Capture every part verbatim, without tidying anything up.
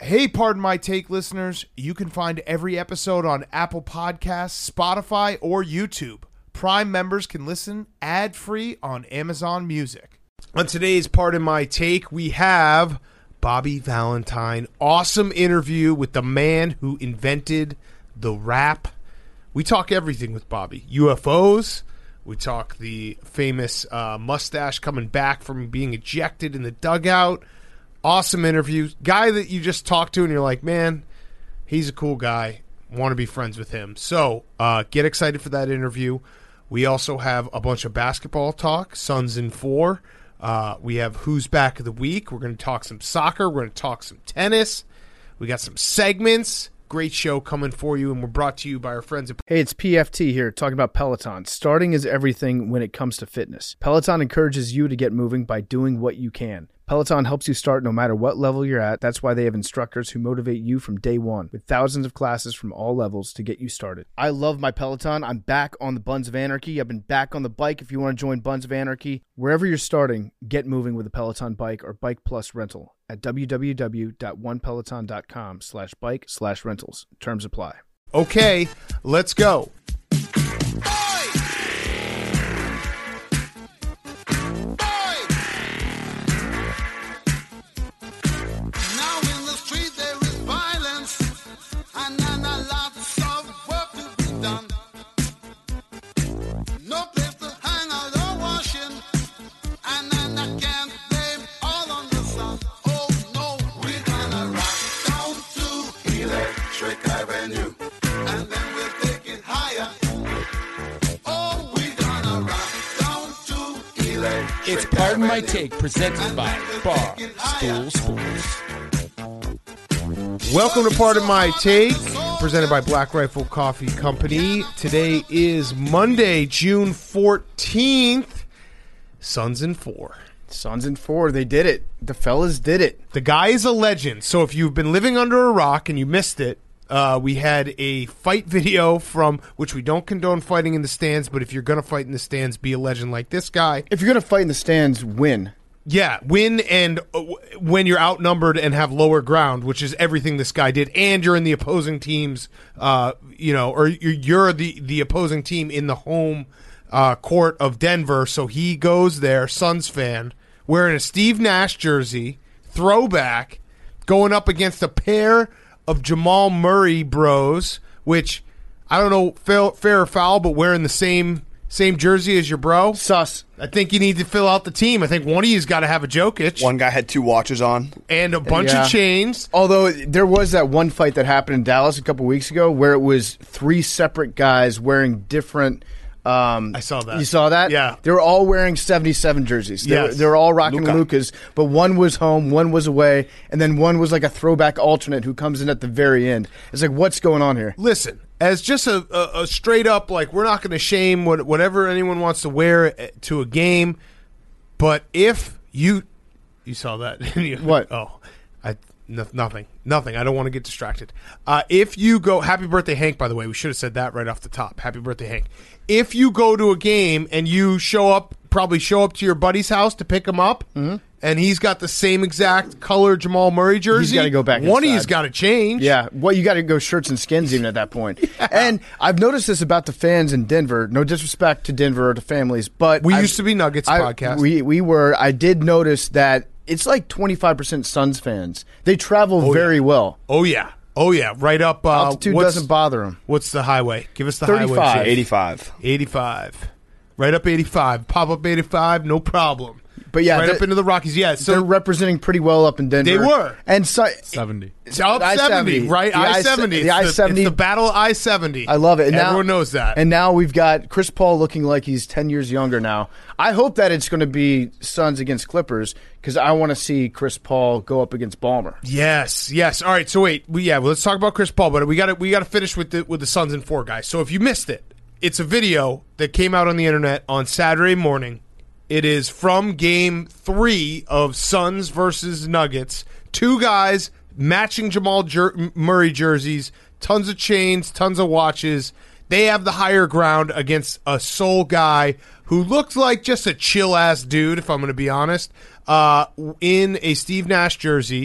Hey, Pardon My Take listeners, you can find every episode on Apple Podcasts, Spotify, or YouTube. Prime members can listen ad-free on Amazon Music. On today's Pardon My Take, we have Bobby Valentine. Awesome interview with the man who invented the rap. We talk everything with Bobby. U F Os. We talk the famous uh, mustache coming back from being ejected in the dugout. Awesome interview. Guy that you just talk to and you're like, man, he's a cool guy. Want to be friends with him. So uh, get excited for that interview. We also have a bunch of basketball talk, Suns in four. Uh, we have Who's Back of the Week. We're going to talk some soccer. We're going to talk some tennis. We got some segments. Great show coming for you, and we're brought to you by our friends at... Hey, it's P F T here, talking about Peloton. Starting is everything when it comes to fitness. Peloton encourages you to get moving by doing what you can. Peloton helps you start no matter what level you're at. That's why they have instructors who motivate you from day one, with thousands of classes from all levels to get you started. I love my Peloton. I'm back on the Buns of Anarchy. I've been back on the bike. If you want to join Buns of Anarchy, wherever you're starting, get moving with a Peloton bike or Bike Plus rental at www.onepeloton.com slash bike slash rentals. Terms apply. Okay, let's go. It's Pardon My Take, presented by Bar Stool Sports. Welcome to Pardon My Take, presented by Black Rifle Coffee Company. Today is Monday, June fourteenth. Suns in four. Suns in four. They did it. The fellas did it. The guy is a legend. So if you've been living under a rock and you missed it, Uh, we had a fight video from, which we don't condone fighting in the stands, but if you're going to fight in the stands, be a legend like this guy. If you're going to fight in the stands, win. Yeah, win and uh, when you're outnumbered and have lower ground, which is everything this guy did, and you're in the opposing team's, uh, you know, or you're, you're the, the opposing team in the home uh, court of Denver, so he goes there, Suns fan, wearing a Steve Nash jersey, throwback, going up against a pair of Jamal Murray bros, which I don't know fair, fair or foul, but wearing the same same jersey as your bro. Sus. I think you need to fill out the team. I think one of you's got to have a Jokic. One guy had two watches on. And a bunch Yeah. of chains. Although there was that one fight that happened in Dallas a couple weeks ago where it was three separate guys wearing different... Um, I saw that. You saw that? Yeah. They were all wearing seventy-seven jerseys. They, Yes. were, they were all rocking Luka. Lukas, but one was home, one was away, and then one was like a throwback alternate who comes in at the very end. It's like, what's going on here? Listen, as just a, a, a straight up, like, we're not going to shame what, whatever anyone wants to wear to a game, but if you... You saw that, didn't you? What? Oh, I... No, nothing. Nothing. I don't want to get distracted. Uh, if you go... Happy birthday, Hank, by the way. We should have said that right off the top. Happy birthday, Hank. If you go to a game and you show up, probably show up to your buddy's house to pick him up, mm-hmm. and he's got the same exact color Jamal Murray jersey, He's got to go back one of inside. you's got to change. Yeah, well, you got to go shirts and skins even at that point. Yeah. And I've noticed this about the fans in Denver. No disrespect to Denver or to families, but... We I've, used to be Nuggets I, podcast. We, we were. I did notice that it's like twenty-five percent Suns fans. They travel Oh, very yeah. well. Oh, yeah. Oh, yeah. Right up... Uh, Altitude what's, doesn't bother them. What's the highway? Give us the thirty-five. highway. Chief. eighty-five. eighty-five. Right up eighty-five. Pop up eighty-five, no problem. But yeah, right they- up into the Rockies. Yeah, so They're representing pretty well up in Denver. They were. And so, seventy. It's up I seventy, seventy. right? The I I seventy. the I seventy. It's the battle of I seventy. I love it. And Everyone now, knows that. And now we've got Chris Paul looking like he's ten years younger now. I hope that it's going to be Suns against Clippers because I want to see Chris Paul go up against Ballmer. Yes, yes. All right, so wait. We, yeah, well, let's talk about Chris Paul, but we got to we got to finish with the with the Suns and four guys. So if you missed it, it's a video that came out on the internet on Saturday morning. It is from game three of Suns versus Nuggets. Two guys matching Jamal Jer- Murray jerseys, tons of chains, tons of watches. They have the higher ground against a sole guy who looked like just a chill-ass dude, if I'm going to be honest, uh, in a Steve Nash jersey.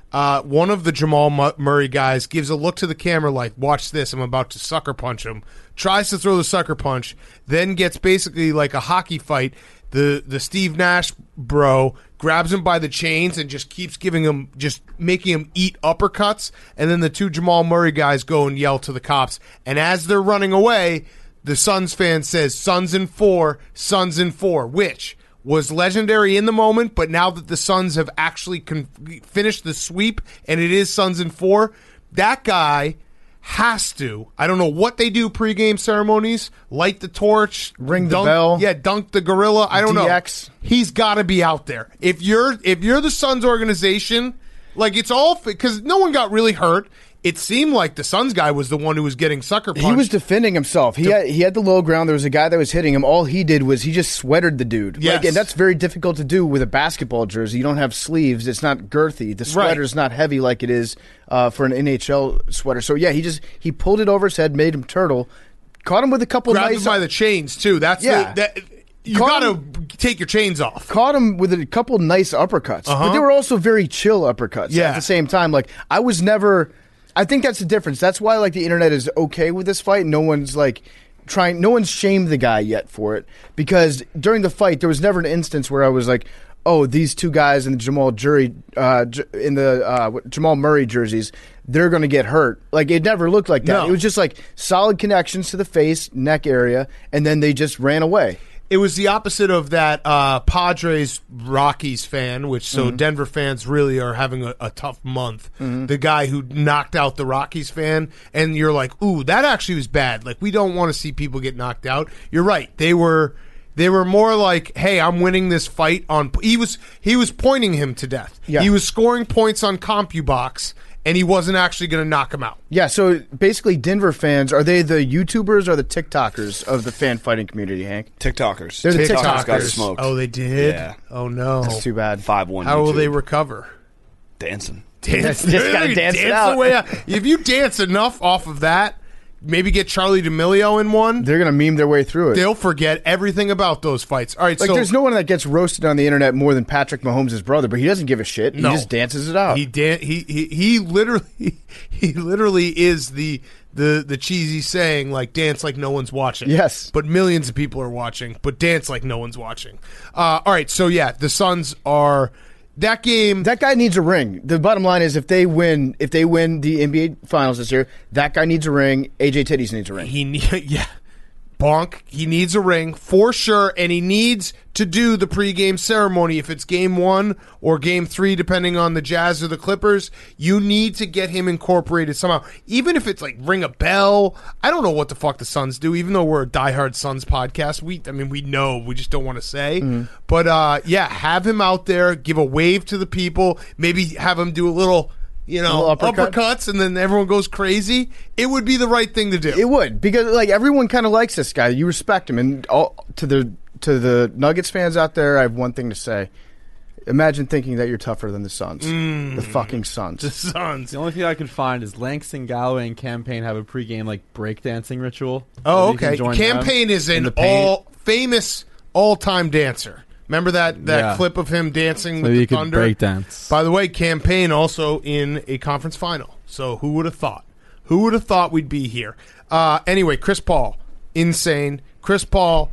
Uh, one of the Jamal Murray guys gives a look to the camera like, watch this, I'm about to sucker punch him. Tries to throw the sucker punch, then gets basically like a hockey fight. The the Steve Nash bro grabs him by the chains and just keeps giving him, just making him eat uppercuts. And then the two Jamal Murray guys go and yell to the cops. And as they're running away, the Suns fan says, Suns in four, Suns in four, which was legendary in the moment, but now that the Suns have actually con- finished the sweep and it is Suns in four, that guy has to, I don't know what they do pregame ceremonies, light the torch, ring the dunk, bell, yeah, dunk the gorilla, I don't D X. know. He's got to be out there. If you're if you're the Suns organization, like it's all, because no one got really hurt. It seemed like the Suns guy was the one who was getting sucker punched. He was defending himself. He had, he had the low ground. There was a guy that was hitting him. All he did was he just sweatered the dude. Yes. Like, and that's very difficult to do with a basketball jersey. You don't have sleeves. It's not girthy. The sweater's right. not heavy like it is uh, for an N H L sweater. So, yeah, he just he pulled it over his head, made him turtle, caught him with a couple Grabbed nice... him by the chains, too. That's Yeah. the, that, you Caught got him- to take your chains off. Caught him with a couple nice uppercuts. Uh-huh. But they were also very chill uppercuts Yeah. at the same time. Like, I was never... I think that's the difference. That's why, like, the internet is okay with this fight. No one's, like, trying... No one's shamed the guy yet for it. Because during the fight, there was never an instance where I was like, oh, these two guys in the Jamal Jury, uh, in the uh, Jamal Murray jerseys, they're going to get hurt. Like, it never looked like that. No. It was just, like, solid connections to the face, neck area, and then they just ran away. It was the opposite of that uh, Padres Rockies fan, which so Mm-hmm. Denver fans really are having a, a tough month. Mm-hmm. The guy who knocked out the Rockies fan, and you're like, ooh, that actually was bad. Like, we don't want to see people get knocked out. You're right. They were they were more like, hey, I'm winning this fight on. He was he was pointing him to death. Yeah. He was scoring points on CompuBox, and he wasn't actually going to knock him out. Yeah, so basically Denver fans, are they the YouTubers or the TikTokers of the fan fighting community, Hank? TikTokers. They're the TikTokers got TikTokers. smoked. Oh, they did? Yeah. Oh, no. That's too bad. five one. How will YouTube. they recover? Dancing. Dance, Just gotta dance it out. the way out. If you dance enough off of that, maybe get Charlie D'Amelio in one, They're going to meme their way through it. they'll forget everything about those fights. All right, Like, so there's no one that gets roasted on the internet more than Patrick Mahomes' brother, but he doesn't give a shit. He No. just dances it out. he, dan- he he he literally he literally is the the the cheesy saying, like, dance like no one's watching. Yes. But millions of people are watching, but dance like no one's watching. Uh, all right, so yeah, the Suns are that game. That guy needs a ring. The bottom line is, if they win, if they win the N B A Finals this year, that guy needs a ring. A J Titties needs a ring. He ne- yeah, bonk. He needs a ring for sure, and he needs to do the pregame ceremony. If it's game one or game three, depending on the Jazz or the Clippers, you need to get him incorporated somehow. Even if it's like ring a bell. I don't know what the fuck the Suns do. Even though we're a diehard Suns podcast, we I mean we know, we just don't want to say. Mm-hmm. But uh, yeah, have him out there, give a wave to the people. Maybe have him do a little. You know, little uppercut. uppercuts, and then everyone goes crazy. It would be the right thing to do. It would, because like everyone kind of likes this guy. You respect him, and all, to the to the Nuggets fans out there, I have one thing to say. Imagine thinking that you're tougher than the Suns, the fucking Suns. The Suns. The only thing I could find is Langston Galloway and Campaign have a pregame like breakdancing ritual. Oh, Maybe you can okay. join Campaign them is in an the paint. all famous all-time dancer. Remember that that Yeah. clip of him dancing Maybe with you the could Thunder? breakdance. By the way, Campaign also in a conference final. So who would have thought? Who would have thought we'd be here? Uh, anyway, Chris Paul, insane. Chris Paul,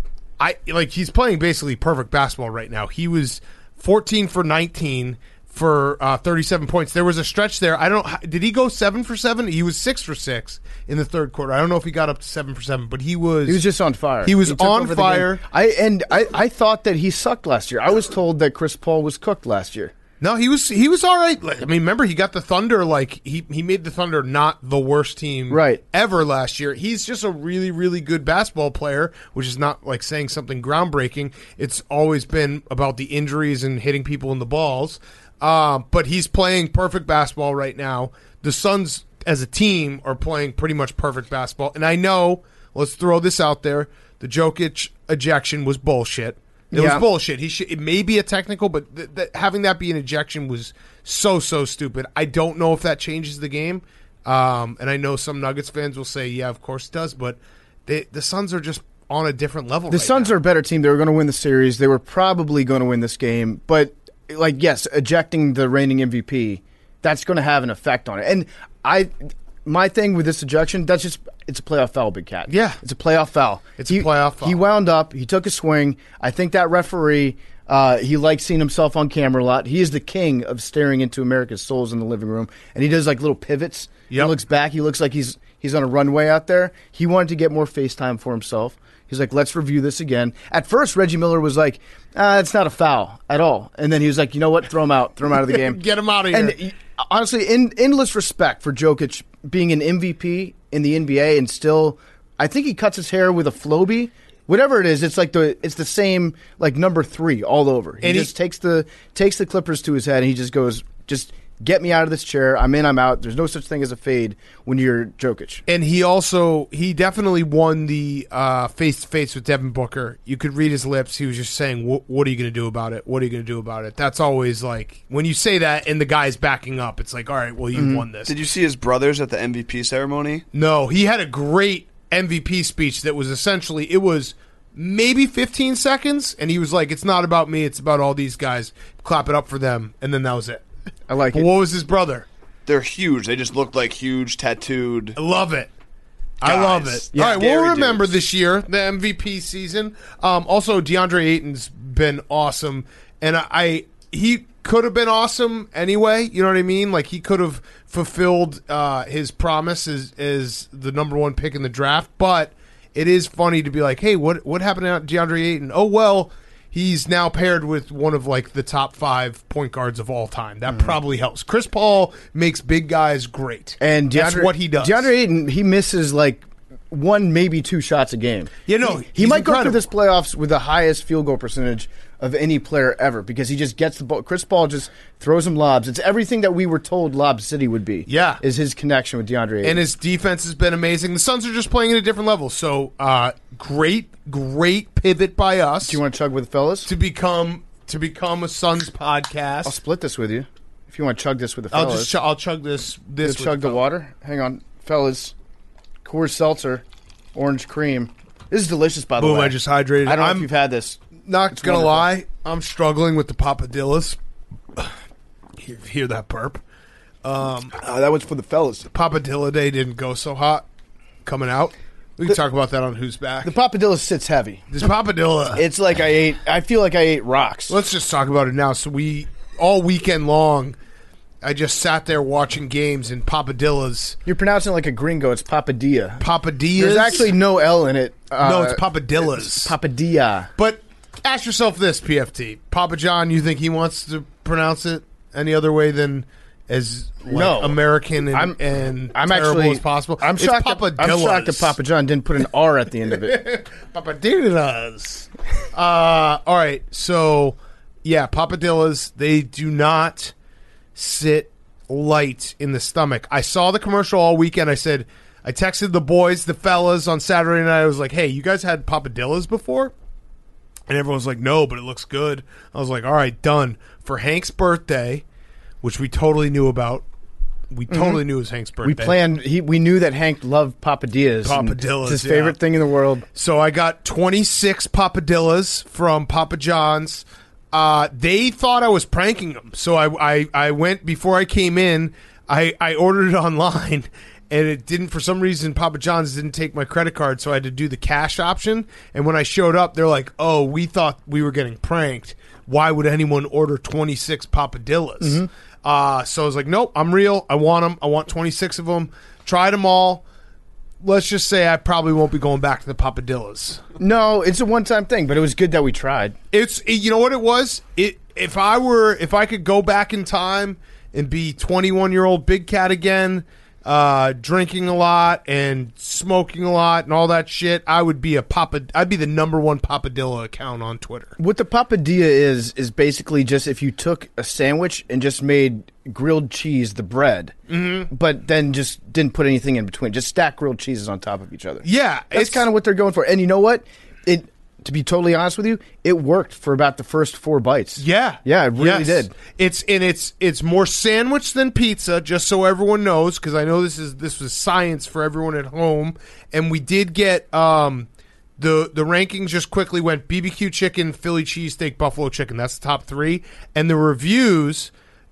I like he's playing basically perfect basketball right now. He was fourteen for nineteen for uh, thirty-seven points. There was a stretch there. I don't. Did he go seven for seven? He was six for six in the third quarter. I don't know if he got up to seven for seven, but he was. He was just on fire. He was took on over the fire. game. I and I, I thought that he sucked last year. I was told that Chris Paul was cooked last year. No, he was he was all right. Like, I mean, remember he got the Thunder. Like he he made the Thunder not the worst team Right. ever last year. He's just a really really good basketball player, which is not like saying something groundbreaking. It's always been about the injuries and hitting people in the balls. Uh, but he's playing perfect basketball right now. The Suns as a team are playing pretty much perfect basketball. And I know, let's throw this out there, the Jokic ejection was bullshit. It Yeah. was bullshit. He should, it may be a technical, but th- th- having that be an ejection was so, so stupid. I don't know if that changes the game. Um, and I know some Nuggets fans will say, yeah, of course it does. But they, the Suns are just on a different level The right Suns now. are a better team. They were going to win the series. They were probably going to win this game. But, like, yes, ejecting the reigning M V P that's going to have an effect on it. And I, my thing with this ejection, that's just it's a playoff foul, Big Cat. Yeah. It's a playoff foul. It's he, a playoff foul. He wound up. He took a swing. I think that referee, uh, he likes seeing himself on camera a lot. He is the king of staring into America's souls in the living room, and he does like little pivots. Yep. He looks back. He looks like he's he's on a runway out there. He wanted to get more FaceTime for himself. He's like, let's review this again. At first, Reggie Miller was like, uh, it's not a foul at all. And then he was like, you know what? Throw him out. Throw him out of the game. Get him out of here. And honestly, in, endless respect for Jokic being an M V P in the N B A and still, I think he cuts his hair with a Flowbee. Whatever it is, it's like the it's the same like number three all over. He and just he, takes the takes the Clippers to his head and he just goes, just get me out of this chair. I'm in, I'm out. There's no such thing as a fade when you're Jokic. And he also, he definitely won the uh, face-to-face with Devin Booker. You could read his lips. He was just saying, what are you going to do about it? What are you going to do about it? That's always like, when you say that and the guy's backing up, it's like, all right, well, you mm-hmm. won this. Did you see his brothers at the M V P ceremony? No, he had a great M V P speech that was essentially, it was maybe fifteen seconds, and he was like, it's not about me, it's about all these guys. Clap it up for them, and then that was it. I like but it. What was his brother? They're huge. They just looked like huge, tattooed. I love it. Guys. I love it. Yeah, all right, we'll remember dudes. this year, the M V P season. Um, also, DeAndre Ayton's been awesome, and I, I he could have been awesome anyway. You know what I mean? Like, he could have fulfilled uh, his promise as, as the number one pick in the draft, but it is funny to be like, hey, what what happened to DeAndre Ayton? Oh, well, he's now paired with one of like the top five point guards of all time. That mm-hmm. probably helps. Chris Paul makes big guys great, and DeAndre, that's what he does. DeAndre Ayton, he misses like one, maybe two shots a game. You know, he, he might incredible. go through this playoffs with the highest field goal percentage of any player ever because he just gets the ball. Chris Paul just throws him lobs. It's everything that we were told Lob City would be. Yeah, is his connection with DeAndre Ayton. And his defense has been amazing. The Suns are just playing at a different level. So uh, great, great pivot by us. Do you want to chug with the fellas to become to become a Suns podcast? I'll split this with you if you want to chug this with the I'll fellas. just ch- I'll chug this. This You'll chug the, the water. Hang on, fellas. Coors Seltzer, orange cream. This is delicious, by the Boom, way. I just hydrated. I don't know I'm if you've had this. Not It's gonna wonderful. lie, I'm struggling with the Papadillas. Hear, hear that burp? Um, uh, that was for the fellas. Papadilla Day didn't go so hot coming out. We can The- talk about that on Who's Back. The Papadilla sits heavy. This Papadilla. It's like I ate. I feel like I ate rocks. Let's just talk about it now. So we all weekend long, I just sat there watching games in Papadillas. You're pronouncing it like a gringo. It's Papadilla. Papadillas. There's actually no L in it. Uh, no, it's Papadillas. It's Papadilla. But ask yourself this, P F T. Papa John, you think he wants to pronounce it any other way than as like, No. American and, I'm- and I'm terrible actually as possible? I'm It's shocked. That, I'm Papadillas. shocked that Papa John didn't put an R at the end of it. Papadillas. uh, all right, so yeah, Papadillas. They do not sit light in the stomach. I saw the commercial all weekend. I said, I texted the boys, the fellas, on Saturday night. I was like, hey, you guys had Papadillas before? And everyone was like, no, but it looks good. I was like, all right, done. For Hank's birthday, which we totally knew about. We totally mm-hmm. knew it was Hank's birthday. We planned. He, we knew that Hank loved Papadillas. Papadillas, It's his yeah. favorite thing in the world. So I got twenty-six Papadillas from Papa John's. Uh, they thought I was pranking them. So I, I, I went, before I came in, I, I ordered it online. And it didn't, for some reason, Papa John's didn't take my credit card, so I had to do the cash option. And when I showed up, they're like, oh, we thought we were getting pranked. Why would anyone order twenty-six Papadillas? Mm-hmm. Uh, so I was like, nope, I'm real. I want them. I want twenty-six of them. Tried them all. Let's just say I probably won't be going back to the Papadillas. No, it's a one-time thing, but it was good that we tried. It's it, you know what it was? It if I were if I could go back in time and be twenty-one-year-old Big Cat again, uh, drinking a lot and smoking a lot and all that shit, I would be a Papa. I'd be the number one Papadilla account on Twitter. What the Papadilla is is basically just if you took a sandwich and just made grilled cheese the bread, mm-hmm. but then just didn't put anything in between, just stack grilled cheeses on top of each other. Yeah, that's kind of what they're going for. And you know what? It. To be totally honest with you, it worked for about the first four bites. Yeah, yeah, it really yes. did. It's and it's it's more sandwich than pizza, just so everyone knows, because I know this is this was science for everyone at home. And we did get um, the the rankings just quickly went B B Q chicken, Philly cheesesteak, buffalo chicken. That's the top three, and the reviews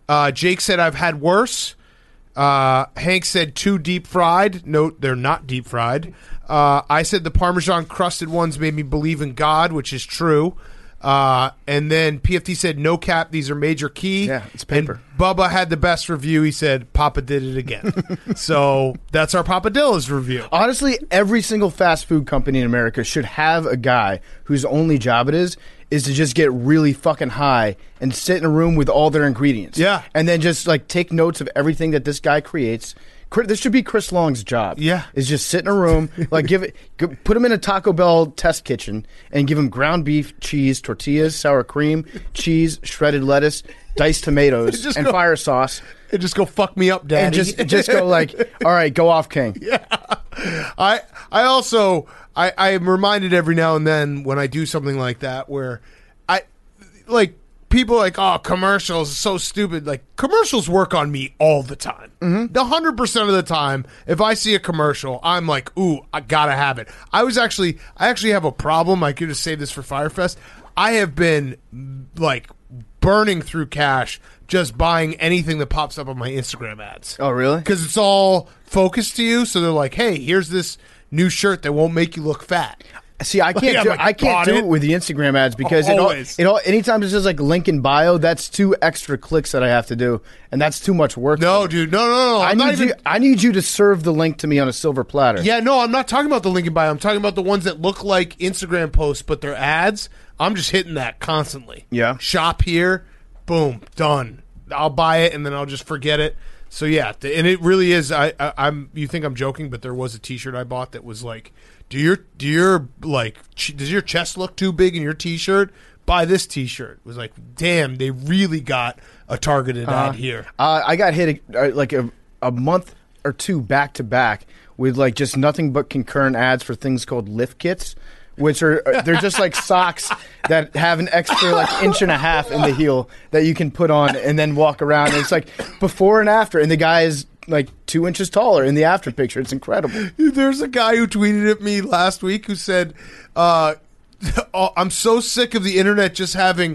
Uh, Jake said, I've had worse. Uh, Hank said, too deep fried. Note, they're not deep fried. Uh, I said the Parmesan crusted ones made me believe in God, which is true. Uh, and then P F T said, no cap, these are major key. Yeah, it's paper. And Bubba had the best review. He said, Papa did it again. So that's our Papa Dilla's review. Honestly, every single fast food company in America should have a guy whose only job it is is to just get really fucking high and sit in a room with all their ingredients. Yeah. And then just like take notes of everything that this guy creates. Chris- This should be Chris Long's job. Yeah. Is just sit in a room, like give it, g- put him in a Taco Bell test kitchen and give him ground beef, cheese, tortillas, sour cream, cheese, shredded lettuce, diced tomatoes, Just and go- fire sauce. And just go fuck me up, Daddy. And just just go like, all right, go off, King. Yeah. I I also I I am reminded every now and then when I do something like that where I like people are like, oh, commercials are so stupid. Like commercials work on me all the time. Mm-hmm. The hundred percent of the time, if I see a commercial, I'm like, ooh, I gotta have it. I was actually I actually have a problem. I could just say this for Firefest. I have been like burning through cash just buying anything that pops up on my Instagram ads. Oh, really? Because it's all focused to you. So they're like, hey, here's this new shirt that won't make you look fat. See, I can't Yeah, do like, I can't bought do it. it with the Instagram ads because it all, Always. it all anytime it says like link in bio, that's two extra clicks that I have to do, and that's too much work. No, dude. No, no, no. I I'm not need even. you. I need you to serve the link to me on a silver platter. Yeah, no, I'm not talking about the link in bio. I'm talking about the ones that look like Instagram posts, but they're ads. I'm just hitting that constantly. Yeah. Shop here. Boom. Done. I'll buy it, and then I'll just forget it. So, yeah. th- And it really is. I, I, I'm. You think I'm joking, but there was a T-shirt I bought that was like, do your, do your, like, ch- does your chest look too big in your T-shirt? Buy this T-shirt. It was like, damn, they really got a targeted ad here. Uh, I got hit uh, like a, a month or two back to back with like just nothing but concurrent ads for things called lift kits, which are uh, they're just like socks that have an extra like inch and a half in the heel that you can put on and then walk around. And it's like before and after, and the guy is like two inches taller in the after picture. It's incredible. There's a guy who tweeted at me last week who said, uh, oh, I'm so sick of the internet just having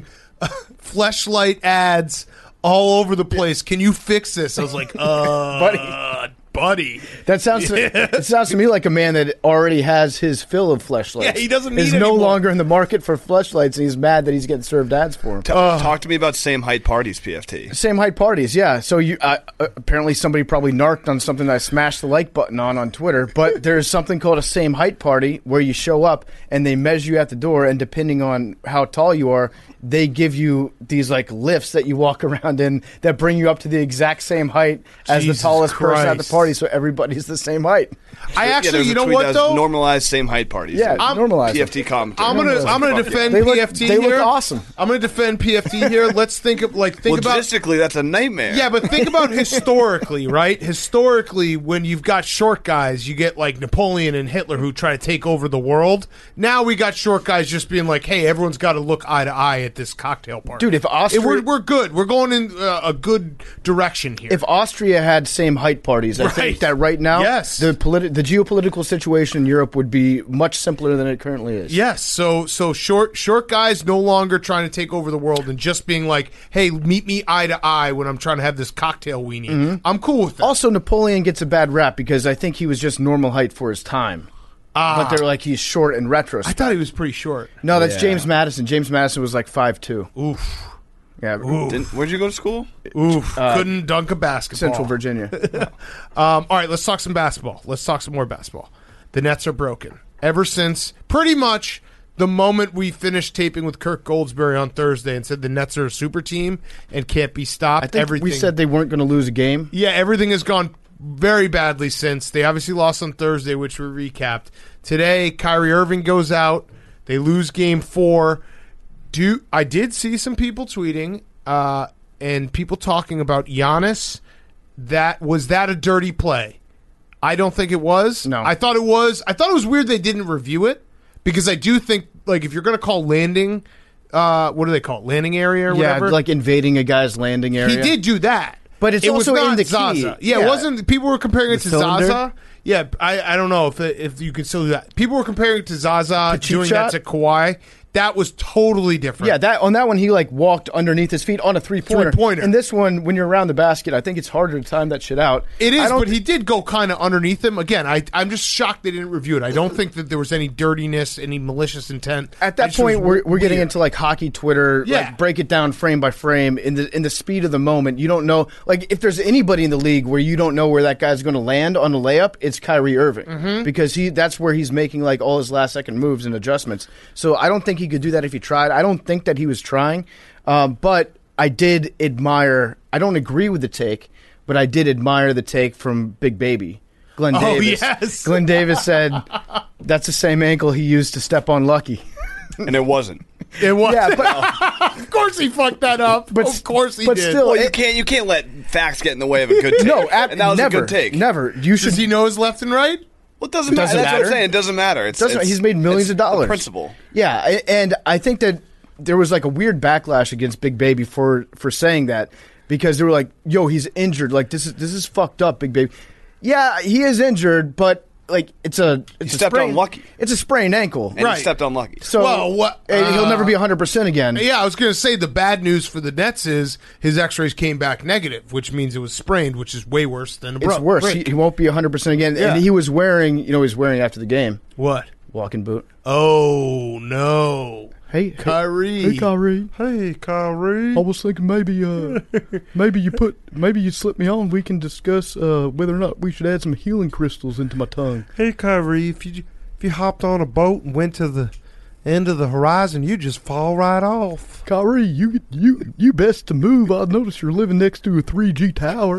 fleshlight ads all over the place. Can you fix this? I was like, uh, Buddy. buddy. That sounds to, it sounds to me like a man that already has his fill of fleshlights. Yeah, he doesn't need is any no more. longer in the market for fleshlights, and he's mad that he's getting served ads for them. T- talk to me about same height parties, P F T. Same height parties, yeah. So you uh, uh, apparently somebody probably narked on something that I smashed the like button on on Twitter. But there's something called a same height party where you show up and they measure you at the door, and depending on how tall you are, they give you these like lifts that you walk around in that bring you up to the exact same height as Jesus the tallest person at the Christ. party, so everybody's the same height. I Yeah, actually, there's a you know tweet what that was though? normalized same height parties. Yeah, I'm- normalize P F it. T commentary. I'm gonna, I'm gonna Fuck defend They look- P F T they look here. awesome. I'm gonna defend P F T here. Let's think of like think about Logistically, that's a nightmare. Yeah, but think about historically, right? Historically, when you've got short guys, you get like Napoleon and Hitler who try to take over the world. Now we got short guys just being like, hey, everyone's got to look eye to eye at this cocktail party. Dude, if Austria- we're, we're good. We're going in uh, a good direction here. If Austria had same height parties, I Right. think that right now, Yes. the politi- the geopolitical situation in Europe would be much simpler than it currently is. Yes, so so short short guys no longer trying to take over the world and just being like, hey, meet me eye to eye when I'm trying to have this cocktail weenie. Mm-hmm. I'm cool with that. Also, Napoleon gets a bad rap because I think he was just normal height for his time. But they're like he's short in I retrospect. thought he was pretty short. No, that's Yeah. James Madison. James Madison was like five two. Oof, Yeah, Didn't, where'd you go to school? oof. Couldn't dunk a basketball. Central Virginia. Um, all right, let's talk some basketball. Let's talk some more basketball. The Nets are broken. Ever since pretty much the moment we finished taping with Kirk Goldsberry on Thursday and said the Nets are a super team and can't be stopped. I think everything, we said they weren't going to lose a game. yeah, everything has gone very badly since. They obviously lost on Thursday, which we recapped. Today, Kyrie Irving goes out. They lose game four. Do I did see some people tweeting uh, and people talking about Giannis. That was that a dirty play? I don't think it was. No. I thought it was. I thought it was weird they didn't review it because I do think like if you're going to call landing, uh, what do they call it? Landing area or Yeah, whatever. like invading a guy's landing area. he did do that, But it's it was also in not the key. Zaza. Yeah, it Yeah. wasn't. People were comparing it The to cylinder? Zaza. Yeah, I, I don't know if if you could still do that. People were comparing it to Zaza The cheap doing shot? that to Kawhi. That was totally different. Yeah, that on that one he like walked underneath his feet on a three pointer. Three-pointer. And this one, when you're around the basket, I think it's harder to time that shit out. It is, I don't but he did go kind of underneath him. Again, I, I'm just shocked they didn't review it. I don't think that there was any dirtiness, any malicious intent. At It that just was point, we're we're getting weird. into like hockey Twitter, Yeah. like break it down frame by frame in the in the speed of the moment. You don't know, like if there's anybody in the league where you don't know where that guy's going to land on the layup, it's Kyrie Irving Mm-hmm. because he that's where he's making like all his last second moves and adjustments. So I don't think he could do that if he tried. I don't think that he was trying, um, but I did admire. I don't agree with the take, but I did admire the take from Big Baby. Glenn Oh, Davis. yes. Glenn Davis said that's the same ankle he used to step on Lucky. And it wasn't. It was. Yeah, but Of course he fucked that up. But- of course he but did. still- Well, you it- can't you can't let facts get in the way of a good take. no, ab- and that was never, a good take. never. You should. Does he know his left and right? Well, it doesn't, Doesn't matter. That's what matter. I'm saying. It doesn't matter. It's, Doesn't- it's- he's made millions it's of dollars. The principle. Yeah, a- and I think that there was like a weird backlash against Big Baby for for saying that because they were like, "Yo, he's injured. Like this is this is fucked up, Big Baby." Yeah, he is injured, but like it's a it's He a stepped sprained, on Lucky. It's a sprained ankle, And Right. he stepped on Lucky. so Well, what- and he'll uh, never be one hundred percent again. Yeah, I was going to say the bad news for the Nets is his X-rays came back negative, which means it was sprained, which is way worse than a It's bro- worse. He, break. he won't be one hundred percent again. Yeah. And he was wearing, you know, he was wearing after the game What? walking boot. Oh no, Hey, Kyrie. Hey, Kyrie. Hey, Kyrie. I was thinking maybe, uh, maybe you put, maybe you slip me on. We can discuss uh, whether or not we should add some healing crystals into my tongue. Hey, Kyrie, if you if you hopped on a boat and went to the end of the horizon, you just fall right off. Kyrie, you you you best to move. I noticed you're living next to a three G tower.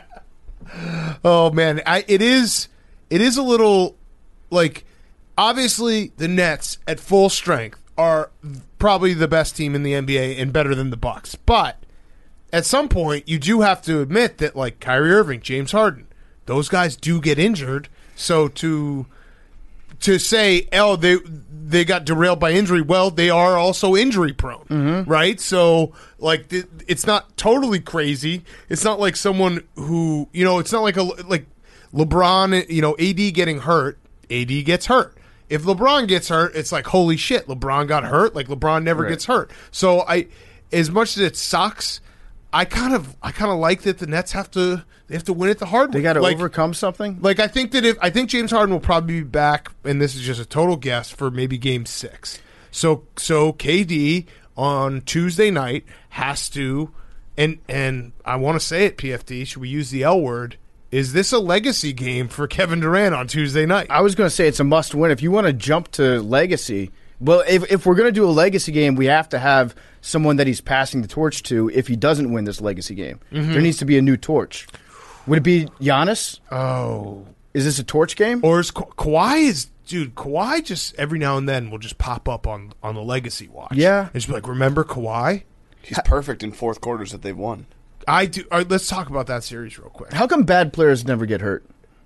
Oh man, I, it is it is a little like obviously the Nets at full strength are probably the best team in the N B A and better than the Bucks. But at some point you do have to admit that like Kyrie Irving, James Harden, those guys do get injured. So to to say, oh, they they got derailed by injury. Well, they are also injury prone, right? So, like, th- it's not totally crazy. It's not like someone who, you know, it's not like a like LeBron. You know, A D getting hurt. A D gets hurt. If LeBron gets hurt, it's like holy shit, LeBron got hurt. Like LeBron never gets hurt. So I, as much as it sucks, I kind of I kind of like that the Nets have to they have to win it the hard way. They got to like, overcome something. like I think that if I think James Harden will probably be back, and this is just a total guess for maybe Game Six. So so K D on Tuesday night has to, and and I want to say it, P F D. Should we use the L word? Is this a legacy game for Kevin Durant on Tuesday night? I was going to say it's a must win. If you want to jump to legacy, well, if if we're going to do a legacy game, we have to have someone that he's passing the torch to. If he doesn't win this legacy game, there needs to be a new torch. Would it be Giannis? Oh, Is this a torch game? or is Ka- Kawhi is dude? Kawhi just every now and then will just pop up on on the legacy watch. Yeah. and just be like, remember Kawhi? He's perfect in fourth quarters that they've won. I do. All right, let's talk about that series real quick. How come bad players never get hurt?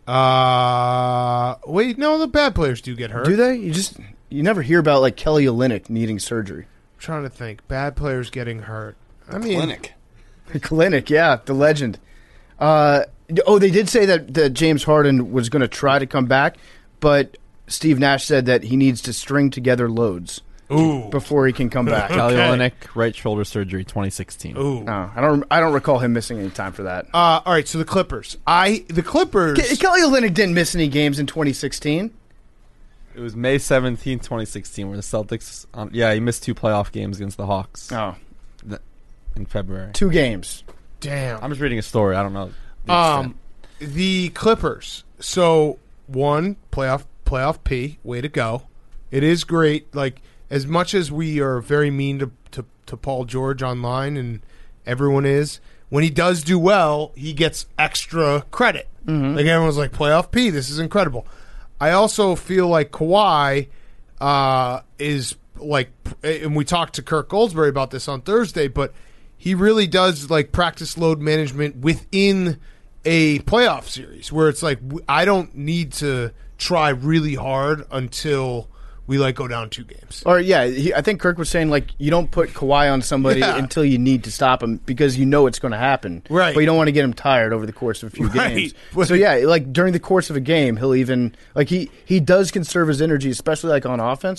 Uh, wait, no, the bad players do get hurt. Do they? You just you never hear about like Kelly Olynyk needing surgery. I'm trying to think. Bad players getting hurt. I mean, Clinic. Clinic, yeah, the legend. Uh, oh, they did say that, that James Harden was going to try to come back, but Steve Nash said that he needs to string together loads ooh, before he can come back. Kelly Okay. Olynyk, right shoulder surgery, twenty sixteen. ooh. No, I don't. I don't recall him missing any time for that. Uh, all right, so the Clippers. I the Clippers. Ke- Kelly Olynyk didn't miss any games in twenty sixteen. It was May seventeenth, twenty sixteen, where the Celtics. Um, yeah, he missed two playoff games against the Hawks Oh, in February. two games. Damn. I'm just reading a story. I don't know. the Um, extent. the Clippers. So one playoff playoff P. Way to go. It is great. Like as much as we are very mean to to, to Paul George online, and everyone is. When he does do well, he gets extra credit. Like everyone's like playoff P. This is incredible. I also feel like Kawhi uh, is like, and we talked to Kirk Goldsberry about this on Thursday, but he really does like practice load management within a playoff series where it's like w- I don't need to try really hard until we like go down two games. Or yeah, he, I think Kirk was saying like you don't put Kawhi on somebody Yeah. until you need to stop him because you know it's going to happen. Right. But you don't want to get him tired over the course of a few Right. games. But- So yeah, like during the course of a game, he'll even like he he does conserve his energy, especially like on offense.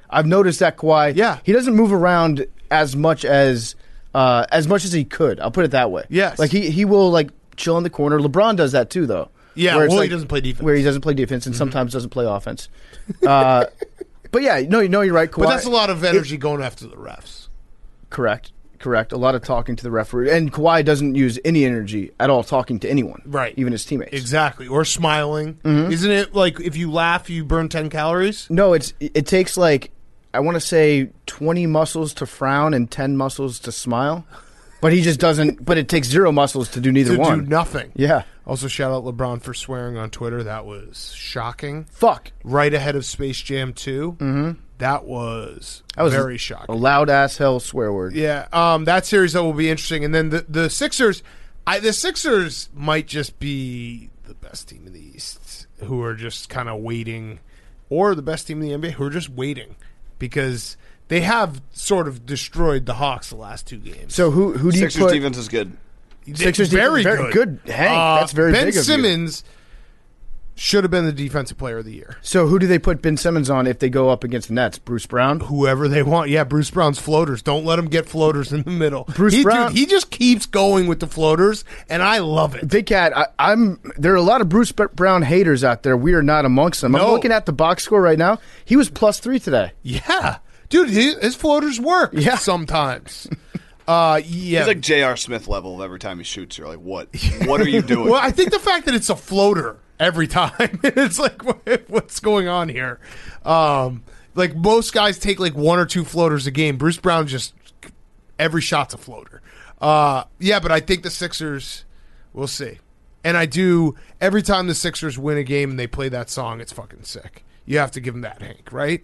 I've noticed that Kawhi. Yeah. he doesn't move around as much as uh, as much as he could. I'll put it that way. Yes. like he he will like chill in the corner. LeBron does that too, though. Yeah, Where it's well, he like- doesn't play defense. Where he doesn't play defense and sometimes doesn't play offense. Uh, but yeah, no, no, you're right. Kawhi, But that's a lot of energy going after the refs. Correct. Correct. A lot of talking to the referee. And Kawhi doesn't use any energy at all talking to anyone. Right. Even his teammates. Exactly. Or smiling. Mm-hmm. Isn't it like if you laugh, you burn ten calories? No, it's it takes like, I want to say twenty muscles to frown and ten muscles to smile. But he just doesn't, but it takes zero muscles to do neither To one. do nothing. Yeah. Also, shout out LeBron for swearing on Twitter. That was shocking. Fuck. Right ahead of Space Jam two. Mm-hmm. That was, That was very a shocking. loud ass hell swear word. Yeah, um, that series that will be interesting. And then the the Sixers, I, the Sixers might just be the best team in the East, who are just kind of waiting, or the best team in the N B A who are just waiting because they have sort of destroyed the Hawks the last two games. So who who do you Sixers put? defense is good. Sixers very defense- good. very good, Hank. Uh, That's very Ben big of you. Simmons should have been the defensive player of the year. So who do they put Ben Simmons on if they go up against the Nets? Bruce Brown? Whoever they want. Yeah, Bruce Brown's floaters. Don't let him get floaters in the middle. Bruce he, Brown- dude, he just keeps going with the floaters, and I love it. Big Cat, I, I'm. There are a lot of Bruce B- Brown haters out there. We are not amongst them. I'm No. looking at the box score right now. He was plus three today. Yeah. Dude, his, his floaters work Yeah. sometimes. Uh, yeah. He's like J R. Smith level of every time he shoots. You're like, what? What are you doing? Well, I think the fact that it's a floater every time, it's like, what, what's going on here? Um, like, most guys take like one or two floaters a game. Bruce Brown just, every shot's a floater. Uh, yeah, but I think the Sixers, we'll see. And I do, every time the Sixers win a game and they play that song, it's fucking sick. You have to give them that, Hank, right?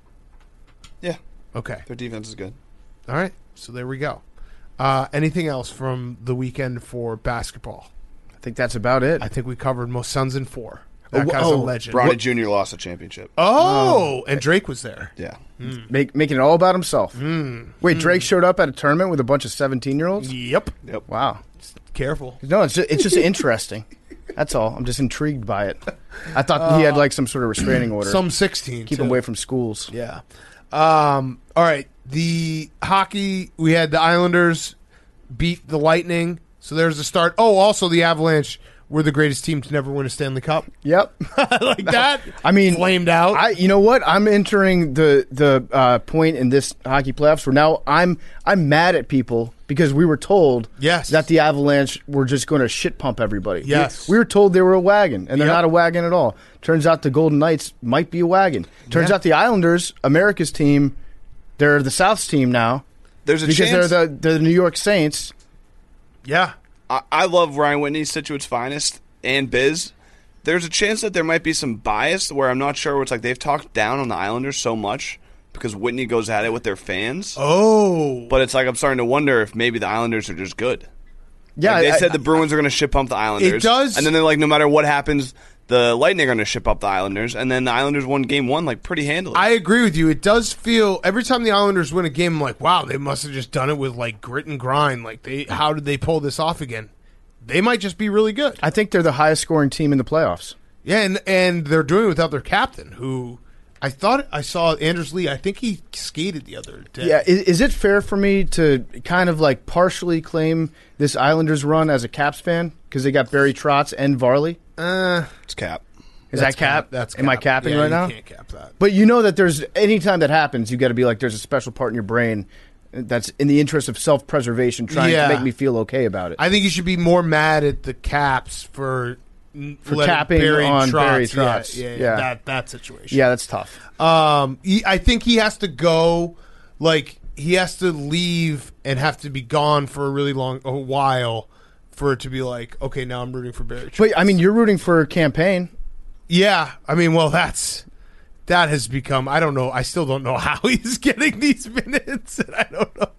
Yeah, Okay. their defense is good. All right. So there we go. Uh, anything else from the weekend for basketball? I think that's about it. I think we covered most Suns in four. That Oh, guy's oh, a legend. Bronny Junior lost a championship. Oh, and Drake was there. Yeah. Make, making it all about himself. Hmm. Wait, Drake showed up at a tournament with a bunch of seventeen-year-olds? Yep. Yep. Wow. Careful. No, it's just, it's just interesting. That's all. I'm just intrigued by it. I thought he had like some sort of restraining order. Some sixteen. Keep too. him away from schools. Yeah. Um, all right. The hockey, we had the Islanders beat the Lightning. So there's the start. Oh, also the Avalanche were the greatest team to never win a Stanley Cup. Yep. Like that. I mean, flamed out. I, you know what? I'm entering the the uh, point in this hockey playoffs where now I'm I'm mad at people because we were told Yes. that the Avalanche were just going to shit pump everybody. Yes. we, we were told they were a wagon, and they're Yep. not a wagon at all. Turns out the Golden Knights might be a wagon. Turns Yeah. out the Islanders, America's team, they're the South's team now There's a because chance. they're the they're the New York Saints. yeah. I, I love Ryan Whitney, Situate's finest, and Biz. There's a chance that there might be some bias where I'm not sure where it's like they've talked down on the Islanders so much because Whitney goes at it with their fans. Oh. But it's like I'm starting to wonder if maybe the Islanders are just good. Yeah, Like they I- said the Bruins are going to ship pump the Islanders. It does- And then they're like, no matter what happens, the Lightning are going to ship up the Islanders. And then the Islanders won game one like pretty handily. I agree with you. It does feel every time the Islanders win a game, I'm like, wow, they must have just done it with like grit and grind. Like they, how did they pull this off again? They might just be really good. I think they're the highest scoring team in the playoffs. Yeah, and and they're doing it without their captain, who I thought I saw Anders Lee. I think he skated the other day. Yeah, is, is it fair for me to kind of like partially claim this Islanders run as a Caps fan because they got Barry Trotz and Varley? uh, it's cap. Is that's that cap? That's Am I cap. capping Yeah, right you now? Can't cap that. But you know that there's anytime that happens, you got to be like, there's a special part in your brain that's in the interest of self-preservation, trying Yeah. to make me feel okay about it. I think you should be more mad at the Caps for For letting capping Barry on Trotz, Barry yeah, Trotz. Yeah, yeah, Yeah. that that situation. yeah, that's tough. Um, he, I think he has to go. Like he has to leave and have to be gone for a really long a while for it to be like, okay, now I'm rooting for Barry Trotz. But I mean, you're rooting for campaign. Yeah, I mean, well, that's that has become. I don't know. I still don't know how he's getting these minutes. And I don't know.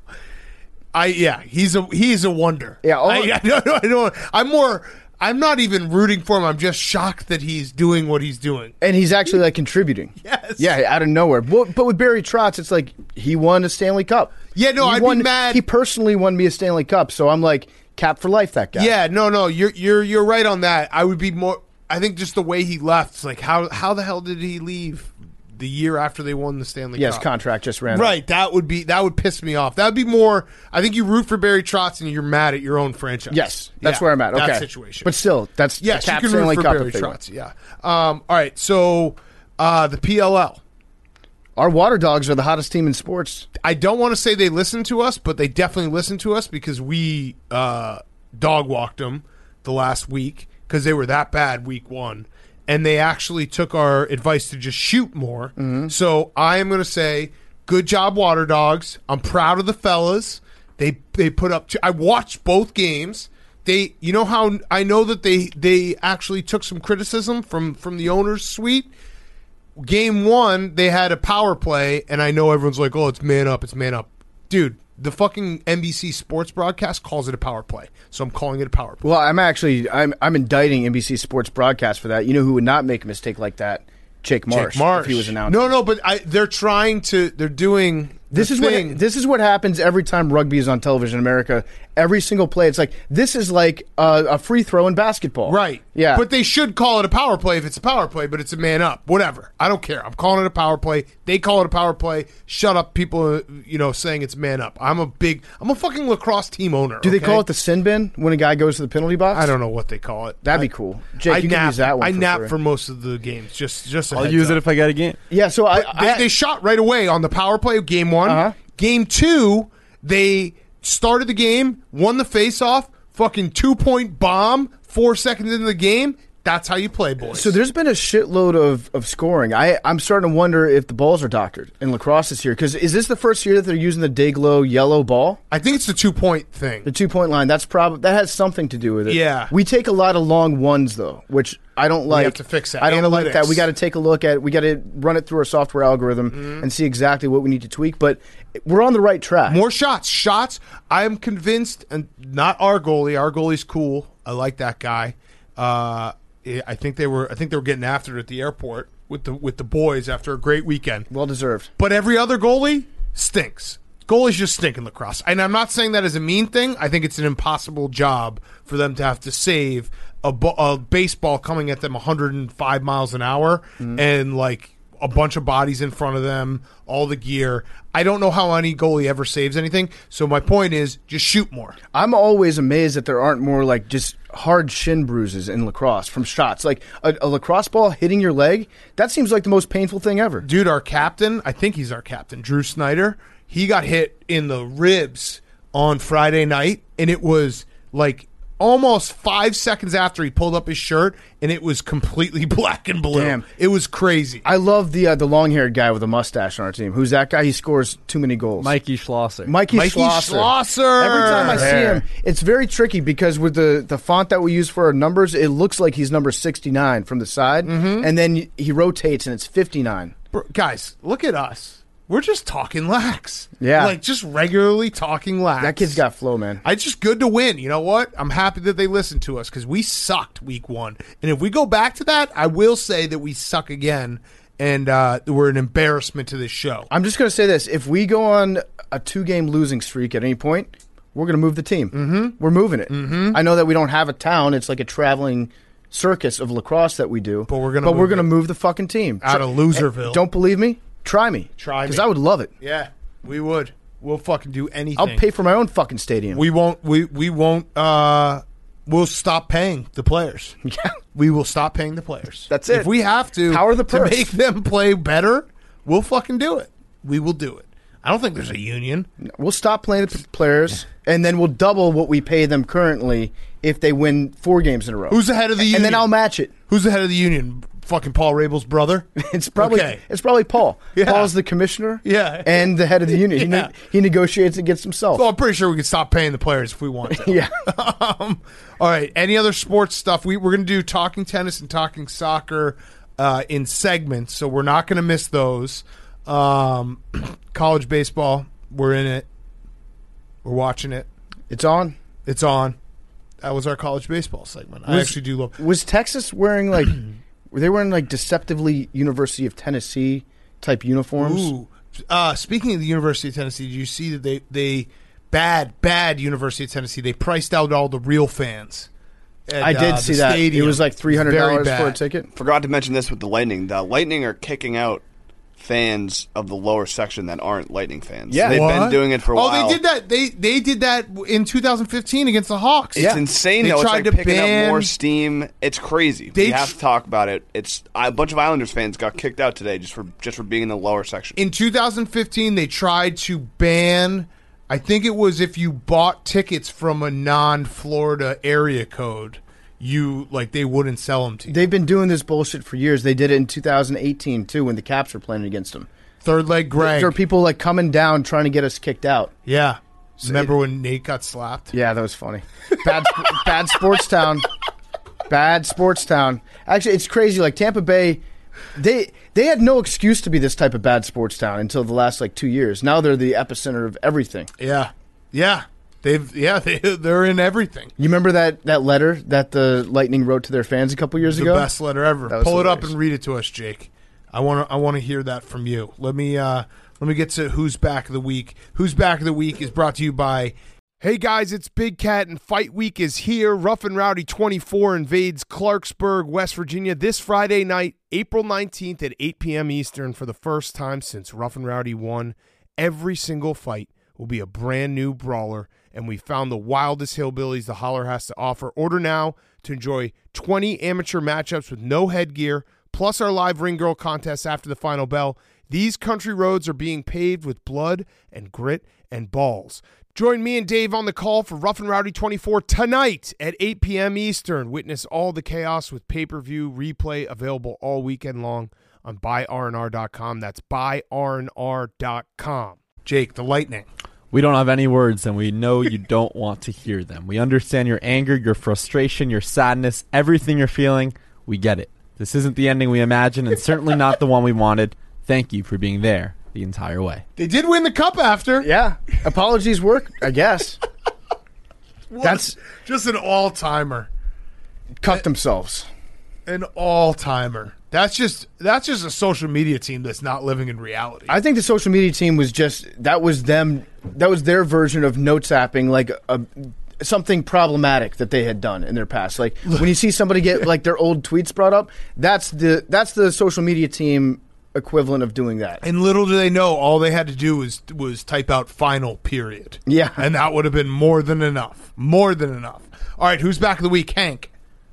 I yeah, he's a he's a wonder. Yeah, all- I, I don't know. I don't. I'm more. I'm not even rooting for him. I'm just shocked that he's doing what he's doing. And he's actually like contributing. Yes. Yeah, out of nowhere. But, but with Barry Trotz, it's like he won a Stanley Cup. Yeah, no, He I'd be won- mad- He personally won me a Stanley Cup, so I'm like cap for life. That guy. Yeah, no, no, you're you're you're right on that. I would be more. I think just the way he left. It's like how how the hell did he leave the year after they won the Stanley Yes, Cup. contract just ran out. Right, that would be that would piss me off. That would be more. I think you root for Barry Trotz and you're mad at your own franchise. Yes, that's Yeah, where I'm at. Okay, that situation. but still, that's yes, the you Cap can Stanley root for Cup Barry if they won. Trotz. Yeah. Um, all right, so uh, the P L L. Our Water Dogs are the hottest team in sports. I don't want to say they listen to us, but they definitely listen to us because we uh, dog walked them the last week because they were that bad week one. And they actually took our advice to just shoot more. Mm-hmm. So I am going to say, good job, Water Dogs. I'm proud of the fellas. They they put up. Two, I watched both games. They, you know how I know that they they actually took some criticism from from the owners' suite. Game one, they had a power play, and I know everyone's like, "Oh, it's man up, it's man up." Dude, the fucking N B C Sports broadcast calls it a power play, so I'm calling it a power play. Well, I'm actually I'm I'm indicting N B C Sports broadcast for that. You know who would not make a mistake like that? Jake Marsh. Jake Marsh. If he was announced. No, no, but I, they're trying to. They're doing. This the is thing. what this is what happens every time rugby is on television in America. Every single play, it's like this is like a, a free throw in basketball, Right. Yeah, But they should call it a power play if it's a power play, but it's a man up. Whatever. I don't care. I'm calling it a power play. They call it a power play. Shut up, people, uh, you know, saying it's man up. I'm a big, I'm a fucking lacrosse team owner. do they okay? call it the sin bin when a guy goes to the penalty box? I don't know what they call it. That'd I- be cool. Jake, I you nap, can use that one. I for nap free. for most of the games. Just, just. A I'll heads use up. it if I get a game. Yeah, so I, They, I they shot right away on the power play of game one. Uh-huh. Game two, they started the game, won the face-off, fucking two-point bomb, four seconds into the game. That's how you play, boys. So there's been a shitload of, of scoring. I, I'm starting to wonder if the balls are doctored and lacrosse this year. Because is this the first year that they're using the Dayglow yellow ball? I think it's the two-point thing. The two-point line. That's probably that has something to do with it. Yeah. We take a lot of long ones, though, which I don't like. have to fix that. I don't like Analytics. that. We got to take a look at it. We got to run it through our software algorithm Mm-hmm. and see exactly what we need to tweak. But we're on the right track. More shots. Shots. I am convinced, and not our goalie. Our goalie's cool. I like that guy. Uh, I think they were. I think they were getting after it at the airport with the with the boys after a great weekend. Well deserved. But every other goalie stinks. Goalies just stink in lacrosse. And I'm not saying that as a mean thing. I think it's an impossible job for them to have to save a, bo- a baseball coming at them one hundred five miles an hour Mm-hmm. and like a bunch of bodies in front of them, all the gear. I don't know how any goalie ever saves anything. So my point is just shoot more. I'm always amazed that there aren't more like just hard shin bruises in lacrosse from shots. Like a, a lacrosse ball hitting your leg, that seems like the most painful thing ever. Dude, our captain, I think he's our captain, Drew Snyder, he got hit in the ribs on Friday night, and it was like almost five seconds after he pulled up his shirt, and it was completely black and blue. Damn. It was crazy. I love the uh, the long haired guy with a mustache on our team. Who's that guy? He scores too many goals. Mikey Schlosser. Mikey, Mikey Schlosser. Schlosser. Every time I see There. him, it's very tricky because with the, the font that we use for our numbers, it looks like he's number sixty-nine from the side, Mm-hmm. and then he rotates and it's fifty-nine. Bro, guys, look at us. We're just talking lax. Yeah. Like, just regularly talking lax. That kid's got flow, man. It's just good to win. You know what? I'm happy that they listened to us because we sucked week one. And if we go back to that, I will say that we suck again, and uh, we're an embarrassment to this show. I'm just going to say this. If we go on a two-game losing streak at any point, we're going to move the team. Mm-hmm. We're moving it. Mm-hmm. I know that we don't have a town. It's like a traveling circus of lacrosse that we do. But we're gonna But we're move going to it. move the fucking team. Out of Loserville. Don't believe me? Try me. Try me. Because I would love it. Yeah, we would. We'll fucking do anything. I'll pay for my own fucking stadium. We won't. We we won't. Uh, we'll stop paying the players. Yeah. We will stop paying the players. That's it. If we have to, Power the to purse. make them play better, we'll fucking do it. We will do it. I don't think there's a union. We'll stop playing the p- players, and then we'll double what we pay them currently if they win four games in a row. Who's the head of the union? And then I'll match it. Who's the head of the union? Fucking Paul Rabel's brother. It's probably Okay. it's probably Paul. Yeah. Paul's the commissioner, Yeah. and the head of the union. He, Yeah. ne- he negotiates against himself. Well, I'm pretty sure we can stop paying the players if we want to. Yeah. um, all right. Any other sports stuff? We, we're going to do talking tennis and talking soccer uh, in segments, so we're not going to miss those. Um, college baseball, we're in it. We're watching it. It's on. It's on. That was our college baseball segment. I Was- actually do love. Was Texas wearing like? Were they wearing like deceptively University of Tennessee type uniforms? Ooh. Uh, speaking of the University of Tennessee, did you see that they they bad bad University of Tennessee? They priced out all the real fans. at, I did uh, see the that. stadium. It was like three hundred dollars Very for a bad. ticket. Forgot to mention this with the Lightning. The Lightning are kicking out fans of the lower section that aren't Lightning fans. Yeah. They've What? been doing it for a oh, while. they did that. They they did that in two thousand fifteen against the Hawks. It's Yeah. insane, They though. It's tried like to picking ban- up more steam. It's crazy. They we have tr- to talk about it. It's a bunch of Islanders fans got kicked out today just for just for being in the lower section. In two thousand fifteen, they tried to ban, I think it was if you bought tickets from a non-Florida area code, you like they wouldn't sell them to you. They've been doing this bullshit for years. They did it in two thousand eighteen, too, when the Caps were playing against them. Third leg Greg. There are people like coming down trying to get us kicked out. Yeah. Remember when Nate got slapped? Yeah, that was funny. Bad, bad sports town. Bad sports town. Actually, it's crazy. Like Tampa Bay, they they had no excuse to be this type of bad sports town until the last like two years. Now they're the epicenter of everything. Yeah. Yeah. They've yeah, they they're in everything. You remember that, that letter that the Lightning wrote to their fans a couple years The ago? best letter ever. That was Pull it up hilarious. and read it to us, Jake. I want to I want to hear that from you. Let me uh let me get to Who's Back of the Week. Who's Back of the Week is brought to you by Hey guys, it's Big Cat and Fight Week is here. Rough and Rowdy twenty-four invades Clarksburg, West Virginia this Friday night, April nineteenth at eight p.m. Eastern for the first time since Rough and Rowdy won. Every single fight will be a brand new brawler, and we found the wildest hillbillies the Holler has to offer. Order now to enjoy twenty amateur matchups with no headgear, plus our live ring girl contest after the final bell. These country roads are being paved with blood and grit and balls. Join me and Dave on the call for Rough and Rowdy twenty-four tonight at eight p.m. Eastern. Witness all the chaos with pay-per-view replay available all weekend long on buy r n r dot com. That's buy r n r dot com. Jake, the Lightning. We don't have any words, and we know you don't want to hear them. We understand your anger, your frustration, your sadness, everything you're feeling. We get it. This isn't the ending we imagined, and certainly not the one we wanted. Thank you for being there the entire way. They did win the cup after. Yeah. Apologies work, I guess. That's Just an all-timer. cut themselves. An all-timer. That's just that's just a social media team that's not living in reality. I think the social media team was just that was them that was their version of note zapping, like a, something problematic that they had done in their past. Like when you see somebody get like their old tweets brought up, that's the that's the social media team equivalent of doing that. And little do they know, all they had to do was was type out final period. Yeah. And that would have been more than enough. More than enough. All right, who's back of the week? Hank.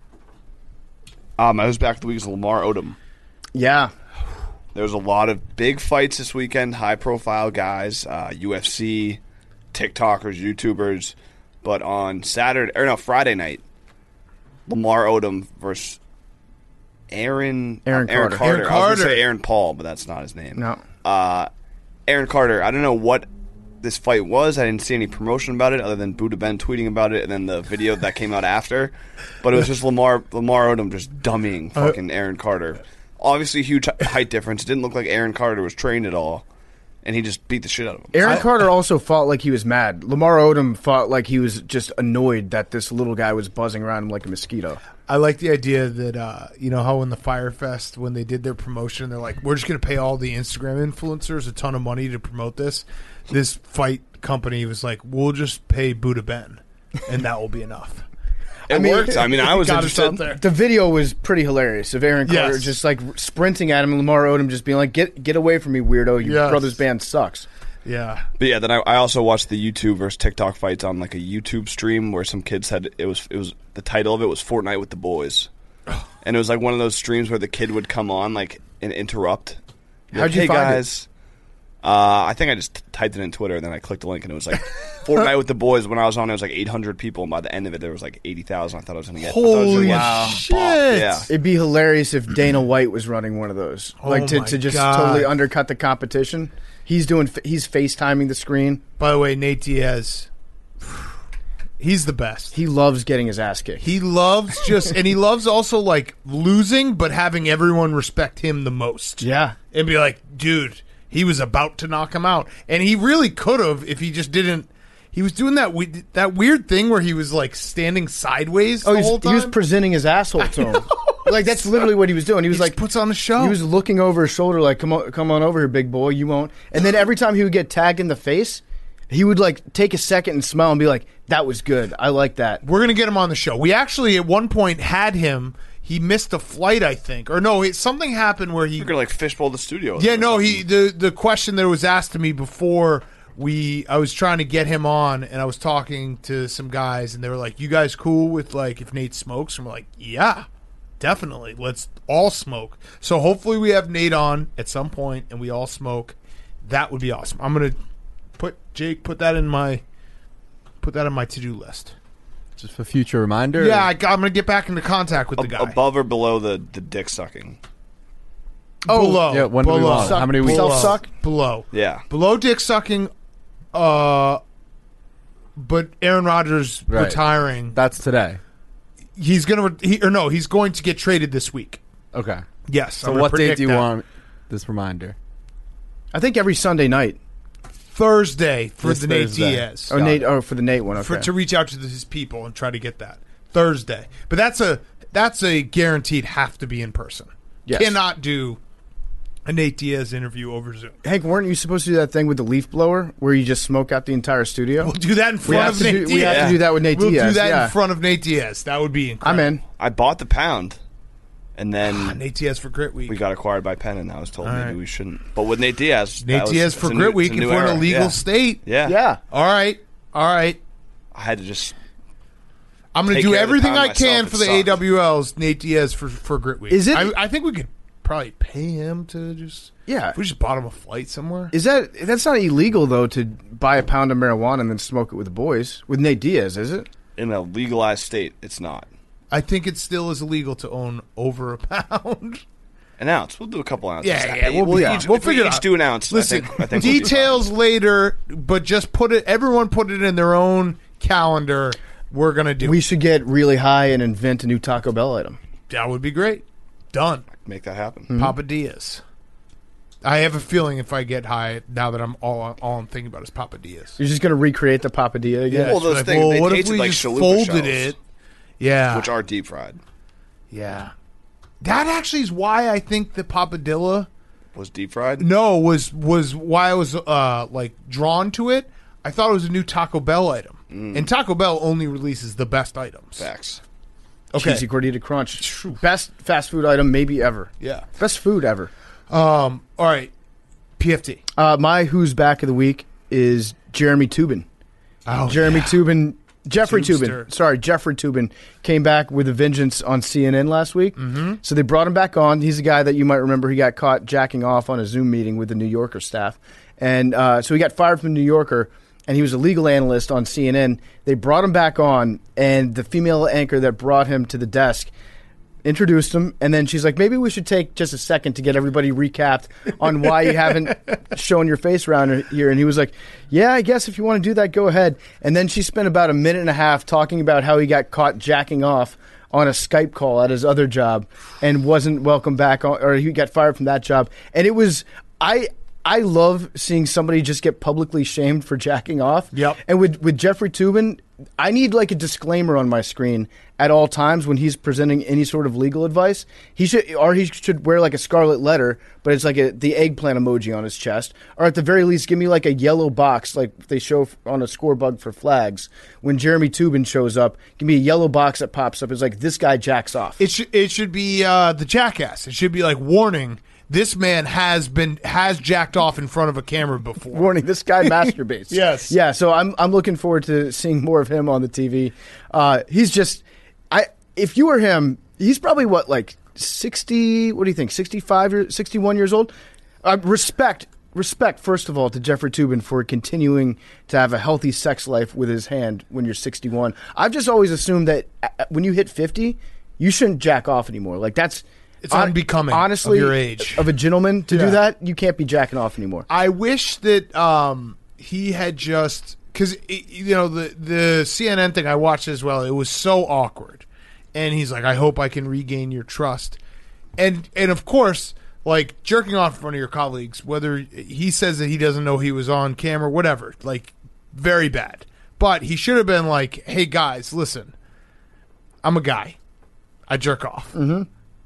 Um, I was back of the week is Lamar Odom. Yeah. There was a lot of big fights this weekend, high-profile guys, uh, U F C, TikTokers, YouTubers. But on Saturday, or no, Friday night, Lamar Odom versus Aaron Aaron uh, Aaron Carter. Carter. Aaron I was going to Carter. say Aaron Paul, but that's not his name. No. Uh, Aaron Carter. I don't know what this fight was. I didn't see any promotion about it other than Buddha Ben tweeting about it and then the video that came out after. But it was just Lamar Lamar Odom just dummying fucking Aaron Carter. Obviously, huge height difference. It didn't look like Aaron Carter was trained at all, and he just beat the shit out of him. Aaron Carter also fought like he was mad. Lamar Odom fought like he was just annoyed that this little guy was buzzing around him like a mosquito. I like the idea that, uh, you know, how in the Fire Fest, when they did their promotion, they're like, we're just going to pay all the Instagram influencers a ton of money to promote this. This fight company was like, we'll just pay Buddha Ben, and that will be enough. It worked. I mean, I was Got us out interested. there. The video was pretty hilarious of Aaron Carter Yes. just like sprinting at him and Lamar Odom just being like, get get away from me, weirdo. Your Yes. brother's band sucks. Yeah. But yeah, then I, I also watched the YouTube versus TikTok fights on like a YouTube stream where some kids had it was it was the title of it was Fortnite with the Boys, and it was like one of those streams where the kid would come on like and interrupt. Be How'd like, you hey find it? guys, Uh, I think I just t- typed it in Twitter, and then I clicked the link, and it was like Fortnite with the Boys. When I was on, it was like eight hundred people, and by the end of it, there was like eighty thousand. I thought I was going to get. I thought I was gonna Holy get wow. bopped. shit. Yeah. It'd be hilarious if Dana White was running one of those, Oh like to, my to just God. totally undercut the competition. He's doing, he's FaceTiming the screen. By the way, Nate Diaz, he's the best. He loves getting his ass kicked. He loves just, and he loves also like losing, but having everyone respect him the most. Yeah, And be like, dude, he was about to knock him out. And he really could have if he just didn't. He was doing that we- that weird thing where he was like standing sideways oh, the he's, whole time. he was presenting his asshole to him. Like that's literally what he was doing. He was He like, just puts on a show. he was looking over his shoulder, like, "Come on, come on over here, big boy. You won't." And then every time he would get tagged in the face, he would like take a second and smile and be like, "That was good. I like that." We're going to get him on the show. We actually, at one point, had him. he missed a flight, I think, or no, it, something happened where he. You're gonna like fishbowl the studio. Yeah, no, he the the question that was asked to me before we I was trying to get him on, and I was talking to some guys, and they were like, "You guys cool with like if Nate smokes?" And we're like, "Yeah, definitely. Let's all smoke." So hopefully we have Nate on at some point, and we all smoke. That would be awesome. I'm gonna put Jake put that in my put that in my to do list. Just for future reminder. Yeah, I, I'm gonna get back into contact with the Ab- guy. above or below the, the dick sucking. Oh, below. yeah, when do we below. want it? How many weeks? Below. Self-suck? Below. Yeah. Below dick sucking. Uh, but Aaron Rodgers Right. retiring. That's today. He's gonna re- he, or no, he's going to get traded this week. Okay. Yes. So I'm gonna what date predict do you that. want this reminder? I think every Sunday night. Thursday for This the Nate Thursday. Diaz. Oh, Nate. Oh, for the Nate one. Okay. For, to reach out to his people and try to get that Thursday. But that's a that's a guaranteed have to be in person. Yes. Cannot do a Nate Diaz interview over Zoom. Hank, weren't you supposed to do that thing with the leaf blower where you just smoke out the entire studio? We'll do that in We front have of to Nate do- Diaz. we have to do that with Nate we'll Diaz, do that yeah. in front of Nate Diaz. That would be incredible. I'm in. I bought the pound, and then Nate Diaz for Grit Week. we got acquired by Penn, and I was told All maybe right. we shouldn't. But with Nate Diaz, Nate that was- Diaz it's for a Grit new- Week it's a if new we're in a era. legal Yeah. state. Yeah. Yeah. All right. All right. I had to just. I'm going to Take do care of the everything pound I can myself. for It the sucked. A W Ls, Nate Diaz for, for Grit Week. Is it- I, I think we could probably pay him to just. Yeah. If we just bought him a flight somewhere. Is that that's not illegal though to buy a pound of marijuana and then smoke it with the boys with Nate Diaz? Is it? In a legalized state, it's not. I think it still is illegal to own over a pound. An ounce. We'll do a couple ounces. Yeah, yeah, we'll, we'll, be, each, we'll if we figure it each out. do an ounce. Listen, I think, I think we'll be details later, but just put it. Everyone put it in their own calendar. We're gonna do. We it. should get really high and invent a new Taco Bell item. That would be great. Done. fine. Make that happen. Mm-hmm. Papa Diaz. I have a feeling if I get high, now that I'm all all I'm thinking about is Papa Diaz. You're just going to recreate the papadilla again? Well, it's those like, things, well, they what if tasted we like just chalupa folded shells, it? Yeah, which are deep fried. yeah. That actually is why I think the Papadilla Was deep fried? no was was why I was uh like drawn to it. I thought it was a new Taco Bell item, and Taco Bell only releases the best items. Facts. Okay, Cheesy gordita crunch. Best fast food item maybe ever. yeah. Best food ever. Um. All right. P F T. Uh, my who's back of the week is Jeremy Tubin. Oh, Jeremy yeah. Tubin, Jeffrey Tubster. Tubin. Sorry, Jeffrey Tubin came back with a vengeance on C N N last week. Mm-hmm. So they brought him back on. He's a guy that you might remember. He got caught jacking off on a Zoom meeting with the New Yorker staff, and uh, so he got fired from the New Yorker. And he was a legal analyst on C N N. They brought him back on, and the female anchor that brought him to the desk introduced him, and then she's like, maybe we should take just a second to get everybody recapped on why you haven't shown your face around here. And he was like, yeah, I guess if you want to do that, go ahead. And then she spent about a minute and a half talking about how he got caught jacking off on a Skype call at his other job and wasn't welcome back, on, or he got fired from that job. And it was, I... I love seeing somebody just get publicly shamed for jacking off. Yep. And with, with Jeffrey Tubin, I need like a disclaimer on my screen at all times when he's presenting any sort of legal advice. He should, or he should wear like a scarlet letter, but it's like a, the eggplant emoji on his chest. Or at the very least, give me like a yellow box like they show on a score bug for flags. When Jeremy Tubin shows up, give me a yellow box that pops up. It's like, this guy jacks off. It should it should be uh, the jackass. It should be like warning. This man has been has jacked off in front of a camera before. Warning, this guy masturbates. Yes. Yeah, so I'm I'm looking forward to seeing more of him on the T V. Uh, he's just I if you were him, he's probably what, like sixty, what do you think? sixty-five or sixty-one years old? Uh, respect respect first of all to Jeffrey Tubin for continuing to have a healthy sex life with his hand when you're sixty-one. I've just always assumed that uh, when you hit fifty, you shouldn't jack off anymore. Like that's It's unbecoming honestly of your age. of a gentleman to Yeah. do that. You can't be jacking off anymore. I wish that um, he had just because you know the the C N N thing I watched as well. It was so awkward, and he's like, "I hope I can regain your trust," and and of course, like jerking off in front of your colleagues, whether he says that he doesn't know he was on camera, whatever, like very bad. But he should have been like, "Hey guys, listen, I'm a guy. I jerk off. Mm-hmm.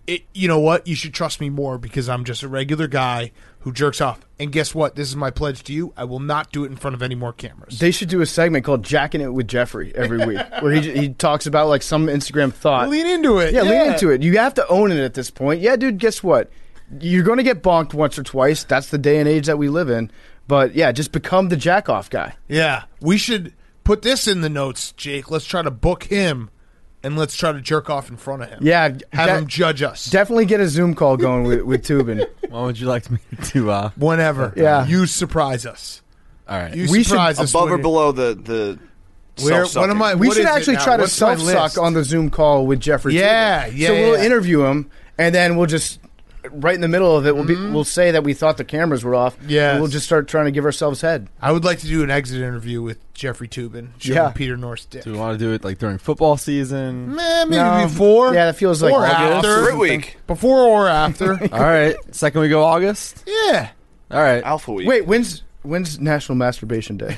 it, you know what? You should trust me more because I'm just a regular guy who jerks off. And guess what? This is my pledge to you. I will not do it in front of any more cameras. They should do a segment called Jacking It with Jeffrey every week where he he talks about like some Instagram thought. Lean into it. Yeah, Yeah, lean into it. You have to own it at this point. Yeah, dude, guess what? You're going to get bonked once or twice. That's the day and age that we live in. But yeah, just become the jack-off guy. Yeah. We should put this in the notes, Jake. Let's try to book him. And let's try to jerk off in front of him. Yeah. Have de- him judge us. Definitely get a Zoom call going with, with Tubin. What would you like me to? Uh, Whenever. Yeah. You surprise us. all right. You We surprise should- us. Above when or you- below the the. Where, self-sucking. what am I? We what should is it actually now? try to What's my self-suck list? on the Zoom call with Jeffrey Yeah, Tubin. yeah, So we'll yeah. interview him, and then we'll just, right in the middle of it, we'll, be, we'll say that we thought the cameras were off. Yes. And we'll just start trying to give ourselves head. I would like to do an exit interview with Jeffrey Tubin, showing Yeah. Peter North's dick. Do we want to do it like during football season? Man, maybe No. before. Yeah, that feels like or August. after. Fruit week. Before or after. All right. Second week of August. Yeah. All right. Alpha week. Wait, when's when's National Masturbation Day?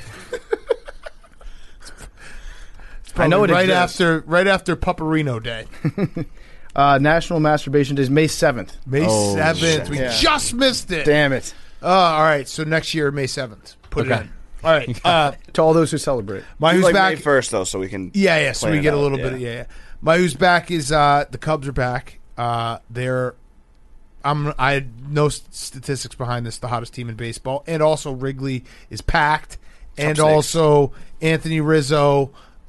I know it right exists. after right after Paparino Day. Uh, National Masturbation Day is May seventh. May Oh, seventh. We Yeah. just missed it. Damn it. Uh, all right, so next year, May seventh. Put it Okay. in. All right. Uh, To all those who celebrate. my Do who's like back. May first though, so we can. Yeah, yeah. So plan we it get a out, little yeah. bit. Of, yeah, yeah. My who's back is uh, the Cubs are back. Uh, they're. I'm. I had no s- statistics behind this. The hottest team in baseball, and also Wrigley is packed, and six. also Anthony Rizzo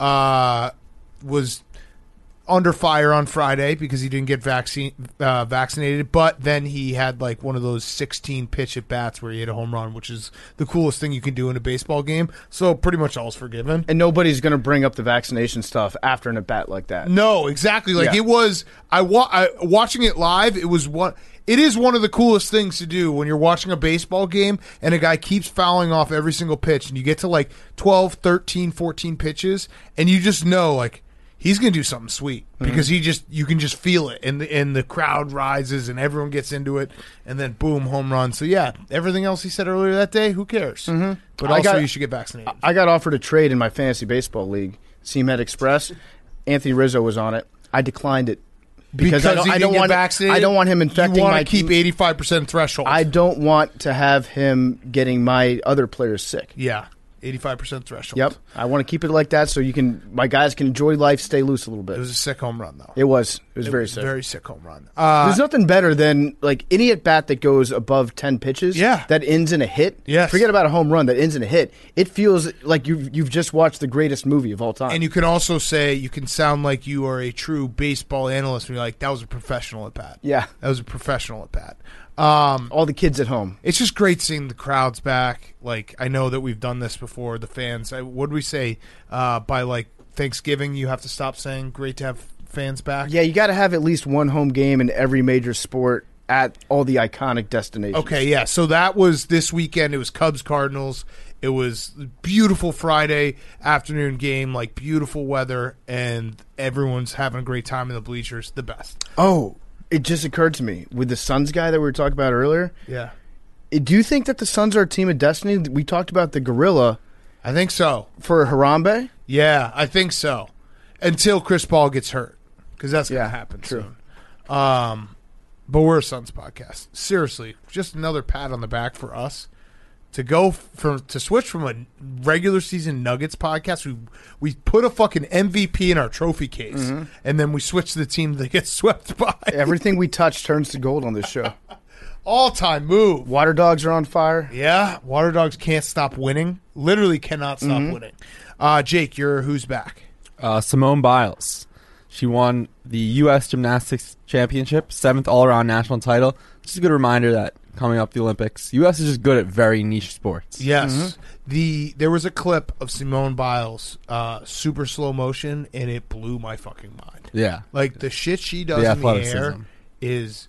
uh, was under fire on Friday because he didn't get vaccine uh, vaccinated. But then he had like one of those sixteen pitch at bats where he hit a home run, which is the coolest thing you can do in a baseball game. So pretty much all's forgiven. And nobody's going to bring up the vaccination stuff after an at-bat like that. No, exactly. Like Yeah. it was. I, wa- I watching it live. It was one. It is one of the coolest things to do when you're watching a baseball game and a guy keeps fouling off every single pitch, and you get to like twelve, thirteen, fourteen pitches, and you just know like he's going to do something sweet because he just you can just feel it, and the, and the crowd rises and everyone gets into it, and then boom, home run. So yeah, everything else he said earlier that day, who cares? Mm-hmm. But I also, got- you should get vaccinated. I got offered a trade in my fantasy baseball league, C-Med Express. Anthony Rizzo was on it. I declined it. Because, I don't, he I didn't don't get want vaccinated. I don't want him infecting You want my to keep eighty-five percent threshold. I don't want to have him getting my other players sick. yeah, eighty-five percent threshold. Yep. I want to keep it like that so you can my guys can enjoy life, stay loose a little bit. It was a sick home run though. It was. It was It very was sick. Very sick home run. Uh, There's nothing better than like any at bat that goes above ten pitches. Yeah. That ends in a hit. Yes. Forget about a home run that ends in a hit. It feels like you've you've just watched the greatest movie of all time. and you can also say you can sound like you are a true baseball analyst when you're like that was a professional at bat. yeah. That was a professional at bat. Um, All the kids at home. it's just great seeing the crowds back. Like I know that we've done this before. The fans. I, what do we say? Uh, by like Thanksgiving, you have to stop saying "great to have fans back." Yeah, you got to have at least one home game in every major sport at all the iconic destinations. Okay, yeah. So that was this weekend. It was Cubs Cardinals. It was beautiful Friday afternoon game, like beautiful weather, and everyone's having a great time in the bleachers. The best. Oh, it just occurred to me with the Suns guy that we were talking about earlier. Yeah, Do you think that the Suns are a team of destiny? We talked about the gorilla I think so. for Harambe. Yeah, I think so. Until Chris Paul gets hurt, because that's going to Yeah, happen true. soon. Um, but we're a Suns podcast. Seriously, just another pat on the back for us to go from to switch from a regular season Nuggets podcast. We we put a fucking M V P in our trophy case, Mm-hmm. and then we switch to the team that gets swept by. Everything we touch turns to gold on this show. All time move. Water dogs are on fire. Yeah, Water Dogs can't stop winning. Literally cannot stop Mm-hmm. winning. Uh, Jake, you're who's back? Uh, Simone Biles. She won the U S Gymnastics Championship, seventh all-around national title. Just a good reminder that coming up the Olympics, U S is just good at very niche sports. Yes. Mm-hmm. The there was a clip of Simone Biles, uh, super slow motion, and it blew my fucking mind. Yeah. Like the shit she does The in the air athleticism. is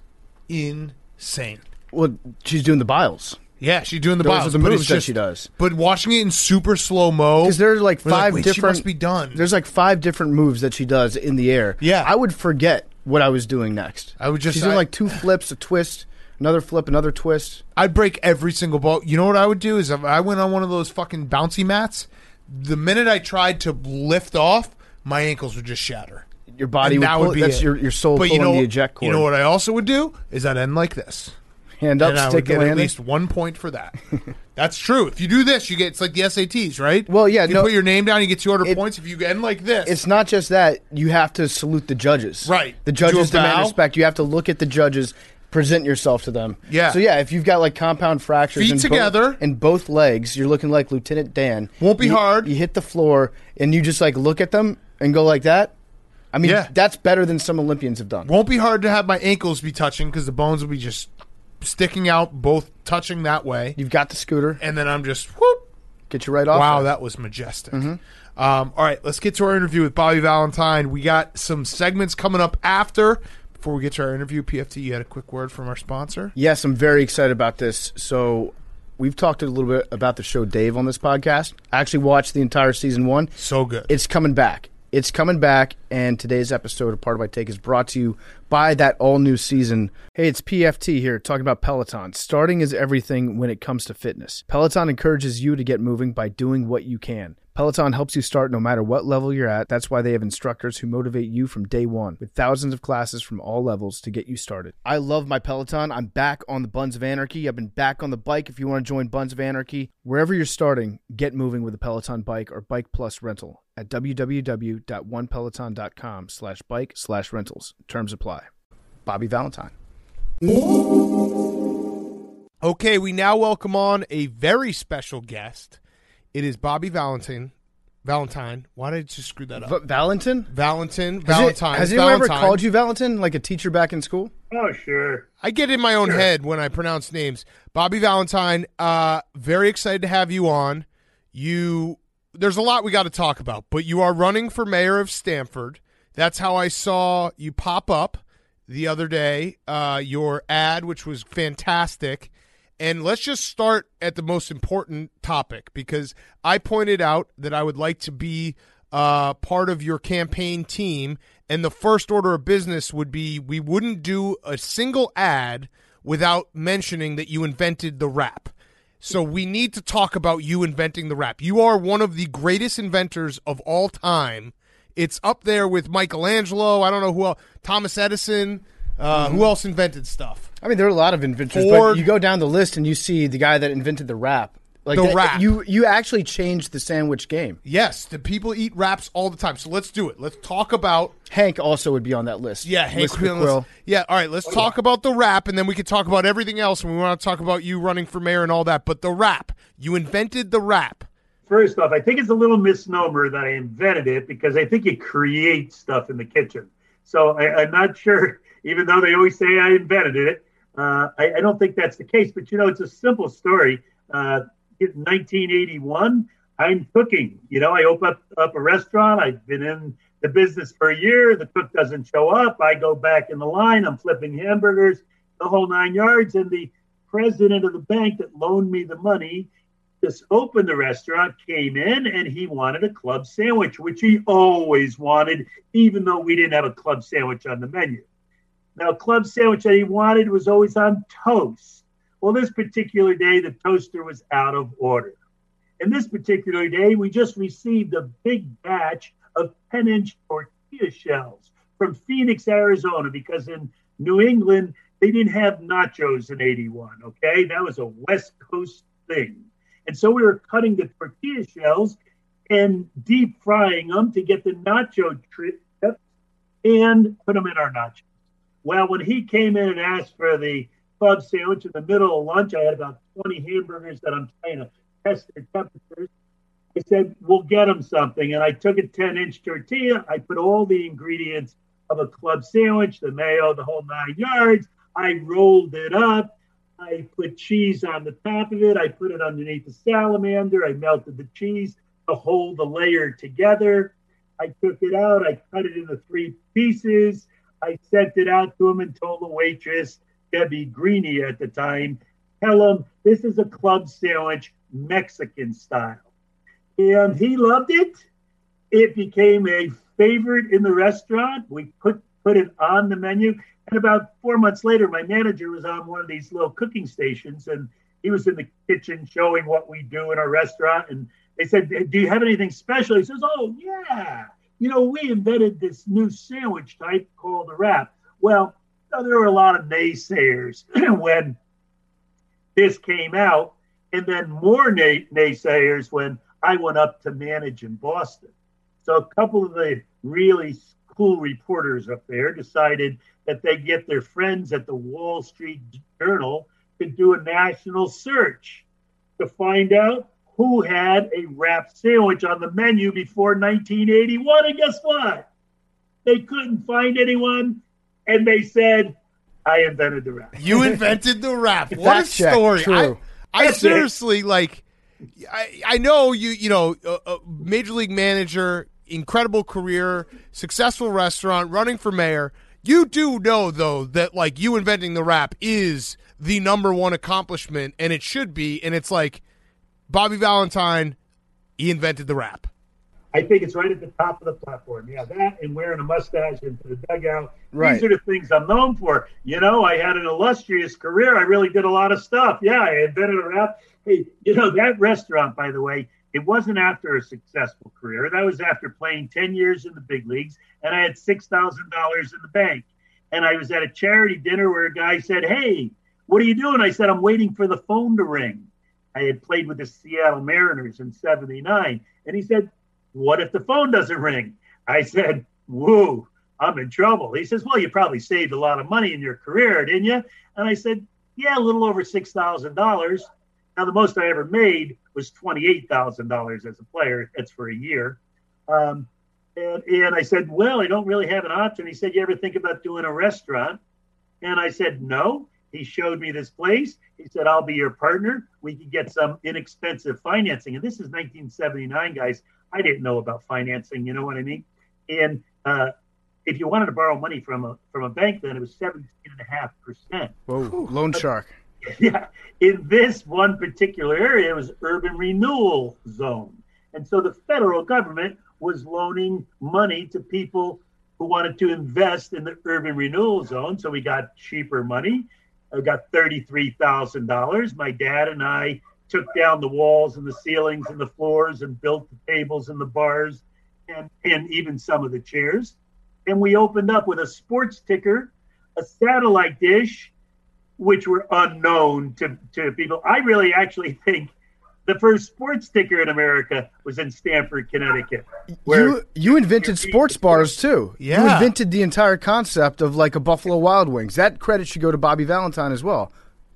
insane. Well, she's doing the Biles. Yeah, she's doing the Those Biles, are the but moves it's that just- she does. But watching it in super slow mo, Because there's like we're like, five wait, she different. must be done. There's like five different moves that she does in the air. Yeah. I would forget what I was doing next. I would just- She's doing I- like two flips, a twist, another flip, another twist. I'd break every single ball. You know what I would do is if I went on one of those fucking bouncy mats, the minute I tried to lift off, my ankles would just shatter. your body And would that pull, would be that's it. your your soul But pulling you know, the eject cord. you know what I also would do is I'd end like this. Hand up, and I would stick get at landing. least one point for that. That's true. If you do this, you get it's like the S A Ts, right? Well, yeah, If you no- put your name down, you get two hundred It- points. If you end like this, It's not just that. You have to salute the judges. Right. The Do a judges demand bow. respect. You have to look at the judges, present yourself to them. Yeah. So, yeah, if you've got, like, compound fractures Feet in, together. Both, in both legs, you're looking like Lieutenant Dan. Won't be You- hard. You hit the floor, and you just, like, look at them and go like that. I mean, Yeah. that's better than some Olympians have done. won't be hard to have my ankles be touching because the bones will be just sticking out, both touching that way, You've got the scooter. and then I'm just whoop. Get you right off. Wow, there. that was majestic. Um, all right, let's get to our interview with Bobby Valentine. We got some segments coming up after. Before we get to our interview, P F T, you had a quick word from our sponsor. Yes, I'm very excited about this. So, we've talked a little bit about the show Dave on this podcast. I actually watched the entire season one. So good. It's coming back. It's coming back, and today's episode of Part of My Take is brought to you by that all-new season. Hey, it's P F T here, talking about Peloton. Starting is everything when it comes to fitness. Peloton encourages you to get moving by doing what you can. Peloton helps you start no matter what level you're at. That's why they have instructors who motivate you from day one, with thousands of classes from all levels to get you started. I love my Peloton. I'm back on the Buns of Anarchy. I've been back on the bike. If you want to join Buns of Anarchy, wherever you're starting, get moving with a Peloton bike or Bike Plus rental at www.onepeloton.com slash bike slash rentals. Terms apply. Bobby Valentine. Okay, we now welcome on a very special guest. It is Bobby Valentine. Valentine. Why did I just screw that up? V- Valentine? Valentine. Has, it, Valentine. has anyone ever Valentine. called you Valentine, like a teacher back in school? Oh, sure. I get in my own head when I pronounce names. Bobby Valentine, uh, very excited to have you on. You, there's a lot we got to talk about, but you are running for mayor of Stamford. That's how I saw you pop up the other day, uh, your ad, which was fantastic. And let's just start at the most important topic, because I pointed out that I would like to be uh, part of your campaign team, and the first order of business would be we wouldn't do a single ad without mentioning that you invented the rap. So we need to talk about you inventing the rap. You are one of the greatest inventors of all time. It's up there with Michelangelo. I don't know who else. Thomas Edison. Uh, Who else invented stuff? I mean, there are a lot of inventors, Ford. but you go down the list and you see the guy that invented the rap. Like The that- rap. You, you actually changed the sandwich game. Yes, the people eat wraps all the time. So let's do it. Let's talk about Hank also would be on that list. yeah, Hank List Quillen. McQuill. Yeah, all right. Let's talk about the rap, and then we can talk about everything else. And we want to talk about you running for mayor and all that. But the rap, you invented the rap. First off, I think it's a little misnomer that I invented it, because I think you create stuff in the kitchen. So I, I'm not sure, even though they always say I invented it, uh, I, I don't think that's the case. But, you know, it's a simple story. Uh, in nineteen eighty-one, I'm cooking. You know, I open up, up a restaurant. I've been in the business for a year. The cook doesn't show up. I go back in the line. I'm flipping hamburgers, the whole nine yards. And the president of the bank that loaned me the money just opened the restaurant, came in, and he wanted a club sandwich, which he always wanted, even though we didn't have a club sandwich on the menu. Now, club sandwich that he wanted was always on toast. Well, this particular day, the toaster was out of order. And this particular day, we just received a big batch of ten-inch tortilla shells from Phoenix, Arizona, because in New England, they didn't have nachos in eighty-one, okay? That was a West Coast thing. And so we were cutting the tortilla shells and deep frying them to get the nacho trip and put them in our nachos. Well, when he came in and asked for the club sandwich in the middle of lunch, I had about twenty hamburgers that I'm trying to test their temperatures. I said, we'll get him something. And I took a ten-inch tortilla. I put all the ingredients of a club sandwich, the mayo, the whole nine yards. I rolled it up. I put cheese on the top of it. I put it underneath the salamander. I melted the cheese to hold the layer together. I took it out. I cut it into three pieces. I sent it out to him and told the waitress, Debbie Greeny at the time, tell him this is a club sandwich, Mexican style. And he loved it. It became a favorite in the restaurant. We put, put it on the menu. And about four months later, my manager was on one of these little cooking stations, and he was in the kitchen showing what we do in our restaurant. And they said, do you have anything special? He says, oh, yeah. you know, we invented this new sandwich type called a wrap. Well, there were a lot of naysayers when this came out, and then more nay- naysayers when I went up to manage in Boston. So a couple of the really cool reporters up there decided that they get their friends at the Wall Street Journal to do a national search to find out who had a wrap sandwich on the menu before nineteen eighty-one. And guess what? They couldn't find anyone, and they said, I invented the wrap. You invented the wrap. What Fact a check, story. true. I, I That's it. seriously, like, I, I know you, you know, a, a major league manager, incredible career, successful restaurant, running for mayor. You do know, though, that, like, you inventing the wrap is the number one accomplishment, and it should be, and it's like, Bobby Valentine, he invented the wrap. I think it's right at the top of the platform. Yeah, that and wearing a mustache into the dugout. Right. These are the things I'm known for. You know, I had an illustrious career. I really did a lot of stuff. Yeah, I invented a wrap. Hey, you know, that restaurant, by the way, it wasn't after a successful career. That was after playing ten years in the big leagues, and I had six thousand dollars in the bank. And I was at a charity dinner where a guy said, hey, what are you doing? I said, I'm waiting for the phone to ring. I had played with the Seattle Mariners in seventy-nine. And he said, what if the phone doesn't ring? I said, whoa, I'm in trouble. He says, well, you probably saved a lot of money in your career, didn't you? And I said, yeah, a little over six thousand dollars. Now, the most I ever made was twenty-eight thousand dollars as a player. That's for a year. Um, and, and I said, well, I don't really have an option. He said, you ever think about doing a restaurant? And I said, no. He showed me this place. He said, I'll be your partner. We could get some inexpensive financing. And this is nineteen seventy-nine, guys. I didn't know about financing. You know what I mean? And uh, if you wanted to borrow money from a from a bank, then it was seventeen and a half percent. Whoa, loan shark. Yeah. In this one particular area, it was urban renewal zone. And so the federal government was loaning money to people who wanted to invest in the urban renewal zone. So we got cheaper money. I got thirty-three thousand dollars. My dad and I took down the walls and the ceilings and the floors and built the tables and the bars and, and even some of the chairs. And we opened up with a sports ticker, a satellite dish, which were unknown to, to people. I really actually think the first sports ticker in America was in Stamford, Connecticut. Where You you invented sports bars too. You Yeah. invented the entire concept of like a Buffalo Wild Wings. That credit should go to Bobby Valentine as well.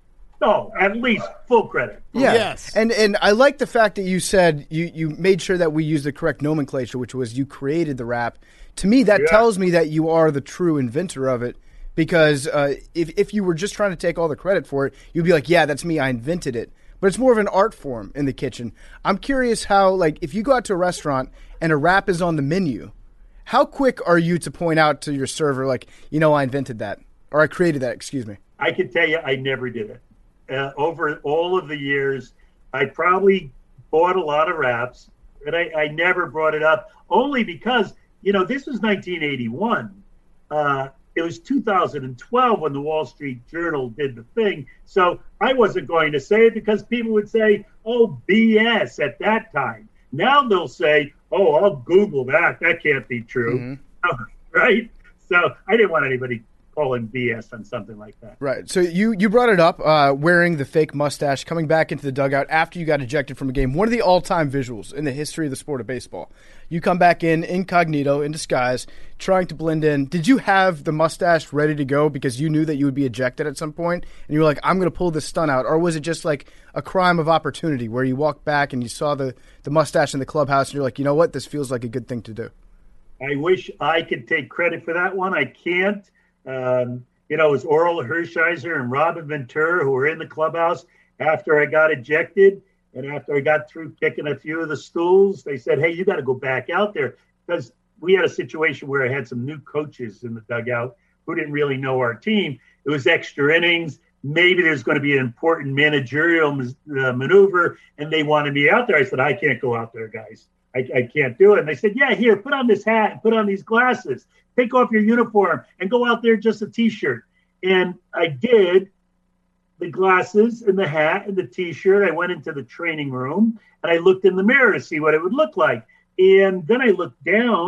No, at least full credit. Yeah. Yes. And and I like the fact that you said you, you made sure that we used the correct nomenclature, which was you created the rap. To me, that Yeah. tells me that you are the true inventor of it. Because uh, if if you were just trying to take all the credit for it, you'd be like, yeah, that's me. I invented it. But it's more of an art form in the kitchen. I'm curious how, like, if you go out to a restaurant and a wrap is on the menu, how quick are you to point out to your server, like, you know, I invented that, or I created that, excuse me. I can tell you I never did it. Uh, over all of the years, I probably bought a lot of wraps, and I, I never brought it up, only because, you know, this was nineteen eighty-one. Uh, it was two thousand twelve when the Wall Street Journal did the thing. So I wasn't going to say it because people would say, oh, B S at that time. Now they'll say, oh, I'll Google that. That can't be true. Mm-hmm. Right? So I didn't want anybody calling B S on something like that. Right. So you, you brought it up, uh, wearing the fake mustache, coming back into the dugout after you got ejected from a game. One of the all-time visuals in the history of the sport of baseball. You come back in incognito, in disguise, trying to blend in. Did you have the mustache ready to go because you knew that you would be ejected at some point, and you were like, I'm going to pull this stunt out? Or was it just like a crime of opportunity where you walked back and you saw the, the mustache in the clubhouse and you're like, you know what, this feels like a good thing to do? I wish I could take credit for that one. I can't. Um, you know, it was Oral Hershiser and Robin Ventura who were in the clubhouse after I got ejected. And after I got through kicking a few of the stools, they said, hey, you got to go back out there. Because we had a situation where I had some new coaches in the dugout who didn't really know our team. It was extra innings. Maybe there's going to be an important managerial uh, maneuver, and they wanted me out there. I said, I can't go out there, guys. I, I can't do it. And they said, yeah, here, put on this hat, and put on these glasses, take off your uniform, and go out there just a T-shirt. And I did. The glasses and the hat and the T-shirt. I went into the training room and I looked in the mirror to see what it would look like. And then I looked down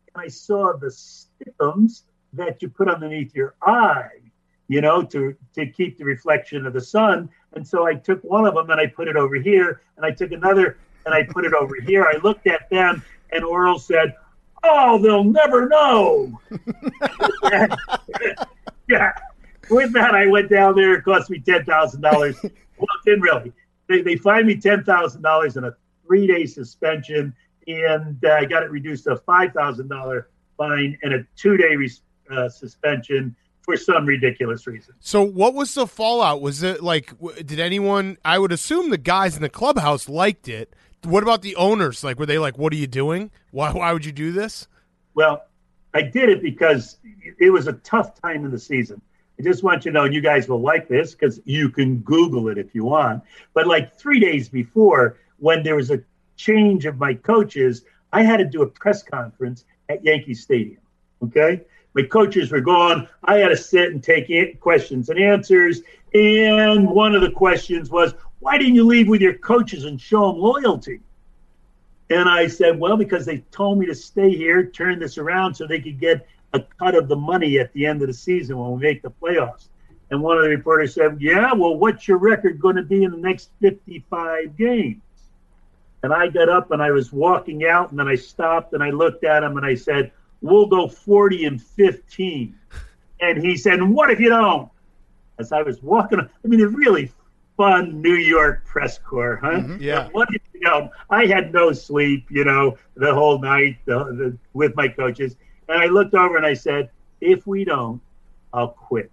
and I saw the sticums that you put underneath your eye, you know, to, to keep the reflection of the sun. And so I took one of them and I put it over here, and I took another and I put it over here. I looked at them, and Oral said, "Oh, they'll never know." yeah. yeah. With that, I went down there. It cost me ten thousand dollars. Well, it didn't really. They, they fined me ten thousand dollars and a three-day suspension, and uh, I got it reduced to a five thousand dollars fine and a two-day res- uh, suspension for some ridiculous reason. So what was the fallout? Was it like, w- did anyone, I would assume the guys in the clubhouse liked it. What about the owners? Like, were they like, what are you doing? Why, why would you do this? Well, I did it because it was a tough time in the season. I just want you to know, and you guys will like this because you can Google it if you want. But like three days before, when there was a change of my coaches, I had to do a press conference at Yankee Stadium. Okay? My coaches were gone. I had to sit and take questions and answers. And one of the questions was, why didn't you leave with your coaches and show them loyalty? And I said, well, because they told me to stay here, turn this around so they could get a cut of the money at the end of the season when we make the playoffs. And one of the reporters said, yeah, well, what's your record going to be in the next fifty-five games? And I got up and I was walking out, and then I stopped and I looked at him and I said, we'll go forty and fifteen. And he said, what if you don't? As I was walking, I mean, a really fun New York press corps, huh? Mm-hmm. Yeah. What if you don't? I had no sleep, you know, the whole night the, the, with my coaches. And I looked over and I said, if we don't, I'll quit.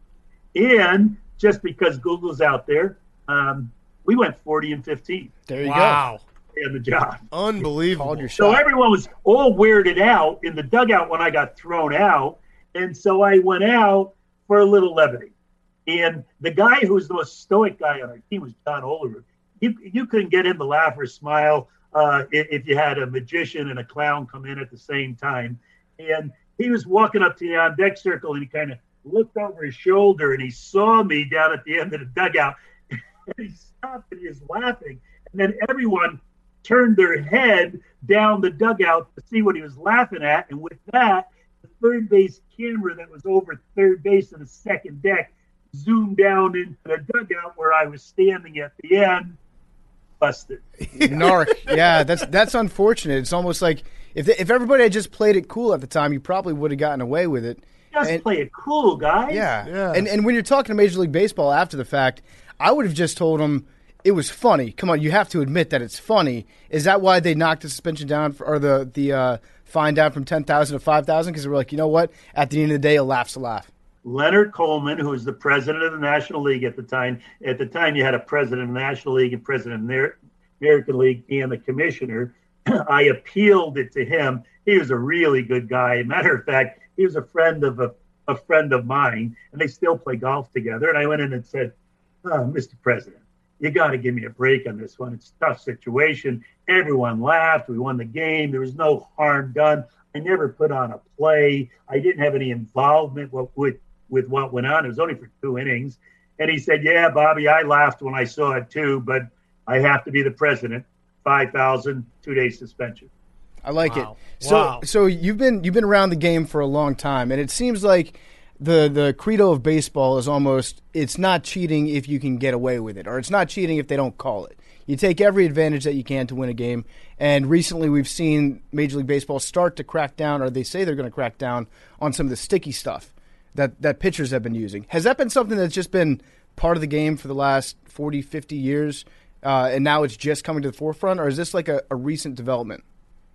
And just because Google's out there, um, we went forty and fifteen. There you Wow. In the job. Unbelievable. Called your So shot. everyone was all weirded out in the dugout when I got thrown out. And so I went out for a little levity. And the guy who was the most stoic guy on our team was John Olerud. You, you couldn't get him to laugh or smile uh, if, if you had a magician and a clown come in at the same time. And he was walking up to the on-deck circle, and he kind of looked over his shoulder, and he saw me down at the end of the dugout. And he stopped, and he was laughing. And then everyone turned their head down the dugout to see what he was laughing at. And with that, the third base camera that was over third base on the second deck zoomed down into the dugout where I was standing at the end. Busted. Narc. Yeah, that's that's unfortunate. It's almost like if if everybody had just played it cool at the time, you probably would have gotten away with it. Just And- play it cool, guys. Yeah. Yeah. And and when you're talking to Major League Baseball after the fact, I would have just told them it was funny. Come on, you have to admit that it's funny. Is that why they knocked the suspension down for, or the the uh, fine down from ten thousand to five thousand? Because they were like, you know what? At the end of the day, a laugh's a laugh. Leonard Coleman, who was the president of the National League at the time. At the time, you had a president of the National League and president of the American League and the commissioner. I appealed it to him. He was a really good guy. Matter of fact, he was a friend of a, a friend of mine, and they still play golf together. And I went in and said, oh, Mister President, you got to give me a break on this one. It's a tough situation. Everyone laughed. We won the game. There was no harm done. I never put on a play. I didn't have any involvement with, with, with what went on. It was only for two innings. And he said, yeah, Bobby, I laughed when I saw it too, but I have to be the president. five thousand, two-day suspension. I like Wow. it. So Wow. so you've been you've been around the game for a long time, and it seems like the the credo of baseball is almost it's not cheating if you can get away with it, or it's not cheating if they don't call it. You take every advantage that you can to win a game. And recently we've seen Major League Baseball start to crack down, or they say they're going to crack down on some of the sticky stuff that, that pitchers have been using. Has that been something that's just been part of the game for the last forty, fifty years, uh, and now it's just coming to the forefront, or is this like a, a recent development?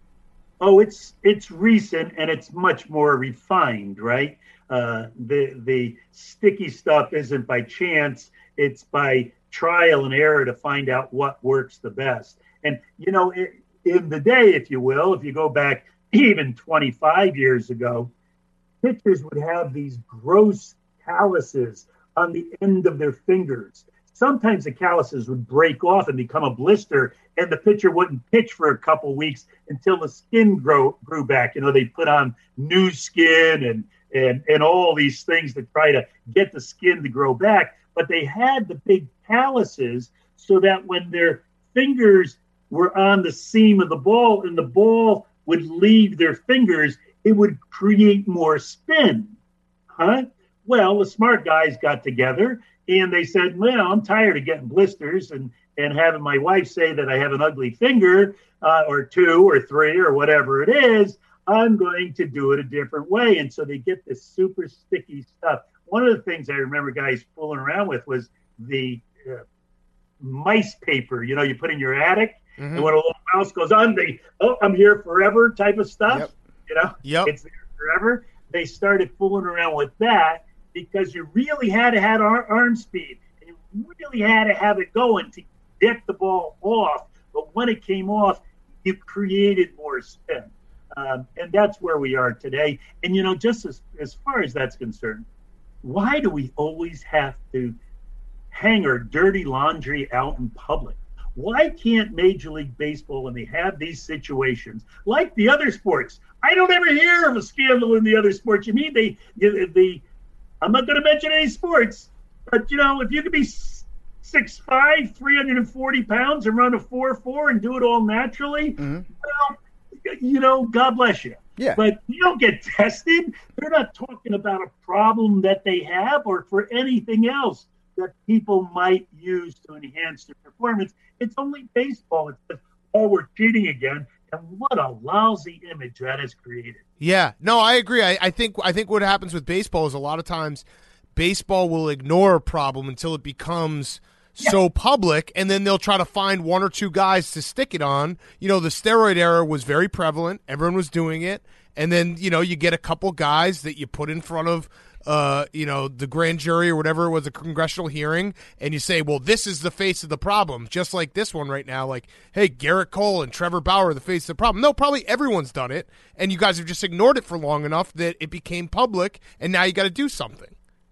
Oh, it's it's recent and it's much more refined, right? Uh, the the sticky stuff isn't by chance; it's by trial and error to find out what works the best. And you know, it, in the day, if you will, if you go back even twenty-five years ago, pitchers would have these gross calluses on the end of their fingers. Sometimes the calluses would break off and become a blister, and the pitcher wouldn't pitch for a couple weeks until the skin grow, grew back. You know, they put on new skin and, and, and all these things to try to get the skin to grow back. But they had the big calluses so that when their fingers were on the seam of the ball and the ball would leave their fingers, it would create more spin. Huh? Well, the smart guys got together and they said, well, I'm tired of getting blisters and, and having my wife say that I have an ugly finger uh, or two or three or whatever it is. I'm going to do it a different way. And so they get this super sticky stuff. One of the things I remember guys fooling around with was the uh, mice paper, you know, you put in your attic. Mm-hmm. And when a little mouse goes on, they, oh, I'm here forever type of stuff. Yep. You know, yep. It's there forever. They started fooling around with that because you really had to have ar- arm speed. And you really had to have it going to get the ball off. But when it came off, you created more spin. Um, and that's where we are today. And, you know, just as, as far as that's concerned, why do we always have to hang our dirty laundry out in public? Why can't Major League Baseball, when they have these situations, like the other sports, I don't ever hear of a scandal in the other sports. You mean they, you, the, I'm not going to mention any sports, but, you know, if you could be six five, three hundred forty pounds and run a four four and do it all naturally, mm-hmm. well, you know, God bless you. Yeah. But you don't get tested. They're not talking about a problem that they have or for anything else that people might use to enhance their performance. It's only baseball. It's just, oh, we're cheating again. And what a lousy image that has created. Yeah. No, I agree. I, I think I think what happens with baseball is a lot of times baseball will ignore a problem until it becomes yeah. so public, and then they'll try to find one or two guys to stick it on. You know, the steroid era was very prevalent. Everyone was doing it. And then, you know, you get a couple guys that you put in front of Uh, you know, the grand jury or whatever it was, a congressional hearing, and you say, well, this is the face of the problem, just like this one right now. Like, hey, Garrett Cole and Trevor Bauer are the face of the problem. No, probably everyone's done it, and you guys have just ignored it for long enough that it became public, and now you got to do something.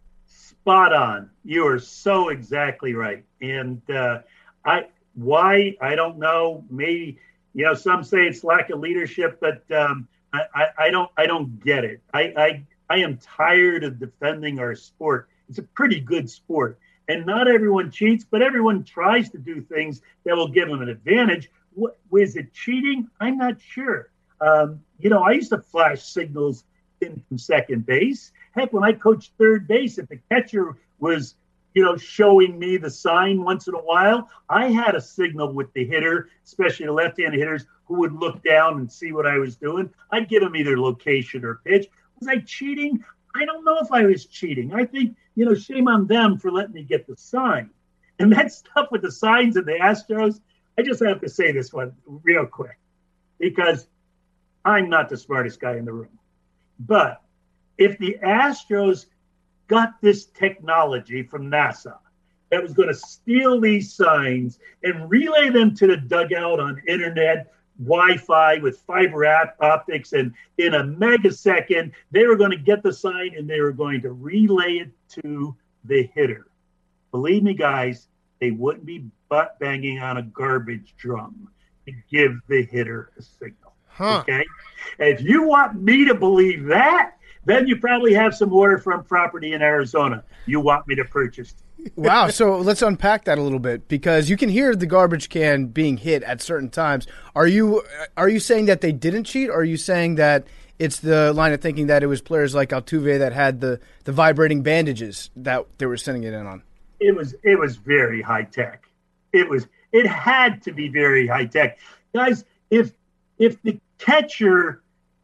Spot on. You are so exactly right. And uh, I, why, I don't know. Maybe, you know, some say it's lack of leadership, but um, I, I, I don't, I don't get it. I, I, I am tired of defending our sport. It's a pretty good sport. And not everyone cheats, but everyone tries to do things that will give them an advantage. What, was it cheating? I'm not sure. Um, you know, I used to flash signals in from second base. Heck, when I coached third base, if the catcher was, you know, showing me the sign once in a while, I had a signal with the hitter, especially the left-handed hitters, who would look down and see what I was doing. I'd give them either location or pitch. Was I cheating? I don't know if I was cheating. I think, you know, shame on them for letting me get the sign. And that stuff with the signs and the Astros, I just have to say this one real quick because I'm not the smartest guy in the room. But if the Astros got this technology from NASA that was going to steal these signs and relay them to the dugout on internet, Wi-Fi with fiber optics, and in a megasecond, they were going to get the sign and they were going to relay it to the hitter. Believe me, guys, they wouldn't be butt banging on a garbage drum to give the hitter a signal. Huh. Okay? If you want me to believe that, then you probably have some waterfront property in Arizona you want me to purchase. Wow, so let's unpack that a little bit because you can hear the garbage can being hit at certain times. Are you are you saying that they didn't cheat, or are you saying that it's the line of thinking that it was players like Altuve that had the, the vibrating bandages that they were sending it in on? It was it was very high tech. It was it had to be very high tech. Guys, if if the catcher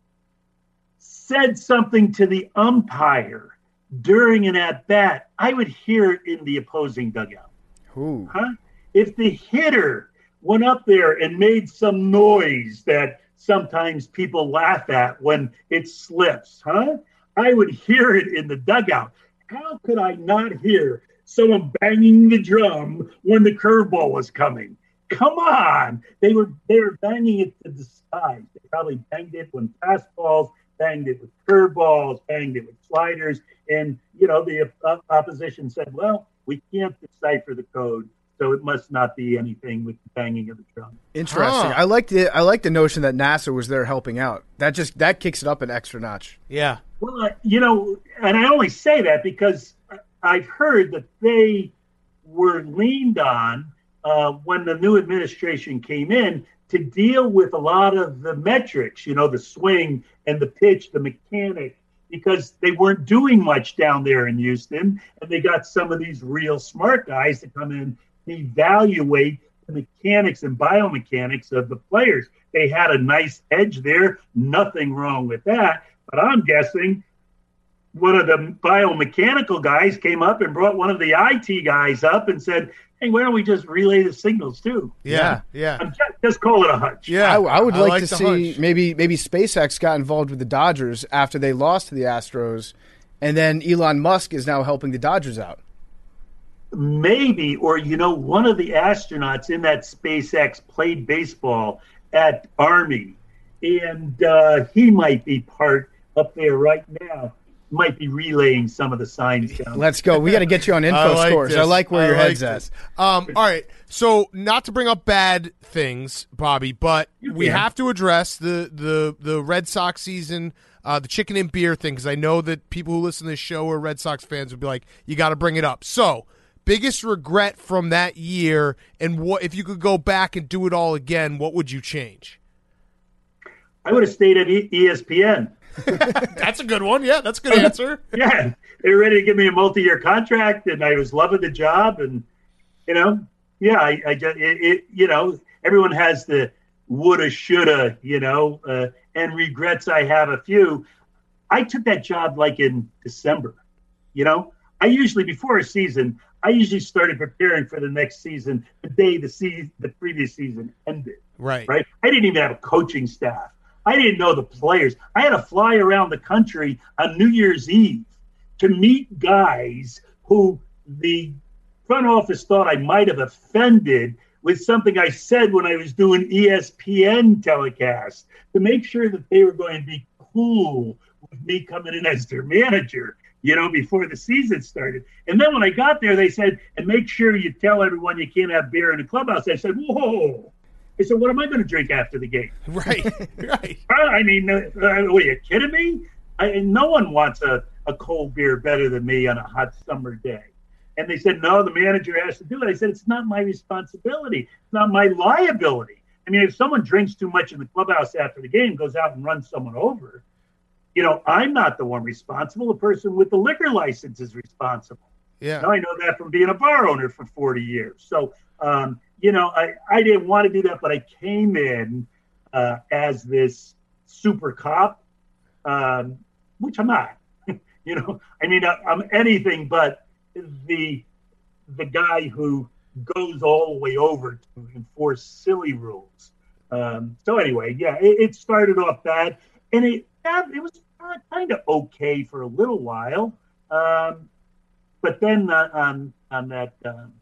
said something to the umpire during an at-bat, I would hear it in the opposing dugout. Ooh. Huh? If the hitter went up there and made some noise that sometimes people laugh at when it slips, huh? I would hear it in the dugout. How could I not hear someone banging the drum when the curveball was coming? Come on. They were they were banging it to the side. They probably banged it when fastballs, banged it with curveballs, banged it with sliders. And, you know, the uh, opposition said, well, we can't decipher the code, so it must not be anything with the banging of the drum. Interesting. Huh. I like the I like the notion that NASA was there helping out. That just that kicks it up an extra notch. Yeah. Well, uh, you know, and I only say that because I've heard that they were leaned on uh, when the new administration came in to deal with a lot of the metrics, you know, the swing and the pitch, the mechanic, because they weren't doing much down there in Houston. And they got some of these real smart guys to come in and evaluate the mechanics and biomechanics of the players. They had a nice edge there. Nothing wrong with that. But I'm guessing one of the biomechanical guys came up and brought one of the I T guys up and said, hey, why don't we just relay the signals too? Yeah, yeah. I'm just, just call it a hunch. Yeah, I, I would I like, like to the see hunch. maybe maybe SpaceX got involved with the Dodgers after they lost to the Astros, and then Elon Musk is now helping the Dodgers out. Maybe, or, you know, one of the astronauts in that SpaceX played baseball at Army, and uh, he might be part up there right now. Might be relaying some of the signs down. Let's go. We got to get you on info I like scores. this. I like where I your like head's this. at. Um, all right. So, not to bring up bad things, Bobby, but You we can. have to address the the the Red Sox season, uh, the chicken and beer thing, because I know that people who listen to this show are Red Sox fans would be like, you got to bring it up. So, biggest regret from that year, and what if you could go back and do it all again? What would you change? I would have stayed at E- ESPN. That's a good one. Yeah, that's a good answer. Yeah, they were ready to give me a multi-year contract, and I was loving the job. And you know, yeah, I, I just, it, it, you know, everyone has the woulda, shoulda, you know, uh, and regrets. I have a few. I took that job like in December. You know, I usually before a season, I usually started preparing for the next season the day the season, the previous season ended. Right. Right. I didn't even have a coaching staff. I didn't know the players. I had to fly around the country on New Year's Eve to meet guys who the front office thought I might have offended with something I said when I was doing E S P N telecasts, to make sure that they were going to be cool with me coming in as their manager, you know, before the season started. And then when I got there, they said, and make sure you tell everyone you can't have beer in the clubhouse. I said, whoa. I said, what am I going to drink after the game? Right. Right. I mean, uh, uh, what, are you kidding me? I, no one wants a, a cold beer better than me on a hot summer day. And they said, no, the manager has to do it. I said, it's not my responsibility. It's not my liability. I mean, if someone drinks too much in the clubhouse after the game, goes out and runs someone over, you know, I'm not the one responsible. The person with the liquor license is responsible. Yeah. Now, I know that from being a bar owner for forty years. So, um, you know, I, I didn't want to do that, but I came in uh, as this super cop, um, which I'm not. You know, I mean, I, I'm anything but the the guy who goes all the way over to enforce silly rules. Um, so anyway, yeah, it, it started off bad, and it it was uh, kind of okay for a little while, um, but then uh, on on that. Um,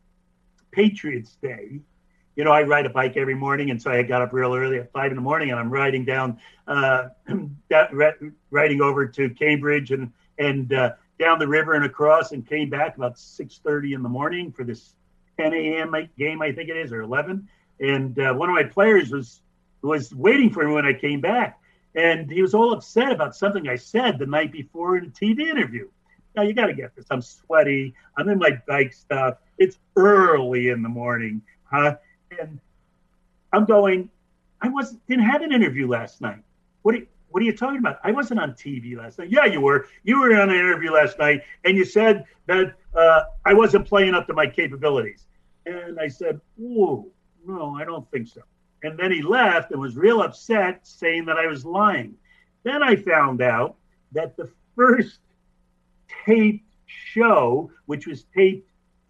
Patriots Day, you know, I ride a bike every morning, and so I got up real early at five in the morning, and I'm riding down, uh, that, riding over to Cambridge and and uh, down the river and across, and came back about six thirty in the morning for this ten a.m. game, I think it is, or eleven. And uh, one of my players was was waiting for me when I came back, and he was all upset about something I said the night before in a T V interview. Now, you got to get this. I'm sweaty. I'm in my bike stuff. It's early in the morning, huh? And I'm going, I wasn't didn't have an interview last night. What are, what are you talking about? I wasn't on T V last night. Yeah, you were. You were on an interview last night, and you said that uh, I wasn't playing up to my capabilities. And I said, oh, no, I don't think so. And then he left and was real upset, saying that I was lying. Then I found out that the first taped show, which was taped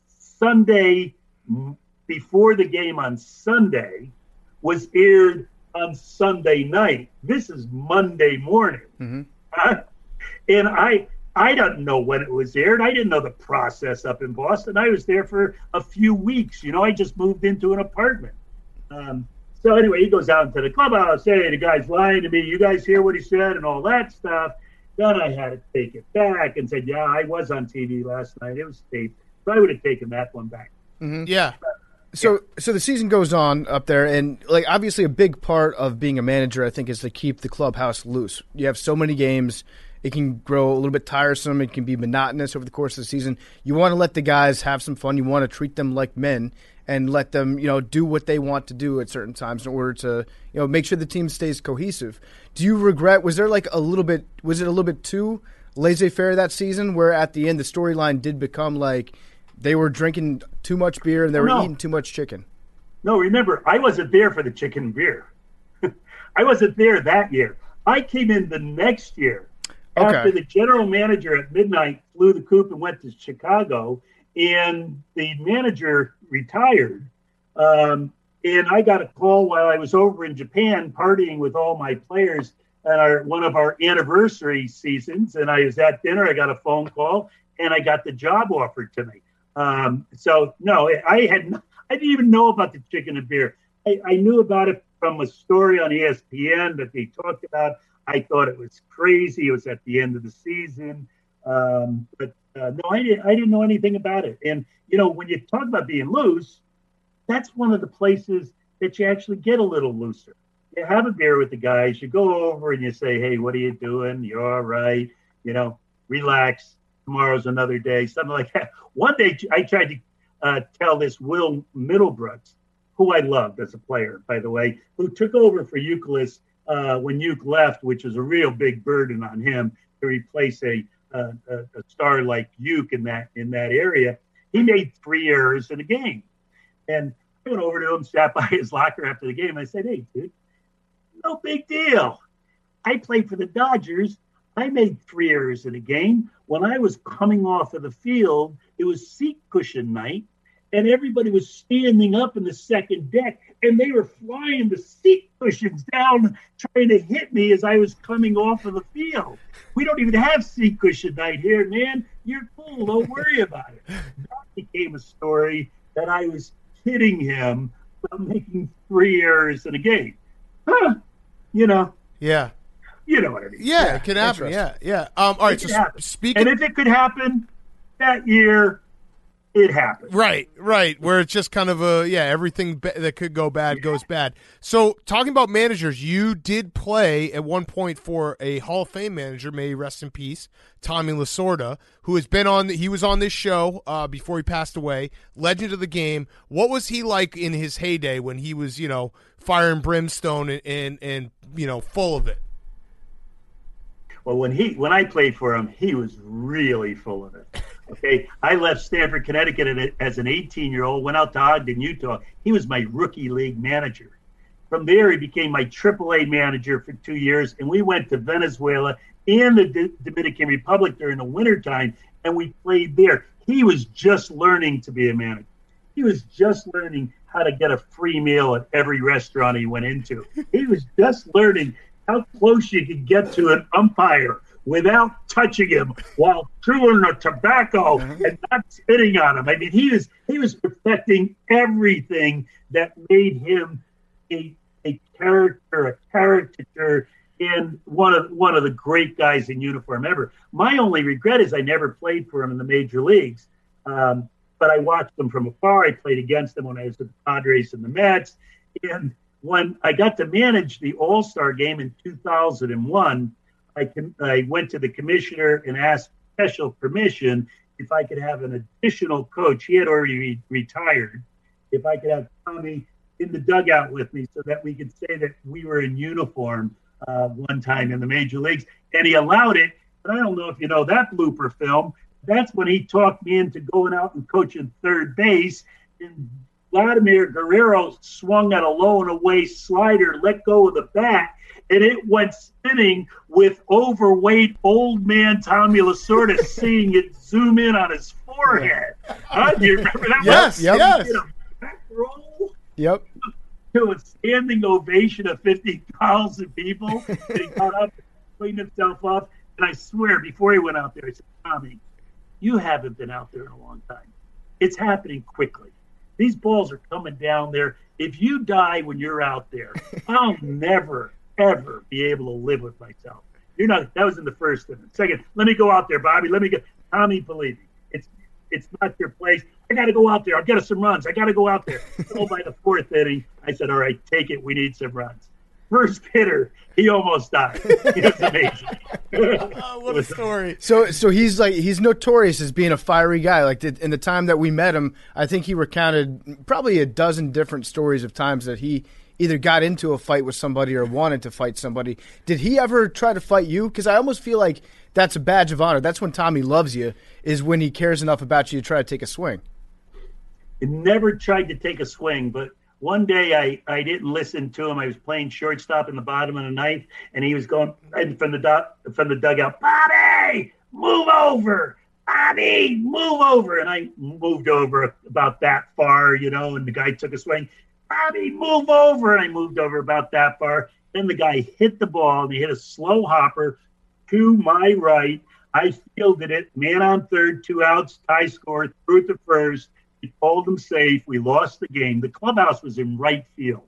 Sunday before the game on Sunday, was aired on Sunday night. This is Monday morning. Mm-hmm. Uh, and I I don't know when it was aired. I didn't know the process up in Boston. I was there for a few weeks. You know, I just moved into an apartment. Um, so anyway, he goes out into the clubhouse. Hey, the guy's lying to me. You guys hear what he said and all that stuff. Then I had to take it back and said, yeah, I was on T V last night. It was taped. So I would have taken that one back. Mm-hmm. Yeah. So, so the season goes on up there, and like obviously a big part of being a manager, I think, is to keep the clubhouse loose. You have so many games, it can grow a little bit tiresome. It can be monotonous over the course of the season. You want to let the guys have some fun. You want to treat them like men and let them, you know, do what they want to do at certain times in order to, you know, make sure the team stays cohesive. Do you regret, was there like a little bit, was it a little bit too laissez-faire that season where at the end the storyline did become like they were drinking too much beer and they were no. eating too much chicken? No, remember, I wasn't there for the chicken and beer. I wasn't there that year. I came in the next year Okay. after the general manager at midnight flew the coop and went to Chicago, and the manager retired. Um, and I got a call while I was over in Japan partying with all my players at our one of our anniversary seasons. And I was at dinner. I got a phone call, and I got the job offered to me. Um, so, no, I had no, I didn't even know about the chicken and beer. I, I knew about it from a story on E S P N that they talked about. I thought it was crazy. It was at the end of the season. Um, but uh, no, I didn't, I didn't know anything about it. And, you know, when you talk about being loose, that's one of the places that you actually get a little looser. You have a beer with the guys. You go over and you say, hey, what are you doing? You're all right. You know, relax. Tomorrow's another day, something like that. One day I tried to uh, tell this Will Middlebrooks, who I loved as a player, by the way, who took over for Euclid uh, when Euc left, which was a real big burden on him to replace a, uh, a, a star like Euc in that in that area. He made three errors in a game. And I went over to him, sat by his locker after the game. And I said, hey, dude, no big deal. I played for the Dodgers. I made three errors in a game. When I was coming off of the field, it was seat cushion night, and everybody was standing up in the second deck, and they were flying the seat cushions down, trying to hit me as I was coming off of the field. We don't even have seat cushion night here, man. You're cool. Don't worry about it. That became a story that I was kidding him about making three errors in a game. Huh. You know. Yeah. You know what I mean. Yeah, Yeah, it can happen. Yeah, interesting. yeah. Um, all right, It so could sp- happen. speaking And if it could happen that year, it happened. Right, right. Where it's just kind of a yeah, everything ba- that could go bad goes bad. So talking about managers, you did play at one point for a Hall of Fame manager, may he rest in peace, Tommy Lasorda, who has been on. He was on this show uh, before he passed away. Legend of the game. What was he like in his heyday when he was, you know, fire and brimstone and and, and you know, full of it? Well, when he when I played for him, he was really full of it. Okay, I left Stamford, Connecticut as an eighteen-year-old, went out to Ogden, Utah. He was my rookie league manager. From there, he became my triple A manager for two years, and we went to Venezuela and the D- Dominican Republic during the wintertime, and we played there. He was just learning to be a manager. He was just learning how to get a free meal at every restaurant he went into. He was just learning how close you could get to an umpire without touching him while chewing the tobacco and not spitting on him. I mean, he was he was perfecting everything that made him a a character, a caricature, and one of one of the great guys in uniform ever. My only regret is I never played for him in the major leagues, um, but I watched them from afar. I played against them when I was with the Padres and the Mets, and when I got to manage the All-Star game in two thousand one, I, can, I went to the commissioner and asked special permission if I could have an additional coach. He had already re- retired. If I could have Tommy in the dugout with me so that we could say that we were in uniform uh, one time in the major leagues. And he allowed it. But I don't know if you know that blooper film. That's when he talked me into going out and coaching third base. And Vladimir Guerrero swung at a low and away slider, let go of the bat, and it went spinning with overweight old man Tommy Lasorda seeing it zoom in on his forehead. Huh? Do you remember that? Yes, one? yes. He did a back roll Yep. to a standing ovation of fifty thousand people. And he got up and cleaned himself up. And I swear, before he went out there, I said, Tommy, you haven't been out there in a long time. It's happening quickly. These balls are coming down there. If you die when you're out there, I'll never, ever be able to live with myself. You're not. That was in the first inning. Second, let me go out there, Bobby. Let me go. Tommy, believe me, it's it's not your place. I got to go out there. I'll get us some runs. I got to go out there. So by the fourth inning, I said, all right, take it. We need some runs. first hitter, he almost died. It was amazing. Oh, what a story. So, so he's like he's notorious as being a fiery guy. Like the, in the time that we met him, I think he recounted probably a dozen different stories of times that he either got into a fight with somebody or wanted to fight somebody. Did he ever try to fight you? Because I almost feel like that's a badge of honor. That's when Tommy loves you, is when he cares enough about you to try to take a swing. He never tried to take a swing, but one day I, I didn't listen to him. I was playing shortstop in the bottom of the ninth, and he was going from the du- from the dugout, Bobby, move over. Bobby, move over. And I moved over about that far, you know, and the guy took a swing. Bobby, move over. And I moved over about that far. Then the guy hit the ball, and he hit a slow hopper to my right. I fielded it, man on third, two outs, tie score, threw it to first. We pulled him safe. We lost the game. The clubhouse was in right field.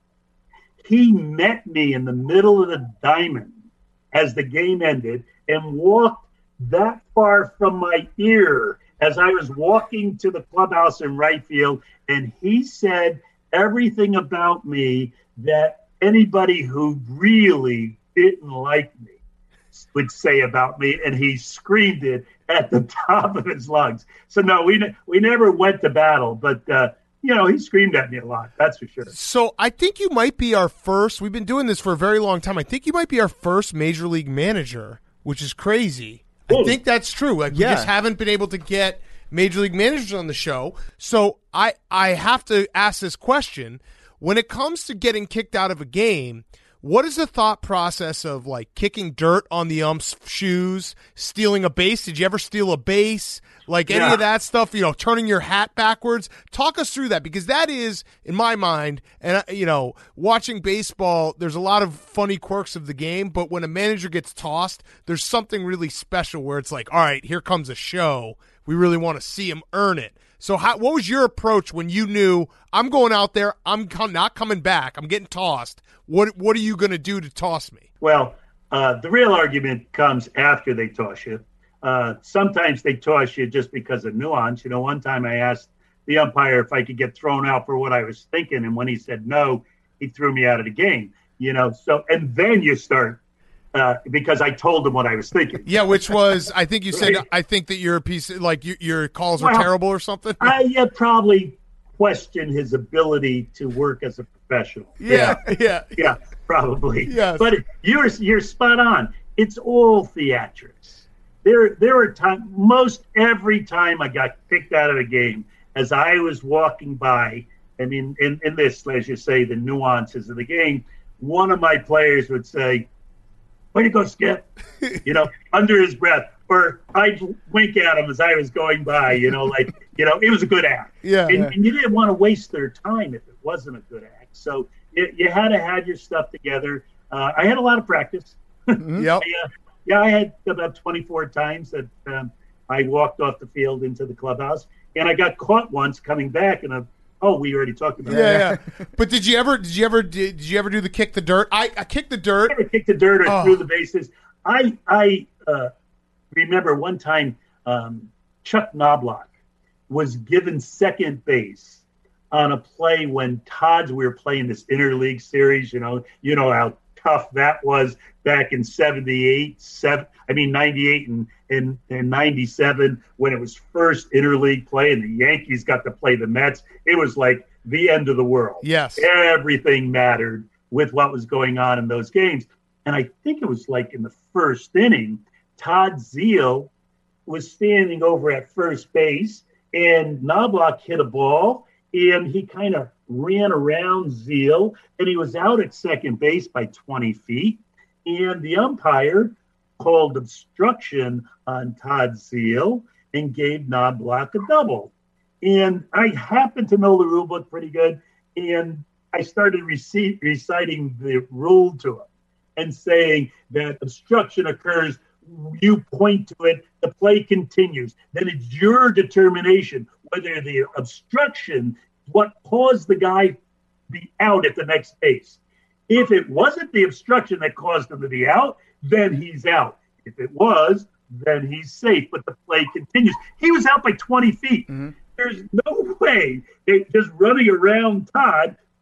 He met me in the middle of the diamond as the game ended and walked that far from my ear as I was walking to the clubhouse in right field. And he said everything about me that anybody who really didn't like me would say about me, and he screamed it at the top of his lungs. So no, we ne- we never went to battle, but uh, you know, he screamed at me a lot. That's for sure. So I think you might be our first. We've been doing this for a very long time. I think you might be our first major league manager, which is crazy. Ooh. I think that's true. Like Yeah. we just haven't been able to get major league managers on the show. So I I have to ask this question: when it comes to getting kicked out of a game, what is the thought process of like kicking dirt on the ump's shoes, stealing a base? Did you ever steal a base? Like any Yeah. of that stuff, you know, turning your hat backwards? Talk us through that, because that is, in my mind, and you know, watching baseball, there's a lot of funny quirks of the game, but when a manager gets tossed, there's something really special where it's like, all right, here comes a show. We really want to see him earn it. So how, what was your approach when you knew I'm going out there, I'm com- not coming back, I'm getting tossed? What what are you going to do to toss me? Well, uh, the real argument comes after they toss you. Uh, sometimes they toss you just because of nuance. You know, one time I asked the umpire if I could get thrown out for what I was thinking, and when he said no, he threw me out of the game. You know, so and then you start uh, because I told him what I was thinking. Yeah, which was, I think you said, Right. I think that you're a piece of, like your, your calls were Well, terrible or something. I uh, probably question his ability to work as a professional. yeah, yeah. Yeah, probably. Yes. But you're you're spot on. It's all theatrics. There there were times, most every time I got kicked out of a game, as I was walking by, and in, in, in this, as you say, the nuances of the game, one of my players would say, "Way to go, Skip," you know, under his breath. Or I'd wink at him as I was going by, you know, like, you know, it was a good act. Yeah, and, yeah. and you didn't want to waste their time if it wasn't a good act. So you, you had to have your stuff together. Uh, I had a lot of practice. Yep. Yeah, yeah, I had about twenty-four times that um, I walked off the field into the clubhouse, and I got caught once coming back, and a oh, we already talked about Yeah, that. yeah. But did you ever, did you ever, did, did you ever do the kick the dirt? I, I kicked the dirt. I never kicked the dirt or Oh. threw the bases. I I uh, remember one time um, Chuck Knobloch was given second base on a play when Todd's we were playing this interleague series. You know, you know how tough that was back in seventy-eight, seven. I mean ninety-eight and and, and ninety-seven when it was first interleague play, and the Yankees got to play the Mets. It was like the end of the world. Yes. Everything mattered with what was going on in those games. And I think it was like in the first inning, Todd Zeal was standing over at first base, and Knobloch hit a ball, and he kind of ran around Zeal, and he was out at second base by twenty feet. And the umpire called obstruction on Todd Zeal and gave Knobloch a double. And I happened to know the rule book pretty good, and I started reci- reciting the rule to him and saying that obstruction occurs, you point to it, the play continues. Then it's your determination whether the obstruction, what caused the guy to be out at the next base. If it wasn't the obstruction that caused him to be out, then he's out. If it was, then he's safe, but the play continues. He was out by twenty feet. Mm-hmm. There's no way they just running around Todd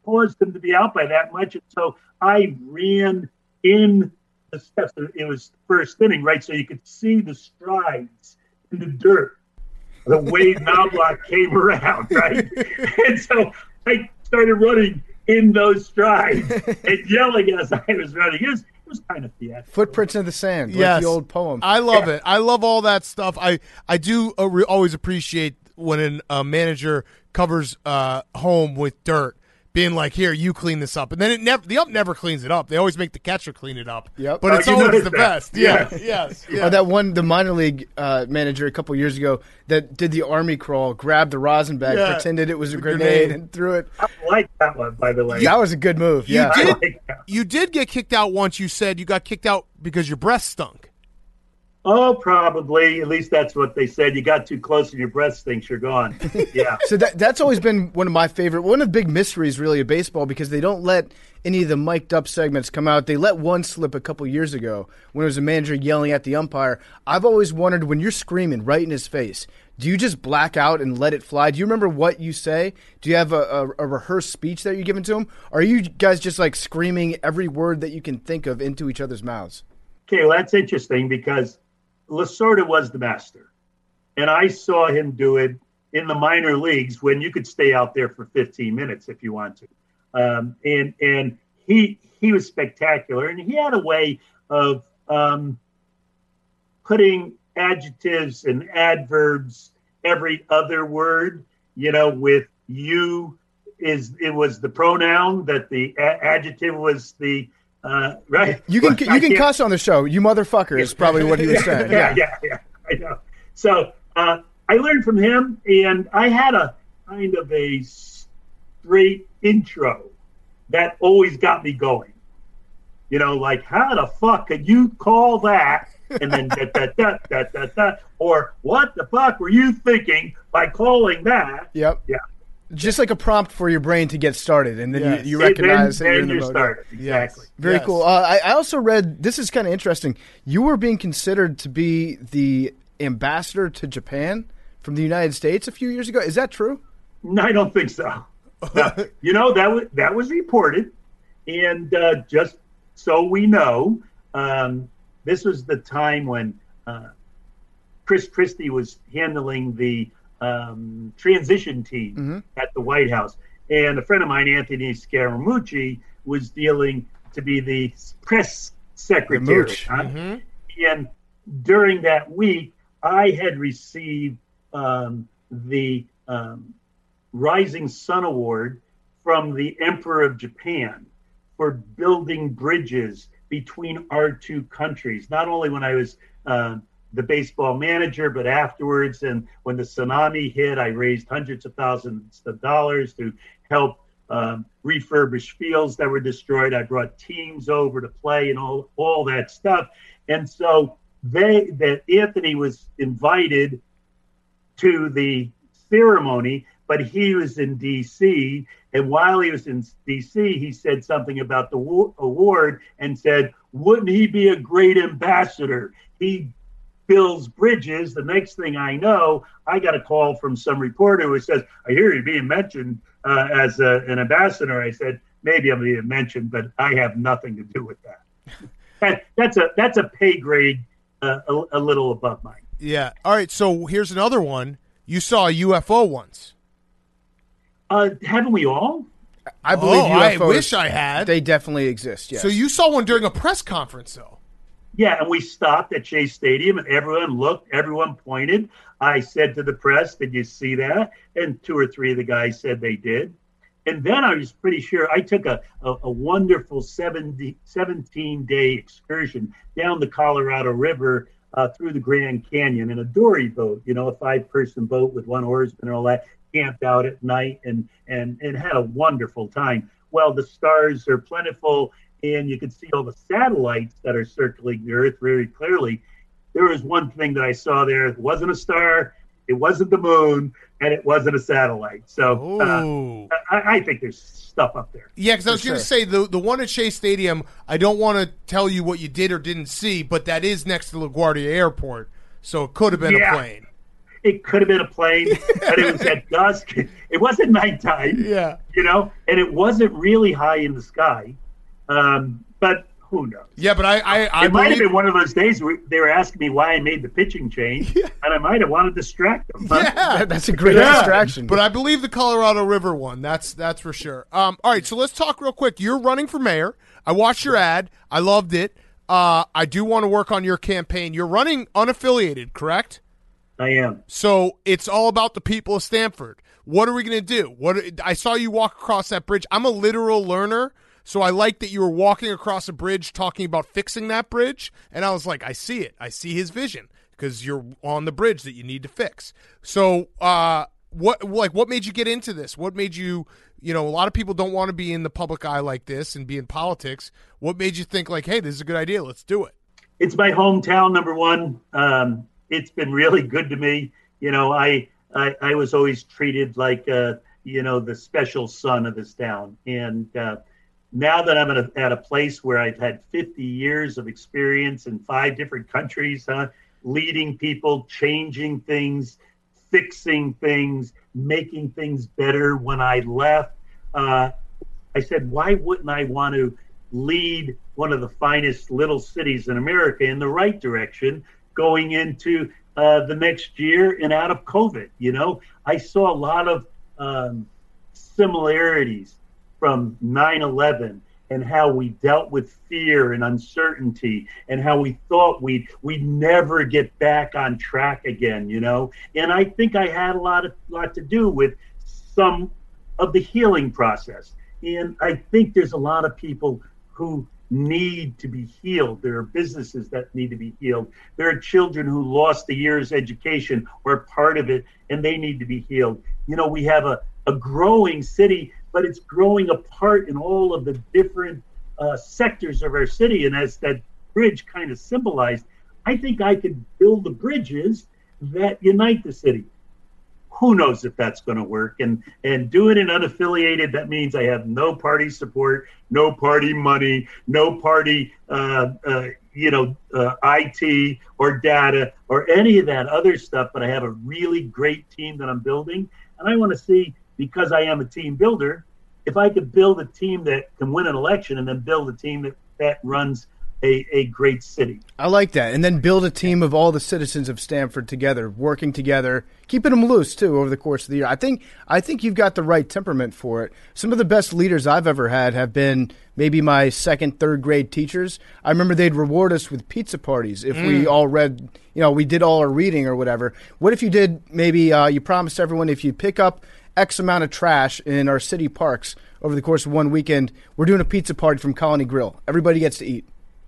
caused him to be out by that much. And so I ran in the steps. It was first inning, right? So you could see the strides in the dirt. The Wade Knobloch came around, right? And so I started running in those strides and yelling as I was running. It was, it was kind of theatrical. Footprints in the sand, like Yes. the old poem. I love it. I love all that stuff. I I do uh, re- always appreciate when a uh, manager covers uh, home with dirt, being like, "Here, you clean this up," and then it never the ump never cleans it up. They always make the catcher clean it up. Yep. But Oh, it's you always noticed the that. best. Yeah. Yes, yes, Or yes. that one, the minor league uh, manager a couple years ago that did the army crawl, grabbed the rosin bag, Yeah. pretended it was a The grenade, grenade. and threw it. I like that one, by the way. That was a good move. You Yeah. I did- like that. You did get kicked out once. You said you got kicked out because your breath stunk. Oh, probably. At least that's what they said. You got too close and your breath stinks. You're gone. Yeah. So that that's always been one of my favorite, one of the big mysteries really of baseball, because they don't let any of the mic'd up segments come out. They let one slip a couple years ago when it was a manager yelling at the umpire. I've always wondered, when you're screaming right in his face, do you just black out and let it fly? Do you remember what you say? Do you have a, a, a rehearsed speech that you're giving to him? Or are you guys just like screaming every word that you can think of into each other's mouths? Okay, well, that's interesting because Lasorda was the master. And I saw him do it in the minor leagues when you could stay out there for fifteen minutes if you want to. Um, and and he he was spectacular. And he had a way of um, putting adjectives and adverbs every other word, you know, with you is it was the pronoun, that the a- adjective was the uh, right. You can I you can can't- cuss on the show. You motherfucker is probably what he was saying. yeah, yeah, yeah, I know. So uh, I learned from him, and I had a kind of a straight intro that always got me going. You know, like, how the fuck could you call that? And then da, da, da, da, da, da, or what the fuck were you thinking by calling that? Yep. Yeah. Just like a prompt for your brain to get started, and then Yes. you, you recognize then, that you're in then the you're mode. started. Exactly. Very Yes. cool. Uh, I, I also read, this is kind of interesting. You were being considered to be the ambassador to Japan from the United States a few years ago. Is that true? No, I don't think so. No. You know, that was that was reported, and uh, just so we know, um, this was the time when uh, Chris Christie was handling the um, transition team Mm-hmm. at the White House, and a friend of mine, Anthony Scaramucci, was dealing to be the press secretary. Mooch. huh? And during that week, I had received um, the um, Rising Sun Award from the Emperor of Japan for building bridges between our two countries. Not only when I was uh, the baseball manager, but afterwards. And when the tsunami hit, I raised hundreds of thousands of dollars to help um, refurbish fields that were destroyed. I brought teams over to play and all, all that stuff. And so they that Anthony was invited to the ceremony, but he was in D C. And while he was in D C, he said something about the wo- award and said, wouldn't he be a great ambassador? He builds bridges. The next thing I know, I got a call from some reporter who says, I hear you're being mentioned uh, as a, an ambassador. I said, maybe I'm being mentioned, but I have nothing to do with that. that that's a that's a pay grade uh, a, a little above mine. Yeah. All right. So here's another one. You saw a U F O once. Uh, haven't we all? I believe oh, U F Os, I wish I had. They definitely exist, yes. So you saw one during a press conference, though. Yeah, and we stopped at Shea Stadium, and everyone looked, everyone pointed. I said to the press, did you see that? And two or three of the guys said they did. And then I was pretty sure I took a, a, a wonderful seventeen-day excursion down the Colorado River uh, through the Grand Canyon in a dory boat, you know, a five-person boat with one oarsman and all that, camped out at night and, and, and had a wonderful time. Well, the stars are plentiful, and you can see all the satellites that are circling the Earth very clearly. There was one thing that I saw there. It wasn't a star, it wasn't the moon, and it wasn't a satellite. So uh, Oh. I, I think there's stuff up there. Yeah, because I was For going to sure. say, the the one at Shea Stadium, I don't want to tell you what you did or didn't see, but that is next to LaGuardia Airport, so it could have been Yeah. a plane. It could have been a plane, but it was at dusk. It wasn't nighttime. Yeah. You know, and it wasn't really high in the sky. Um, but who knows? Yeah, but I, I, I it might have believe- been one of those days where they were asking me why I made the pitching change, and I might have wanted to distract them. But Yeah, That's a great Yeah. distraction. But I believe the Colorado River one. That's that's for sure. Um, all right, so let's talk real quick. You're running for mayor. I watched your ad. I loved it. Uh, I do want to work on your campaign. You're running unaffiliated, correct? I am. So it's all about the people of Stamford. What are we going to do? What I saw you walk across that bridge. I'm a literal learner, so I like that you were walking across a bridge talking about fixing that bridge, and I was like, I see it. I see his vision because you're on the bridge that you need to fix. So, uh, what like what made you get into this? What made you, you know, a lot of people don't want to be in the public eye like this and be in politics. What made you think like, hey, this is a good idea. Let's do it. It's my hometown, number one. Um, it's been really good to me. You know, I I, I was always treated like, uh, you know, the special son of this town. And uh, now that I'm at a, at a place where I've had fifty years of experience in five different countries, huh, leading people, changing things, fixing things, making things better when I left, uh, I said, why wouldn't I want to lead one of the finest little cities in America in the right direction going into uh, the next year and out of COVID? You know, I saw a lot of um, similarities from nine eleven and how we dealt with fear and uncertainty and how we thought we'd, we'd never get back on track again, you know? And I think I had a lot of lot to do with some of the healing process. And I think there's a lot of people who need to be healed. There are businesses that need to be healed. There are children who lost a year's education or part of it, and they need to be healed. You know, we have a, a growing city, but it's growing apart in all of the different uh, sectors of our city. And as that bridge kind of symbolized, I think I could build the bridges that unite the city. Who knows if that's going to work? And and doing it unaffiliated, that means I have no party support, no party money, no party, uh, uh, you know, uh, I T or data or any of that other stuff. But I have a really great team that I'm building. And I want to see, because I am a team builder, if I could build a team that can win an election and then build a team that, that runs a, a great city. I like that. And then build a team of all the citizens of Stamford together, working together, keeping them loose, too, over the course of the year. I think I think you've got the right temperament for it. Some of the best leaders I've ever had have been maybe my second, third grade teachers. I remember they'd reward us with pizza parties if mm. we all read, you know, we did all our reading or whatever. What if you did maybe uh, you promised everyone if you pick up X amount of trash in our city parks over the course of one weekend, we're doing a pizza party from Colony Grill. Everybody gets to eat.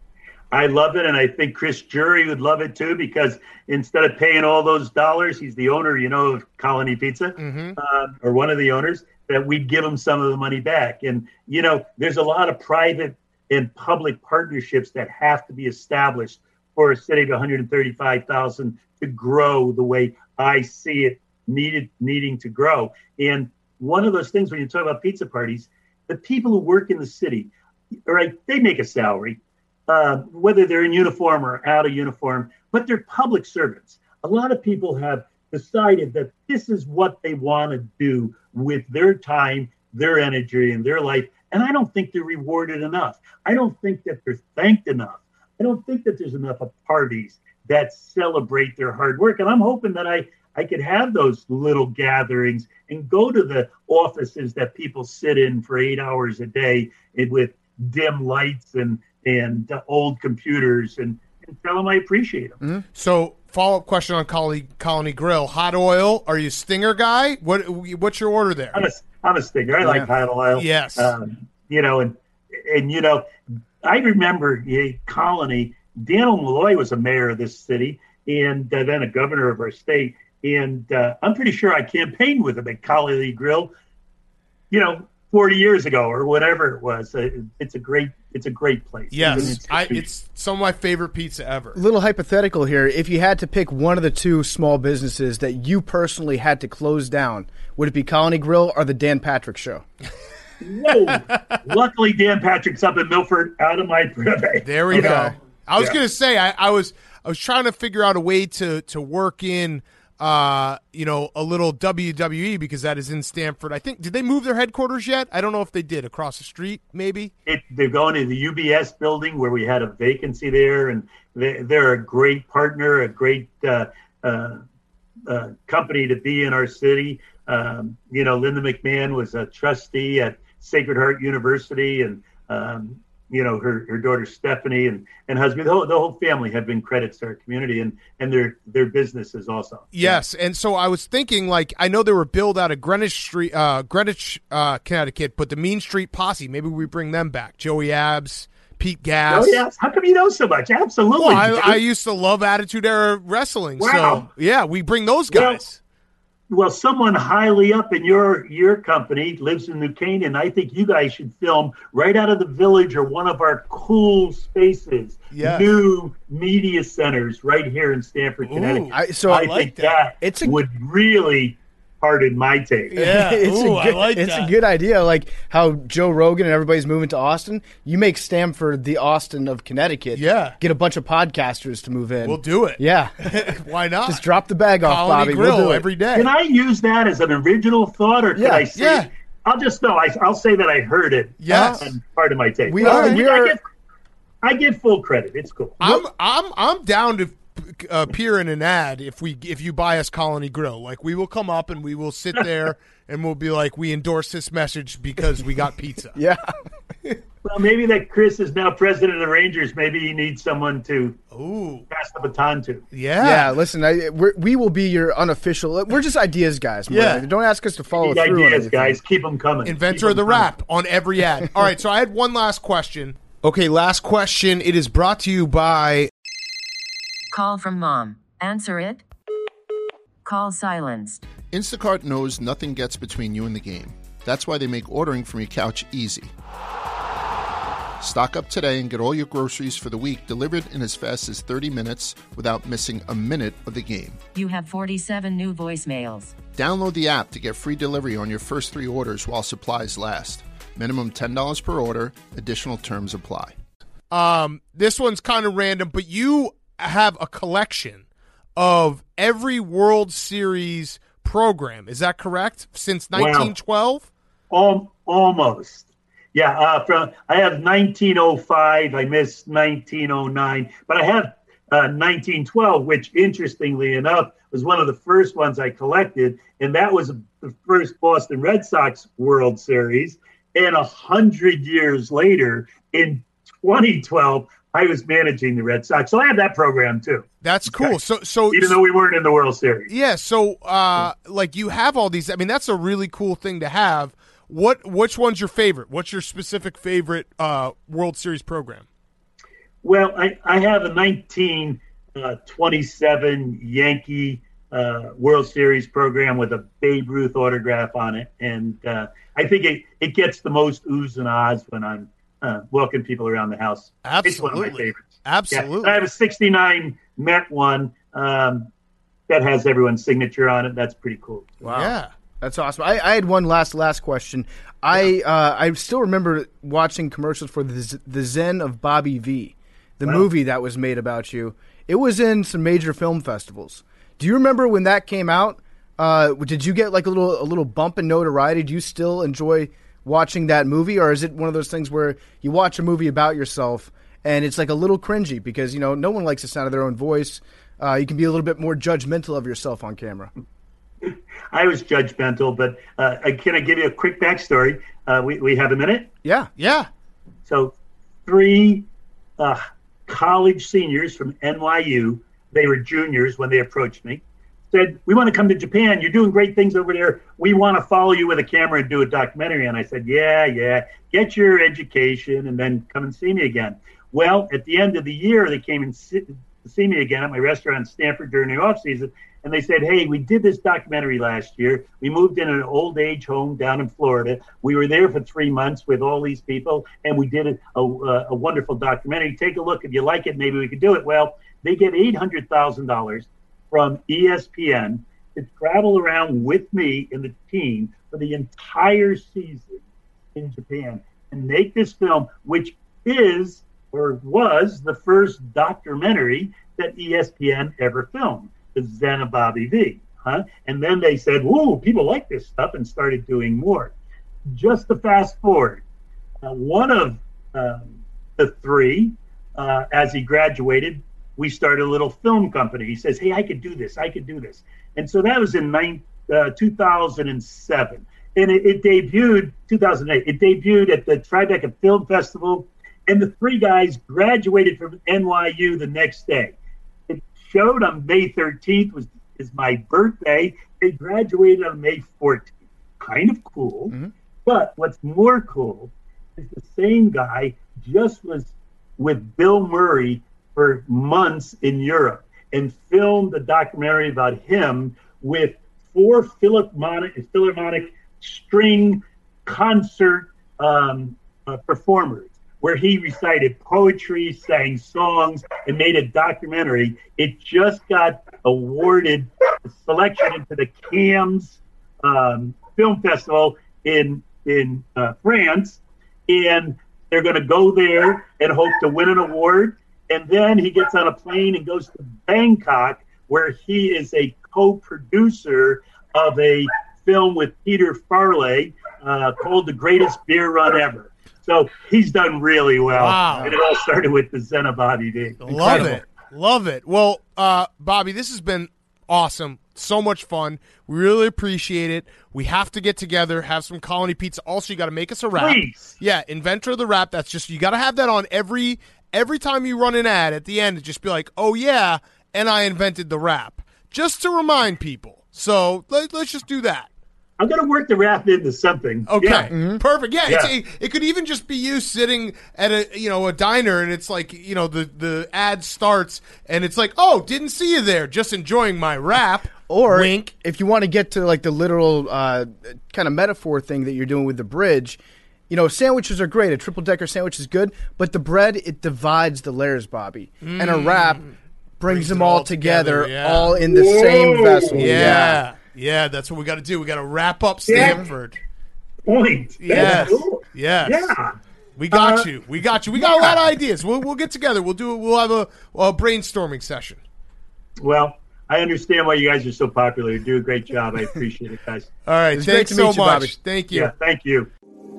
I love it, and I think Chris Jury would love it too, because instead of paying all those dollars, he's the owner, you know, of Colony Pizza, mm-hmm. uh, or one of the owners, that we'd give him some of the money back. And, you know, there's a lot of private and public partnerships that have to be established for a city of one hundred thirty-five thousand to grow the way I see it needed needing to grow. And one of those things when you talk about pizza parties, the people who work in the city, all right, they make a salary. Uh, whether they're in uniform or out of uniform, but they're public servants. A lot of people have decided that this is what they want to do with their time, their energy, and their life. And I don't think they're rewarded enough. I don't think that they're thanked enough. I don't think that there's enough of parties that celebrate their hard work. And I'm hoping that I, I could have those little gatherings and go to the offices that people sit in for eight hours a day with dim lights and and uh, old computers and, and tell them I appreciate them. Mm-hmm. So follow-up question on Colony, Colony Grill. Hot oil, are you a Stinger guy? What What's your order there? I'm a, I'm a Stinger. I yeah. like hot oil. Yes. Um, you know, and, and, you know, I remember uh, Colony, Daniel Malloy was a mayor of this city and uh, then a governor of our state. And uh, I'm pretty sure I campaigned with him at Colony Grill, you know, forty years ago or whatever it was. Uh, it's a great It's a great place. Yes, it's, I, it's some of my favorite pizza ever. Little hypothetical here. If you had to pick one of the two small businesses that you personally had to close down, would it be Colony Grill or the Dan Patrick Show? Whoa. Luckily, Dan Patrick's up in Milford, out of my privy. There we okay. go. I was yeah. going to say, I, I was I was trying to figure out a way to, to work in uh, you know, a little W W E because that is in Stamford. I think, did they move their headquarters yet? I don't know if they did. Across the street, maybe? It, they're going to the U B S building where we had a vacancy there, and they, they're a great partner, a great uh, uh, uh, company to be in our city. Um, you know, Linda McMahon was a trustee at Sacred Heart University, and um, you know, her, her daughter Stephanie and, and husband, the whole, the whole family have been credits to our community and, and their their businesses also. Yes, and so I was thinking, like, I know they were billed out of Greenwich Street, uh, Greenwich, uh, Connecticut, but the Mean Street Posse, maybe we bring them back. Joey Abs, Pete Gas. Oh, yes. How come you know so much? Absolutely. Well, I, I used to love Attitude Era Wrestling, Wow. so yeah, we bring those guys. Well, someone highly up in your your company lives in New Canaan. I think you guys should film right out of the village or one of our cool spaces. Yes. New media centers right here in Stamford, Connecticut. I- so I I think like that. that, It's a- would really pardon my take. Yeah. it's Ooh, a I good, like it's that. a good idea. Like how Joe Rogan and everybody's moving to Austin. You make Stamford the Austin of Connecticut. Yeah. Get a bunch of podcasters to move in. We'll do it. Yeah. Why not? Just drop the bag off, Colony Bobby. Grill We'll do it. every day. Can I use that as an original thought, or can Yeah, I say? yeah. I'll just no. I, I'll say that I heard it. Yes. And pardon my take. We Well, are- I, we are- I, get, I get full credit. It's cool. I'm I'm I'm down to uh, appear in an ad if we if you buy us Colony Grill. Like, we will come up and we will sit there and we'll be like, we endorse this message because we got pizza. Yeah. Well, maybe that Chris is now president of the Rangers. Maybe he needs someone to Ooh, pass the baton to. yeah, Yeah, listen, I, we're, we will be your unofficial. We're just ideas guys. more Yeah. than- Don't ask us to follow Need through on ideas, anything. guys. Keep them coming. Inventor Keep of the 'em coming. rap on every ad. All right, so I had one last question. Okay, last question. It is brought to you by. Call from mom. Answer it. Call silenced. Instacart knows nothing gets between you and the game. That's why they make ordering from your couch easy. Stock up today and get all your groceries for the week delivered in as fast as thirty minutes without missing a minute of the game. You have forty-seven new voicemails. Download the app to get free delivery on your first three orders while supplies last. Minimum ten dollars per order. Additional terms apply. Um, this one's kind of random, but you have a collection of every World Series program. Is that correct? Since Wow. nineteen twelve? Al- almost. Yeah. Uh, from I have nineteen oh five. I missed nineteen oh nine, but I have uh, nineteen twelve, which interestingly enough was one of the first ones I collected, and that was the first Boston Red Sox World Series. And a hundred years later, in twenty twelve, I was managing the Red Sox, so I have that program too. That's cool. So, so Even though we weren't in the World Series. yeah. So, uh, like you have all these. I mean, that's a really cool thing to have. What? Which one's your favorite? What's your specific favorite uh, World Series program? Well, I, I have a nineteen twenty-seven Yankee uh, World Series program with a Babe Ruth autograph on it. And uh, I think it, it gets the most oohs and ahs when I'm uh, walking people around the house. It's one of my Absolutely. favorites. Absolutely. Yeah. I have a sixty-nine Met one um, that has everyone's signature on it. That's pretty cool. Wow. Yeah. That's awesome. I, I had one last last question. I uh, I still remember watching commercials for the Z- the Zen of Bobby V, the Wow. movie that was made about you. It was in some major film festivals. Do you remember when that came out? Uh, did you get like a little a little bump in notoriety? Do you still enjoy watching that movie, or is it one of those things where you watch a movie about yourself and it's like a little cringy because you know no one likes the sound of their own voice? Uh, you can be a little bit more judgmental of yourself on camera. I was judgmental, but uh, can I give you a quick backstory? Uh, we, we have a minute? Yeah. Yeah. So three uh, college seniors from N Y U, they were juniors when they approached me, said, we want to come to Japan. You're doing great things over there. We want to follow you with a camera and do a documentary. And I said, yeah, yeah, get your education and then come and see me again. Well, at the end of the year, they came and see, see me again at my restaurant in Stanford during the off season. And they said, hey, we did this documentary last year. We moved in an old age home down in Florida. We were there for three months with all these people, and we did a, a, a wonderful documentary. Take a look. If you like it, maybe we could do it. Well, they get eight hundred thousand dollars from E S P N to travel around with me and the team for the entire season in Japan and make this film, which is or was the first documentary that E S P N ever filmed. The Zen of Bobby V. huh? And then they said, whoa, people like this stuff, and started doing more. Just to fast forward, uh, one of um, the three, uh, as he graduated, we started a little film company. He says, hey, I could do this. I could do this. And so that was in nine, uh, two thousand seven. And it, it debuted, two thousand eight, it debuted at the Tribeca Film Festival. And the three guys graduated from N Y U the next day. It showed on May thirteenth, was is my birthday. They graduated on May fourteenth. Kind of cool. Mm-hmm. But what's more cool is the same guy just was with Bill Murray for months in Europe and filmed a documentary about him with four Philharmonic, Philharmonic string concert um, uh, performers, where he recited poetry, sang songs, and made a documentary. It just got awarded a selection into the Cannes um, Film Festival in in uh, France, and they're going to go there and hope to win an award. And then he gets on a plane and goes to Bangkok, where he is a co-producer of a film with Peter Farley uh, called The Greatest Beer Run Ever. So he's done really well. Wow. And it all started with the Zenna Bobby D. Love it. Love it. Well, uh, Bobby, this has been awesome. So much fun. We really appreciate it. We have to get together, have some Colony Pizza. Also, you got to make us a wrap. Please. Yeah, Inventor of the Wrap. That's just, you got to have that on every every time you run an ad at the end. And just be like, oh, yeah, and I invented the wrap. Just to remind people. So let, let's just do that. I'm going to work the wrap into something. Okay, Yeah. mm-hmm. Perfect. Yeah, Yeah. It's a, it could even just be you sitting at a you know a diner, and it's like you know the the ad starts, and it's like, oh, didn't see you there, just enjoying my wrap. Or wink. If you want to get to like the literal uh, kind of metaphor thing that you're doing with the bridge, you know, sandwiches are great. A triple decker sandwich is good, but the bread, it divides the layers, Bobby, mm. and a wrap brings, brings them all together, together yeah. all in the Whoa. same vessel. Yeah. yeah. Yeah, that's what we got to do. We got to wrap up Stanford. Point. Yes. Cool. Yes. Yeah. We got uh, you. We got you. We got yeah. a lot of ideas. We'll we'll get together. We'll do. We'll have a, a brainstorming session. Well, I understand why you guys are so popular. You do a great job. I appreciate it, guys. All right. Thanks so much. You, Bobby. Thank you. Yeah. Thank you.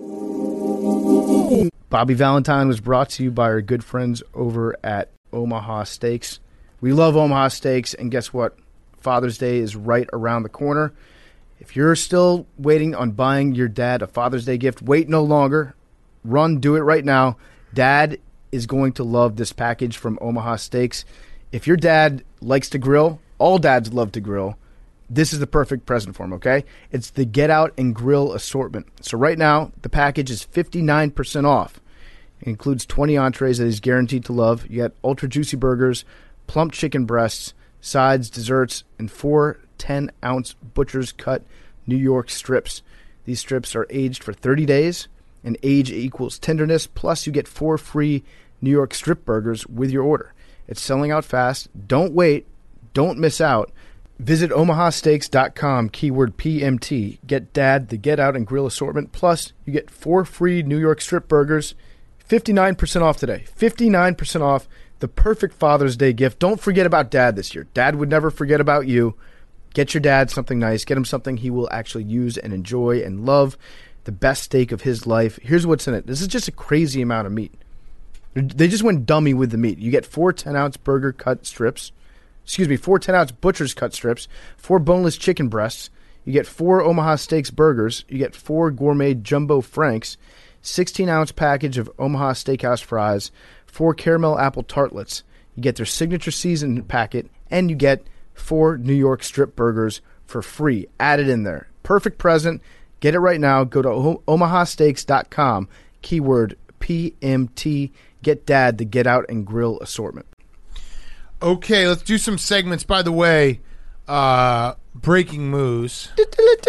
Bobby Valentine was brought to you by our good friends over at Omaha Steaks. We love Omaha Steaks, and guess what? Father's Day is right around the corner. If you're still waiting on buying your dad a Father's Day gift, wait no longer. Run, do it right now. Dad is going to love this package from Omaha Steaks. If your dad likes to grill, all dads love to grill, this is the perfect present for him, okay? It's the Get Out and Grill assortment. So right now, the package is fifty-nine percent off. It includes twenty entrees that he's guaranteed to love. You got ultra juicy burgers, plump chicken breasts, sides, desserts, and four ten-ounce butcher's cut New York strips. These strips are aged for thirty days, and age equals tenderness, plus you get four free New York strip burgers with your order. It's selling out fast. Don't wait. Don't miss out. Visit omaha steaks dot com, keyword P M T. Get Dad the Get Out and Grill assortment, plus you get four free New York strip burgers, fifty-nine percent off today. fifty-nine percent off. The perfect Father's Day gift. Don't forget about Dad this year. Dad would never forget about you. Get your dad something nice. Get him something he will actually use and enjoy and love. The best steak of his life. Here's what's in it. This is just a crazy amount of meat. They just went dummy with the meat. You get four ten-ounce burger cut strips. Excuse me, four ten-ounce butcher's cut strips. Four boneless chicken breasts. You get four Omaha Steaks burgers. You get four gourmet jumbo franks. sixteen-ounce package of Omaha Steakhouse fries. Four caramel apple tartlets. You get their signature seasoned packet, and you get four New York strip burgers for free. Added in there. Perfect present. Get it right now. Go to omaha steaks dot com, keyword P M T. Get Dad the Get Out and Grill assortment. Okay, let's do some segments. By the way, uh, breaking moose. we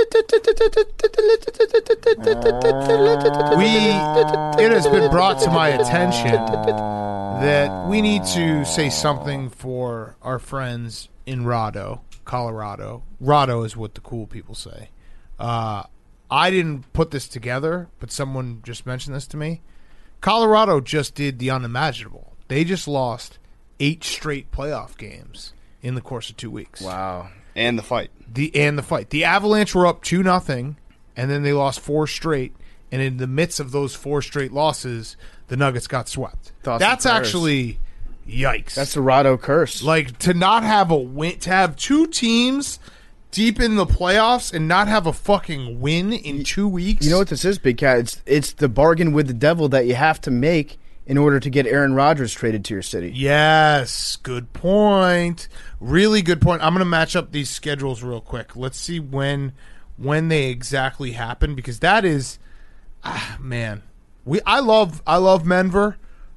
it has been brought to my attention that we need to say something for our friends in Rado, Colorado. Rado is what the cool people say. Uh, I didn't put this together, but someone just mentioned this to me. Colorado just did the unimaginable. They just lost eight straight playoff games in the course of two weeks. Wow. And the fight. The and the fight. The Avalanche were up two nothing, and then they lost four straight. And in the midst of those four straight losses, the Nuggets got swept. Thoughts That's and prayers. actually yikes. That's the Rado curse. Like to not have a win, to have two teams deep in the playoffs and not have a fucking win in two weeks. You know what this is, Big Cat? It's it's the bargain with the devil that you have to make in order to get Aaron Rodgers traded to your city. Yes, good point. Really good point. I'm going to match up these schedules real quick. Let's see when when they exactly happen, because that is, ah, man, we I love I love Menver.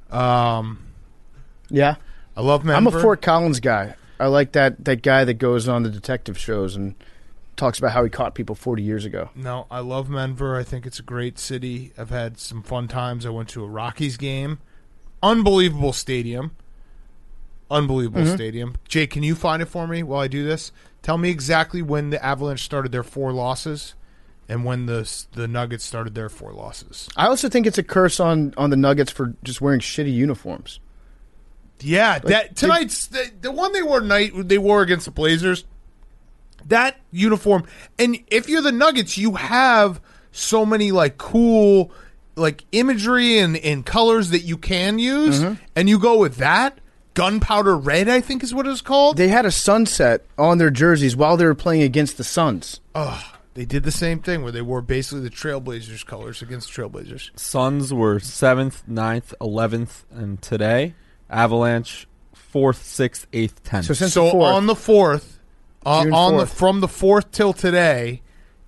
Um, Yeah. I love Menver. I'm a Fort Collins guy. I like that, that guy that goes on the detective shows and talks about how he caught people forty years ago. No, I love Menver. I think it's a great city. I've had some fun times. I went to a Rockies game. Unbelievable stadium. Unbelievable Mm-hmm. stadium. Jake, can you find it for me while I do this? Tell me exactly when the Avalanche started their four losses and when the the Nuggets started their four losses. I also think it's a curse on, on the Nuggets for just wearing shitty uniforms. Yeah, that tonight's the, the one they wore night they wore against the Blazers. That uniform, and if you're the Nuggets, you have so many like cool like imagery and, and colors that you can use, Mm-hmm. and you go with that. Gunpowder red, I think is what it's called. They had a sunset on their jerseys while they were playing against the Suns. Oh, they did the same thing where they wore basically the Trailblazers colors against Trailblazers. Suns were seventh, ninth, eleventh, and today Avalanche fourth, sixth, eighth, tenth. So since So the fourth, on the fourth, uh, June on the fourth. from the fourth till today,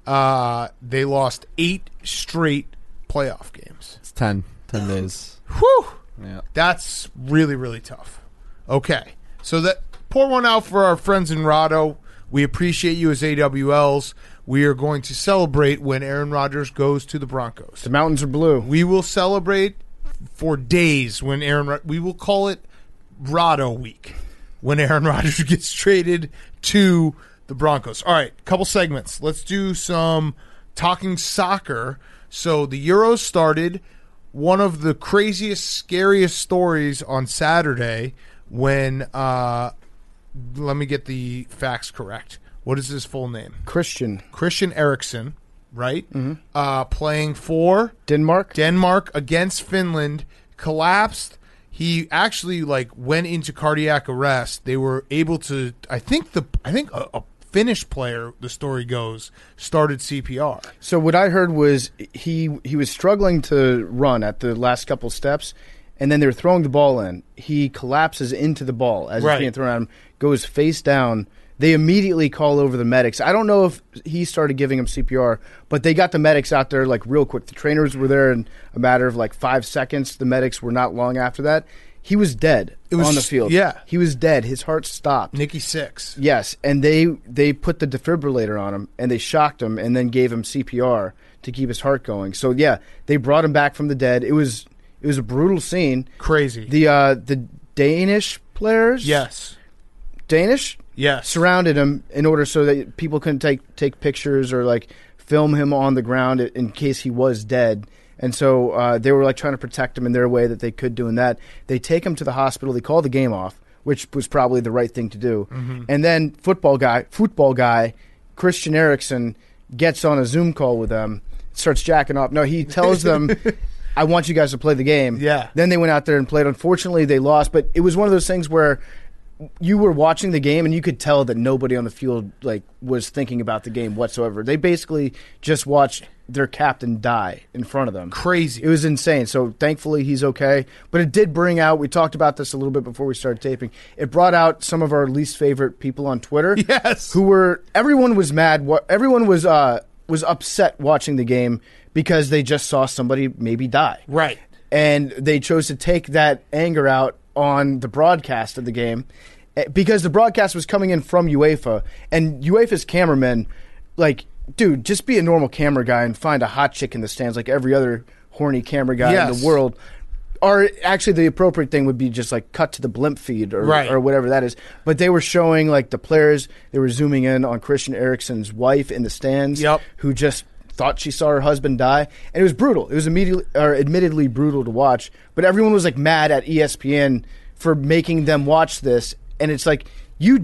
uh, they lost eight straight playoff games. It's ten. ten days. Whew, Yeah. that's really really tough. Okay, so that pour one out for our friends in Rado. We appreciate you as A W Ls. We are going to celebrate when Aaron Rodgers goes to the Broncos. the mountains are blue. We will celebrate for days when Aaron. Rod- We will call it Rado Week when Aaron Rodgers gets traded to the Broncos. All right, couple segments. Let's do some talking soccer. So the Euros started. One of the craziest, scariest stories on Saturday when. Uh, let me get the facts correct. What is his full name? Christian. Christian Eriksen, right? Uh, playing for Denmark? Denmark against Finland, collapsed. He actually like went into cardiac arrest. They were able to. I think the. I think a, a Finnish player. The story goes started C P R. So what I heard was he he was struggling to run at the last couple steps, and then they were throwing the ball in. He collapses into the ball as Right. it's being thrown at him, goes face down. They immediately call over the medics. I don't know if he started giving him C P R, but they got the medics out there like real quick. The trainers were there in a matter of like five seconds. The medics were not long after that. He was dead It was- on the field. yeah. He was dead. His heart stopped. Nikki Six. Yes, and they they put the defibrillator on him, and they shocked him, and then gave him C P R to keep his heart going. So yeah, they brought him back from the dead. It was it was a brutal scene. Crazy. The uh, the Danish players, yes. Danish, Yes. surrounded him in order so that people couldn't take take pictures or like film him on the ground in case he was dead. And so uh, they were like trying to protect him in their way that they could doing that. They take him to the hospital. They call the game off, which was probably the right thing to do. Mm-hmm. And then football guy, football guy, Christian Eriksen gets on a Zoom call with them, starts jacking off. No, he tells them, I want you guys to play the game. Yeah. Then they went out there and played. Unfortunately, they lost. But it was one of those things where you were watching the game and you could tell that nobody on the field like was thinking about the game whatsoever. They basically just watched their captain die in front of them. Crazy. It was insane. So thankfully he's okay. But it did bring out, we talked about this a little bit before we started taping, it brought out some of our least favorite people on Twitter. Yes. Who were, everyone was mad. What Everyone was uh, was upset watching the game because they just saw somebody maybe die. Right. And they chose to take that anger out on the broadcast of the game eh, because the broadcast was coming in from UEFA, and UEFA's cameramen, like, dude, just be a normal camera guy and find a hot chick in the stands like every other horny camera guy in Yes. the world. Or actually the appropriate thing would be just like cut to the blimp feed or, Right. or whatever that is. But they were showing like the players, they were zooming in on Christian Eriksen's wife in the stands Yep. who just thought she saw her husband die, and it was brutal. It was immediately, or admittedly, brutal to watch. But everyone was like mad at E S P N for making them watch this, and it's like you.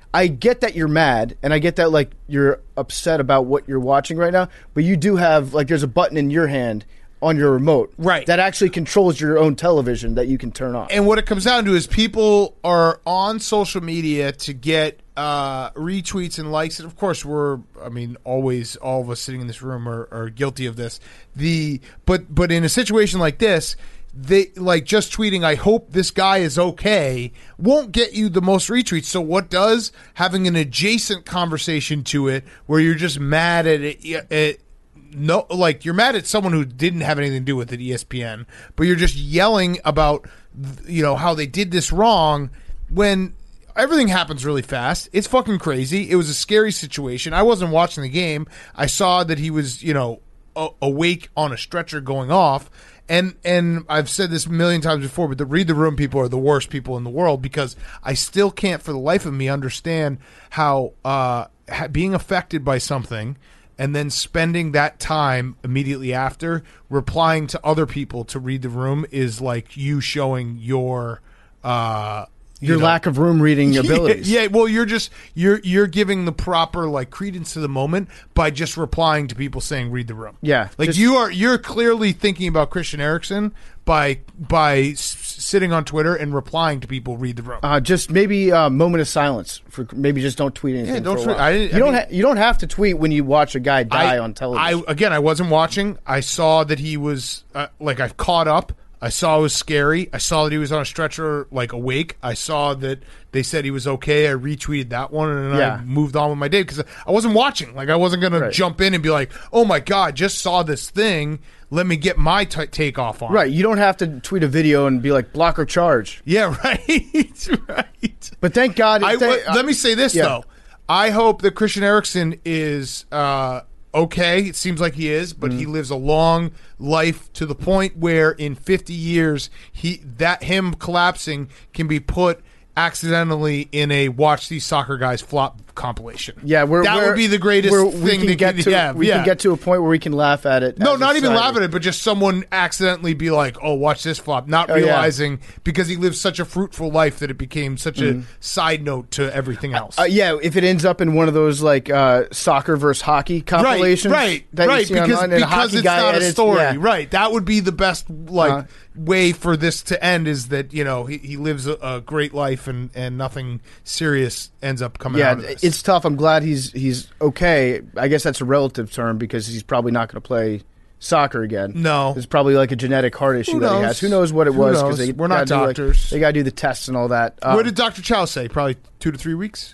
I get that you're mad, and I get that like you're upset about what you're watching right now, but you do have like there's a button in your hand on your remote right. that actually controls your own television that you can turn off. And what it comes down to is people are on social media to get uh, retweets and likes. And of course, we're, I mean, always, all of us sitting in this room are, are guilty of this. The but but in a situation like this, they like just tweeting, I hope this guy is okay, won't get you the most retweets. So what does? Having an adjacent conversation to it where you're just mad at it, it no, like you're mad at someone who didn't have anything to do with it, E S P N, but you're just yelling about, you know, how they did this wrong when everything happens really fast. It's fucking crazy. It was a scary situation. I wasn't watching the game. I saw that he was, you know, a- awake on a stretcher going off. And and I've said this a million times before, but the read the room people are the worst people in the world because I still can't for the life of me understand how uh, ha- being affected by something and then spending that time immediately after replying to other people to read the room is like you showing your uh, you your know, lack of room reading abilities. Yeah, yeah, well, you're just you're you're giving the proper like credence to the moment by just replying to people saying read the room. Yeah, like just, you are you're clearly thinking about Christian Eriksen by by s- sitting on Twitter and replying to people read the room. Uh, just maybe a moment of silence for maybe just don't tweet anything. Yeah, don't for a tweet. while. I, I you don't mean, ha- you don't have to tweet when you watch a guy die I, on television. I again, I wasn't watching. I saw that he was uh, like I caught up. I saw it was scary. I saw that he was on a stretcher, like awake. I saw that they said he was okay. I retweeted that one, and Yeah. I moved on with my day because I wasn't watching. Like I wasn't going Right. to jump in and be like, "Oh my god, just saw this thing. Let me get my t- take off on." it." Right, you don't have to tweet a video and be like block or charge. Yeah, right, right. But thank God. I, thank- let me say this yeah. though. I hope that Christian Eriksen is uh, okay. It seems like he is, but he lives a long life to the point where in fifty years, he that him collapsing can be put accidentally in a watch these soccer guys flop compilation. Yeah, we're, that we're, would be the greatest we're- thing we can they get could to. have. We yeah. can get to a point where we can laugh at it. No, as not a even society. laugh at it, but just someone accidentally be like, "Oh, watch this flop," not Oh, yeah. realizing because he lived such a fruitful life that it became such a side note to everything else. Uh, yeah, if it ends up in one of those like uh, soccer versus hockey compilations, right, that you right, see because, online, and a because hockey it's guy not a edits- story, yeah. right? That would be the best like Uh, way for this to end is that you know he, he lives a, a great life and, and nothing serious ends up coming Yeah, out of this. it's tough. I'm glad he's he's okay. I guess that's a relative term because he's probably not going to play soccer again. No. It's probably like a genetic heart issue Who that he knows? has. Who knows what it Who was? knows? They We're not gotta do, like- doctors. they got to do the tests and all that. Um, what did Doctor Chow say? Probably two to three weeks.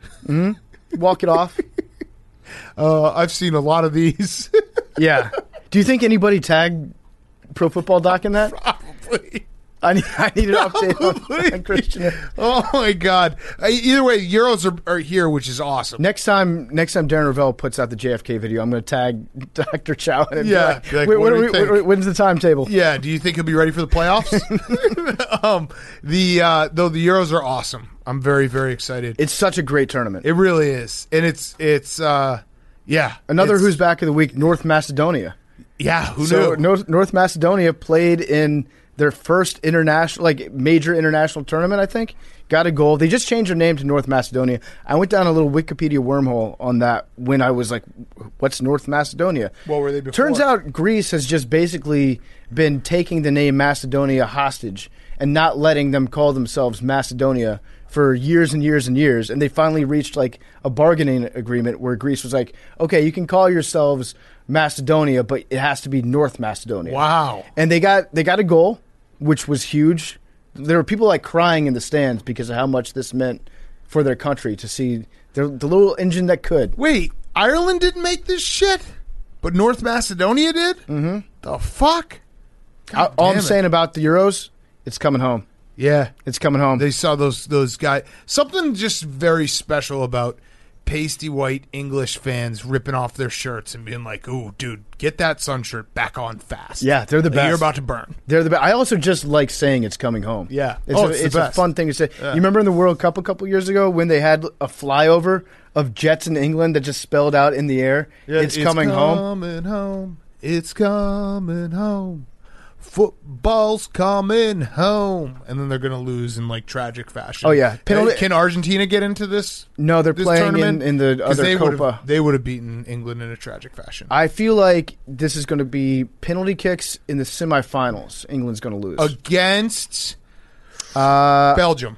walk it off? Uh, I've seen a lot of these. Yeah. Do you think anybody tagged Pro Football Doc in that? Probably. I need, I need an update on, Probably. on Christian. Oh my God! Uh, Either way, Euros are, are here, which is awesome. Next time, next time Darren Ravel puts out the J F K video, I'm going to tag Doctor Chow and be Yeah, like, be like, "Wait, what what do are we we- think?" what- when's the timetable? Yeah, do you think he'll be ready for the playoffs? um, the uh, though the Euros are awesome. I'm very very excited. It's such a great tournament. It really is, and it's it's uh, yeah. Another it's- who's back of the week, North Macedonia. Yeah, who so knew? North, North Macedonia played in their first international, like major international tournament, I think. Got a goal. They just changed their name to North Macedonia. I went down a little Wikipedia wormhole on that when I was like, what's North Macedonia? What were they before? Turns out Greece has just basically been taking the name Macedonia hostage and not letting them call themselves Macedonia for years and years and years. And they finally reached like a bargaining agreement where Greece was like, okay, you can call yourselves Macedonia, but it has to be North Macedonia. Wow. And they got they got a goal, which was huge. There were people like crying in the stands because of how much this meant for their country to see the, the little engine that could. Wait, Ireland didn't make this shit, but North Macedonia did. Mm-hmm. The fuck? God All I'm damn it. saying about the Euros, it's coming home. Yeah, It's coming home. they saw those those guys. Something just very special about pasty white English fans ripping off their shirts and being like, "Ooh, dude, get that sun shirt back on fast." Yeah, they're the Like, best. You're about to burn. They're the best. I also just like saying it's coming home. Yeah. It's, Oh, a, it's the it's a best. fun thing to say. Yeah. You remember in the World Cup a couple years ago when they had a flyover of jets in England that just spelled out in the air, it's, coming home? Coming home. It's coming home. football's coming home, and then they're going to lose in like tragic fashion. Oh, yeah. Penalty- Uh, Can Argentina get into this? No, they're this playing tournament? in, in the 'Cause other they Copa. would've- They would have beaten England in a tragic fashion. I feel like this is going to be penalty kicks in the semifinals. England's going to lose. Against Uh, Belgium.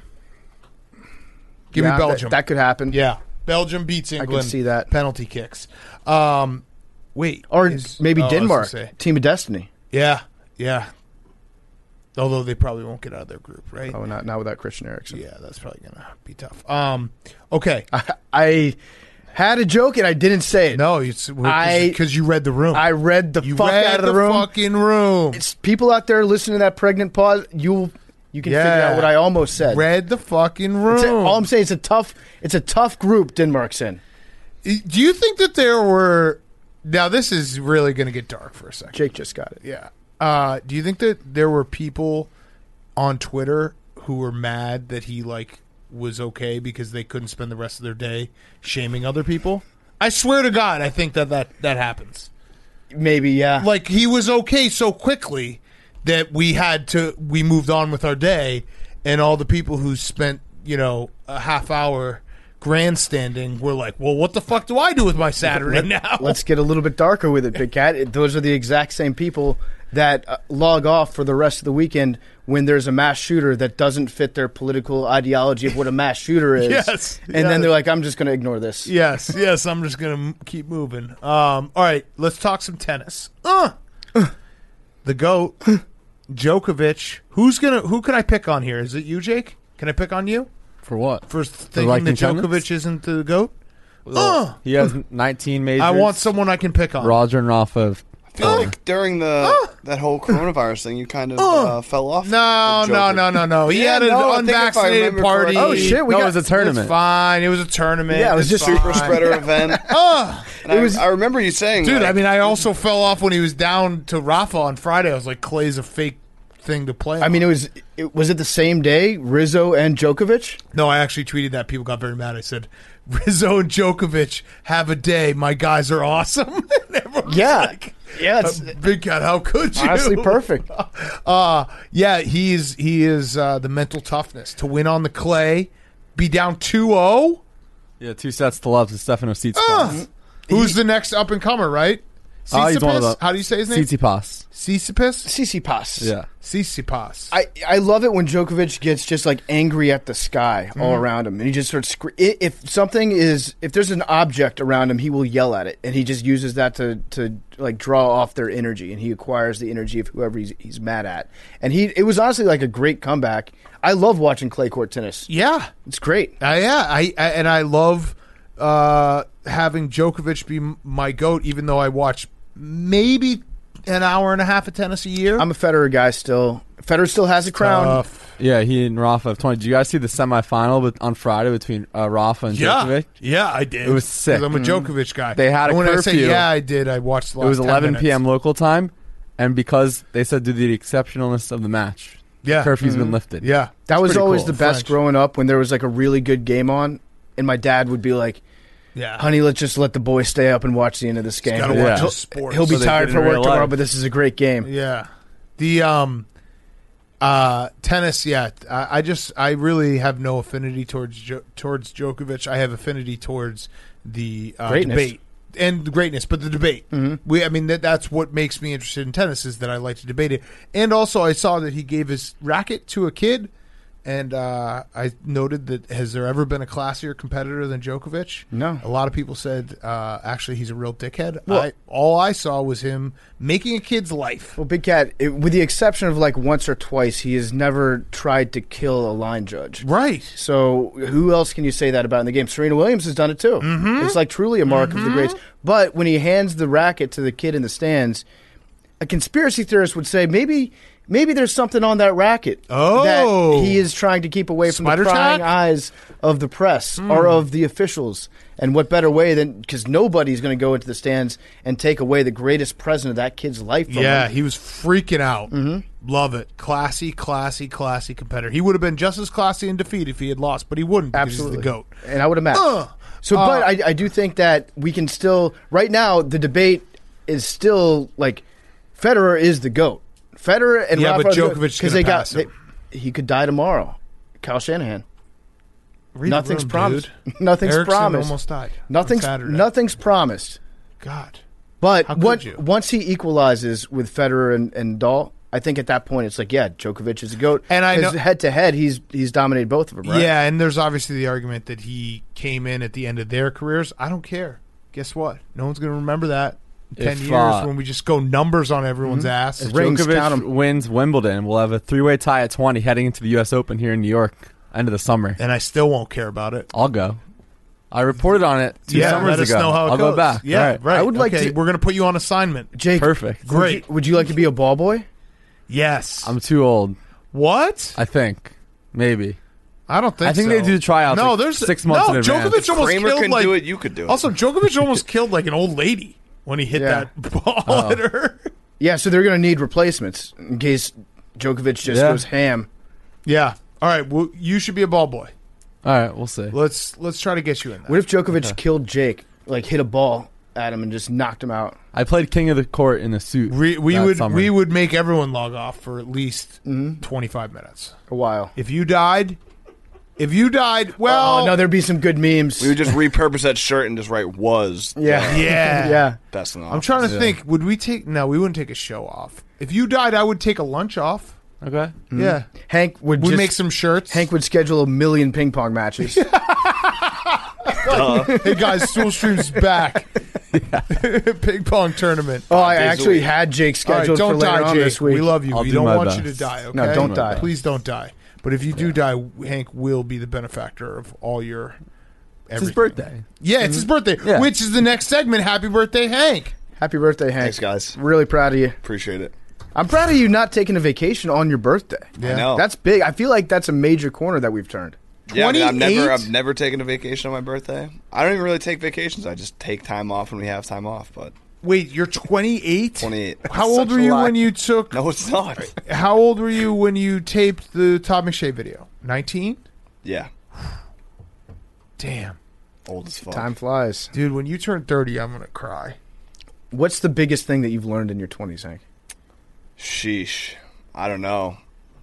Give yeah, me Belgium. That, that could happen. yeah. Belgium beats England. can see that. Penalty kicks. Um, wait. Or is- maybe oh, I was gonna Denmark, say. Team of Destiny. Yeah. Yeah. Although they probably won't get out of their group, right? Oh, not not without Christian Eriksen. Yeah, that's probably going to be tough. Um, okay. I, I had a joke and I didn't say it. No, it's I- because you read the room. I read the you fuck read out of the, room. fucking room. It's people out there listening to that pregnant pause. You you can figure Yeah. out what I almost said. Read the fucking room. It's a- all I'm saying, it's a tough. It's a tough group Denmark's in. Do you think that there were? Now this is really going to get dark for a second. Jake just got it. Yeah. Uh, do you think that there were people on Twitter who were mad that he like was okay because they couldn't spend the rest of their day shaming other people? I swear to God, I think that that, that happens. Maybe, yeah. Like he was okay so quickly that we had to we moved on with our day, and all the people who spent you know a half hour grandstanding were like, well, what the fuck do I do with my Saturday now? Let's get a little bit darker with it, Big Cat. It- Those are the exact same people that uh, log off for the rest of the weekend when there's a mass shooter that doesn't fit their political ideology of what a mass shooter is. Yes, And yes. then they're like, I'm just going to ignore this. Yes, yes, I'm just going to m- keep moving. Um, all right, let's talk some tennis. Uh, the GOAT, Djokovic. Who's going to who can I pick on here? Is it you, Jake? Can I pick on you For what? for thinking right that contenders? Djokovic isn't the GOAT? Uh, He has nineteen majors. I want someone I can pick on. Roger and Rafa. I feel like during the that whole coronavirus thing, you kind of uh, fell off. No, the no, Joker. no, no, no. He Yeah, had an no, I think if I unvaccinated remember party. correctly- Oh, shit. We No, got it was a tournament. It's fine. It was a tournament. Yeah, it was It's just fine. Super spreader event. Uh, And I, I remember you saying, dude, like, I mean, I also fell off when he was down to Rafa on Friday. I was like, Clay's a fake thing to play. I mean, it was it, was it the same day, Rizzo and Djokovic? no, I actually tweeted that. People got very mad. I said, Rizzo and Djokovic have a day. My guys are awesome. And everyone was Yeah. like, Yeah, it's "Uh, Big Cat, how could you? honestly perfect. Uh, yeah, he's he is uh, the mental toughness to win on the clay, be down two oh. Yeah, two sets to love to Stefano Tsitsipas. Uh, who's the next up and comer, right? Oh, he's one of Tsitsipas? the- How do you say his name? Tsitsipas. Sisyphus? Tsitsipas. Yeah. Sisyphus. I, I love it when Djokovic gets just like angry at the sky Mm-hmm. all around him, and he just starts. Scre- i- if something is, if there's an object around him, he will yell at it, and he just uses that to to like draw off their energy, and he acquires the energy of whoever he's he's mad at. And he, it was honestly like a great comeback. I love watching clay court tennis. Yeah. It's great. Uh, yeah, I, I and I love uh, having Djokovic be m- my GOAT, even though I watch maybe an hour and a half of tennis a year. I'm a Federer guy still. Federer still has a crown. Tough. Yeah, he and Rafa have twenty. Did you guys see the semifinal with, on Friday between uh, Rafa and Yeah, Djokovic? yeah, I did. It was sick. 'Cause I'm a Djokovic guy. They had a And when I say curfew. yeah, I did. I watched the It last was ten eleven minutes. p.m. local time, and because they said due to the exceptionalness of the match, Yeah, the curfew's been lifted. yeah. That It's was pretty always cool. the best French. growing up when there was like a really good game on, and my dad would be like, Yeah, honey, let's just let the boys stay up and watch the end of this game. gotta watch he'll, his sports. he'll be So they tired did for in work real tomorrow, life. but this is a great game. yeah. The um, uh, tennis. Yeah, I, I just I really have no affinity towards jo- towards Djokovic. I have affinity towards the uh, Greatness. debate and the greatness, but the debate. Mm-hmm. We, I mean, that that's what makes me interested in tennis is that I like to debate it. And also, I saw that he gave his racket to a kid. And uh, I noted that has there ever been a classier competitor than Djokovic? No. A lot of people said uh, actually he's a real dickhead. Well- I, all I saw was him making a kid's life. Well, Big Cat, it, with the exception of like once or twice, he has never tried to kill a line judge. Right. So who else can you say that about in the game? Serena Williams has done it too. Mm-hmm. It's like truly a mark of the greats. But when he hands the racket to the kid in the stands, a conspiracy theorist would say maybe maybe there's something on that racket Oh. that he is trying to keep away from Spider the prying tack? eyes of the press or of the officials. And what better way than because nobody's going to go into the stands and take away the greatest present of that kid's life from Yeah, him. he was freaking out. Mm-hmm. Love it. Classy, classy, classy competitor. He would have been just as classy in defeat if he had lost, but he wouldn't because Absolutely. he's the GOAT. And I would imagine. Uh, so, uh, but I, I do think that we can still, right now, the debate is still like Federer is the GOAT. Federer and Yeah, Rafa but are the- Djokovic is 'cause gonna they pass got him. they, he could die tomorrow. Kyle Shanahan. Read the Nothing's room, promised. dude. Nothing's Erickson promised. almost died. on Nothing's Saturday. nothing's promised. God. But How could once you? once he equalizes with Federer and, and Nadal, I think at that point it's like, yeah, Djokovic is a goat. And I know- head to head, he's he's dominated both of them, right? Yeah, and there's obviously the argument that he came in at the end of their careers. I don't care. Guess what? No one's going to remember that in ten If, years uh, when we just go numbers on everyone's ass. If Rings, count 'em. Djokovic wins Wimbledon, we'll have a three-way tie at twenty heading into the U S Open here in New York, end of the summer. And I still won't care about it. I'll go. I reported on it two yeah, summers let us ago. know how it I'll goes. go back. Yeah, Right. right. I would like Okay, to- We're going to put you on assignment. Jake, Perfect. Great. Would you, would you like to be a ball boy? Yes. I'm too old. what? I think maybe. I don't think. I think so. they do tryouts, No, like, there's six months no, in advance. Djokovic almost Kramer killed can like. do it. You could do it. Also, Djokovic almost killed like an old lady when he hit Yeah. that ball at her. Yeah, so they're going to need replacements in case Djokovic just Yeah. goes ham. Yeah. All right. Well, you should be a ball boy. All right, we'll see. Let's let's try to get you in there. What if Djokovic killed Jake, like hit a ball at him and just knocked him out? I played King of the Court in a suit. We, we that would summer. we would make everyone log off for at least twenty-five minutes. A while. If you died, if you died, well, Oh, no, there'd be some good memes. We would just repurpose that shirt and just write "was." yeah. yeah, yeah. Best in the I'm trying to Yeah. think. Would we take? No, we wouldn't take a show off. If you died, I would take a lunch off. Okay. Yeah, Hank would we just, make some shirts. Hank would schedule a million ping pong matches. Hey guys, Stool Stream's back. Ping pong tournament. Oh, I days a actually week. had Jake All right, scheduled don't for later die, on Jake. this week. We love you. I'll we do don't my want best. you to die. Okay? No, don't die. Please don't die. But if you do die, Hank will be the benefactor of all your. It's his everything. birthday. Yeah, it's his birthday, Yeah. which is the next segment. Happy birthday, Hank. Happy birthday, Hank. Thanks, guys. Really proud of you. Appreciate it. I'm proud of you not taking a vacation on your birthday. Yeah. I know. That's big. I feel like that's a major corner that we've turned. Yeah, I mean, I've never, twenty-eight? I've never taken a vacation on my birthday. I don't even really take vacations. I just take time off when we have time off. But Wait, you're twenty-eight? twenty-eight. How old Such were a you lie. when you took? No, it's not. How old were you when you taped the Todd McShay video? nineteen? Yeah, Damn, old as fuck. Time flies. dude. When you turn thirty, I'm gonna cry. What's the biggest thing that you've learned in your twenties, Hank? Sheesh. I don't know.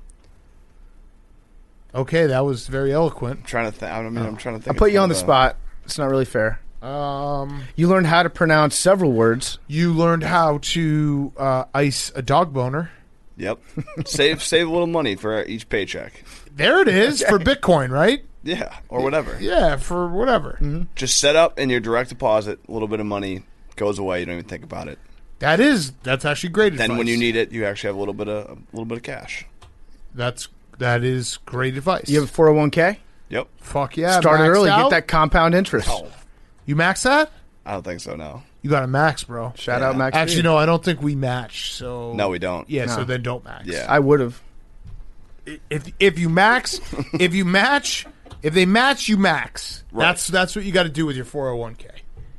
Okay, that was very eloquent. I'm trying to think. I mean, I'm trying to I think. put of you on the some of spot. It's not really fair. Um, You learned how to pronounce several words. you learned how to uh, ice a dog boner. Yep. save save a little money for each paycheck. There it is for Bitcoin, right? Yeah, or whatever. Yeah, for whatever. Just set up in your direct deposit. A little bit of money goes away. You don't even think about it. That is that's actually great advice. Then when you need it, you actually have a little bit of a little bit of cash. that's that is great advice. You have a four oh one k? Yep. Fuck yeah, Start it maxed early. out? Get that compound interest. You max that? I don't think so. No. You got a max, bro. Shout Yeah. out Max. Actually, Reed. no, I don't think we match. So No, we don't. Yeah, so No. then don't max. Yeah. I would have. If if you max, if you match, if they match, you max. Right. That's that's what you got to do with your four oh one k.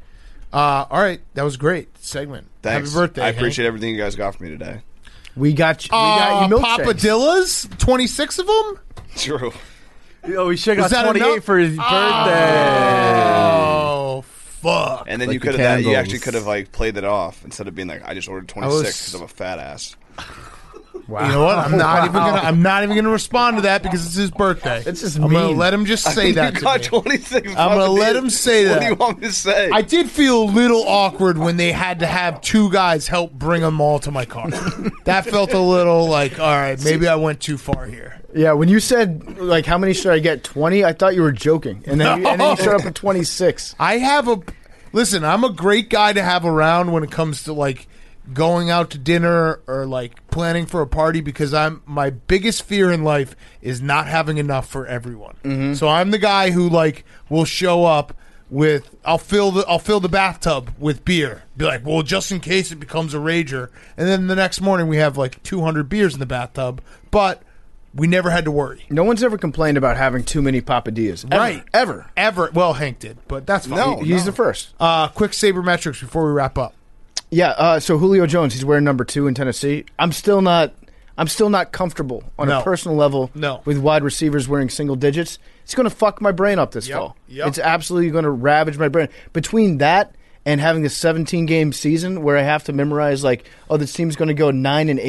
Uh, all right, that was great segment. Thanks. Happy birthday! I appreciate everything you guys got for me today. We got you. We Uh, got you milkshakes. Papadillas, twenty six of them. True. Oh, we should have Is got that twenty-eight enough? for his birthday. Oh fuck! And then Like you the could have that. You candles. actually could have like played it off instead of being like, I just ordered twenty-six was- because I'm a fat ass. Wow. You know what? I'm not even gonna. I'm not even gonna respond to that because it's his birthday. It's just I'm gonna mean. let him just say that. you to got me. twenty-six. I'm gonna fucking let days. him say What that. do you want me to say? I did feel a little awkward when they had to have two guys help bring them all to my car. That felt a little like, all right, maybe I went too far here. Yeah, when you said, like, how many should I get? twenty? I thought you were joking. And then, you, and then you showed up at twenty-six. I have a listen. I'm a great guy to have around when it comes to like going out to dinner or like planning for a party because I'm my biggest fear in life is not having enough for everyone. So I'm the guy who like will show up with I'll fill the I'll fill the bathtub with beer. Be like, well, just in case it becomes a rager, and then the next morning we have like two hundred beers in the bathtub, but we never had to worry. No one's ever complained about having too many papadillas. Ever. Right. Ever. Ever. Well, Hank did, but that's fine. No. He's the first. Uh, quick sabermetrics before we wrap up. Yeah, uh, so Julio Jones, he's wearing number two in Tennessee. I'm still not I'm still not comfortable on No. a personal level No. with wide receivers wearing single digits. It's going to fuck my brain up this Yep. fall. Yep. It's absolutely going to ravage my brain. Between that and having a seventeen-game season where I have to memorize, like, oh, this team's going to go nine and eight.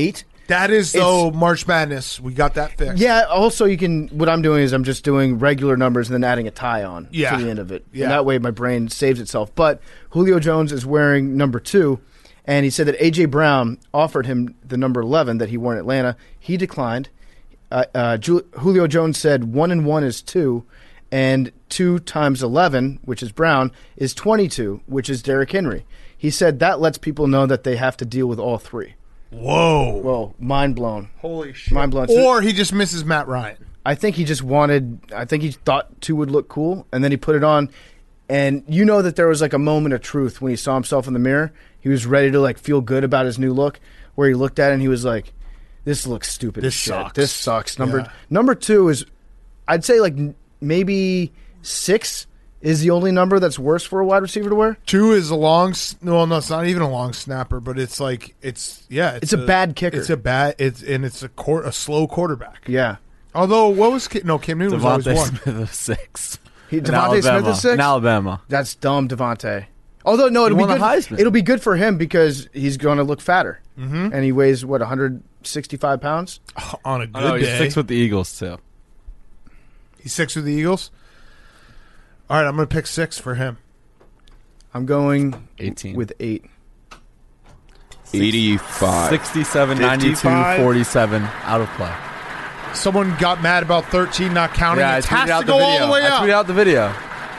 That is, though, March Madness. We got that fixed. Yeah, also you can, what I'm doing is I'm just doing regular numbers and then adding a tie on Yeah. to the end of it. Yeah. And that way my brain saves itself. But Julio Jones is wearing number two, and he said that A J. Brown offered him the number eleven that he wore in Atlanta. He declined. Uh, uh, Ju- Julio Jones said one and one is two, and two times eleven, which is Brown, is twenty-two, which is Derrick Henry. He said that lets people know that they have to deal with all three. Whoa. Whoa, mind blown. Holy shit. Mind blown. Or he just misses Matt Ryan. I think he just wanted, I think he thought two would look cool, and then he put it on. And you know that there was like a moment of truth when he saw himself in the mirror. He was ready to like feel good about his new look, where he looked at it and he was like, this looks stupid This as shit. sucks. This sucks. Number Yeah. number two is, I'd say like n- maybe six is the only number that's worse for a wide receiver to wear. Two is a long, s- well, no, it's not even a long snapper, but it's like, it's, yeah. It's a bad kicker. It's a bad, it's, and it's a court, a slow quarterback. Yeah. Although, what was, Ki- no, Cam Newton was always Devontae one. Smith is six. He, In Devontae Smith Alabama. is six? In Alabama. That's dumb, Devontae. Although, no, it'll He be won good. the Heisman. It'll be good for him because he's going to look fatter. Mhm. And he weighs, what, one hundred sixty-five pounds? On a good Oh, no, he's day. six with the Eagles, too. He's six with the Eagles? All right, I'm going to pick six for him. I'm going eighteen. with eight. eighty-five. sixty-seven, ninety-two, fifty-five. forty-seven. Out of play. Someone got mad about thirteen not counting. Yeah, I it tweeted has out to the go video. all the way I up. tweeted out the video.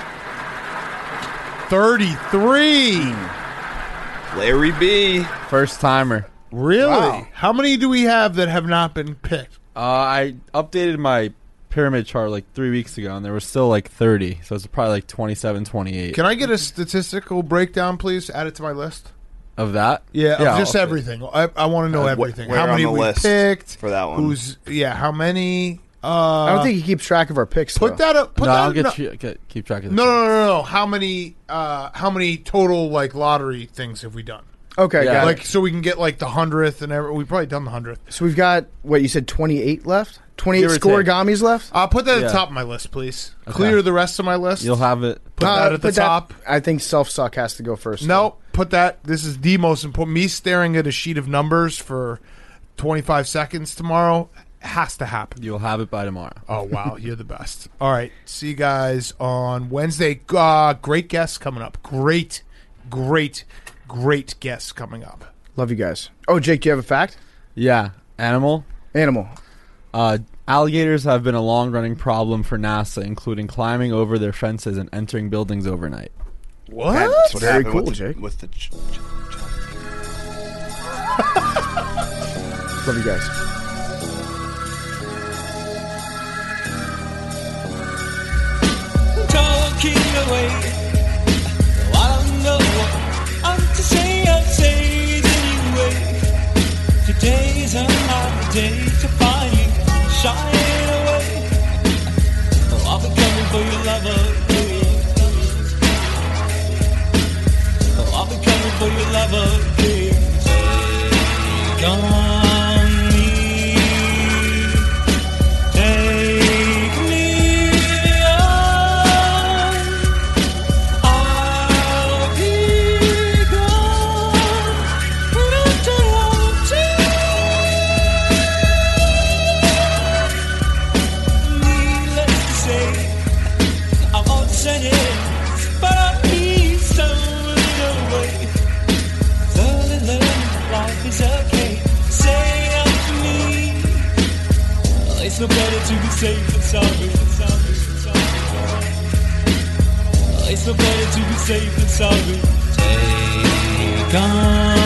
thirty-three. Larry B. First timer. Really? Wow. How many do we have that have not been picked? Uh, I updated my pyramid chart like three weeks ago, and there was still like thirty. So it's probably like twenty-seven, twenty-eight. Can I get a statistical breakdown, please? Add it to my list. Of that? Yeah, of Yeah, just I'll- everything. I, I want to know Uh, wh- everything. where How many on the we list picked for that one? Who's yeah? How many? Uh, I don't think he keeps track of our picks. put though. that up. Put no, that I'll up- get, no, you, get keep track of this. no, no, no, no, no. How many? Uh, how many total like lottery things have we done? Okay, Yeah. got Like it. so we can get like the hundredth and every, we've probably done the hundredth. So we've got, what, you said twenty-eight left? twenty-eight Give or scoregamis left? Uh, put that at Yeah. the top of my list, please. Okay. Clear the rest of my list. You'll have it. put Uh, that at the put that- top. I think self-suck has to go first. No, put that. This is the most important. Me staring at a sheet of numbers for twenty-five seconds tomorrow has to happen. You'll have it by tomorrow. Oh, wow. You're the best. All right. See you guys on Wednesday. Uh, great guests coming up. Great, great, great guests coming up. Love you guys. Oh, Jake, do you have a fact? Yeah. Animal. Animal. Uh, alligators have been a long-running problem for NASA, including climbing over their fences and entering buildings overnight. What? That's what Very happened cool, with the, Jake. With the ch- ch- Love you guys. Talking away. I don't know what I'm to say. I'll say it anyway. Today's another day to find you shining away. Oh, I'll be coming for your lover. Oh, I'll be coming for your lover. Take on me. Take me on. I'll be gone when I don't want to. Needless to say, I want to send it, but I need some little way. Darling, learn life is okay. Say that to me. It's no better to be safe than sorry. It's no better to be safe than sorry. Take on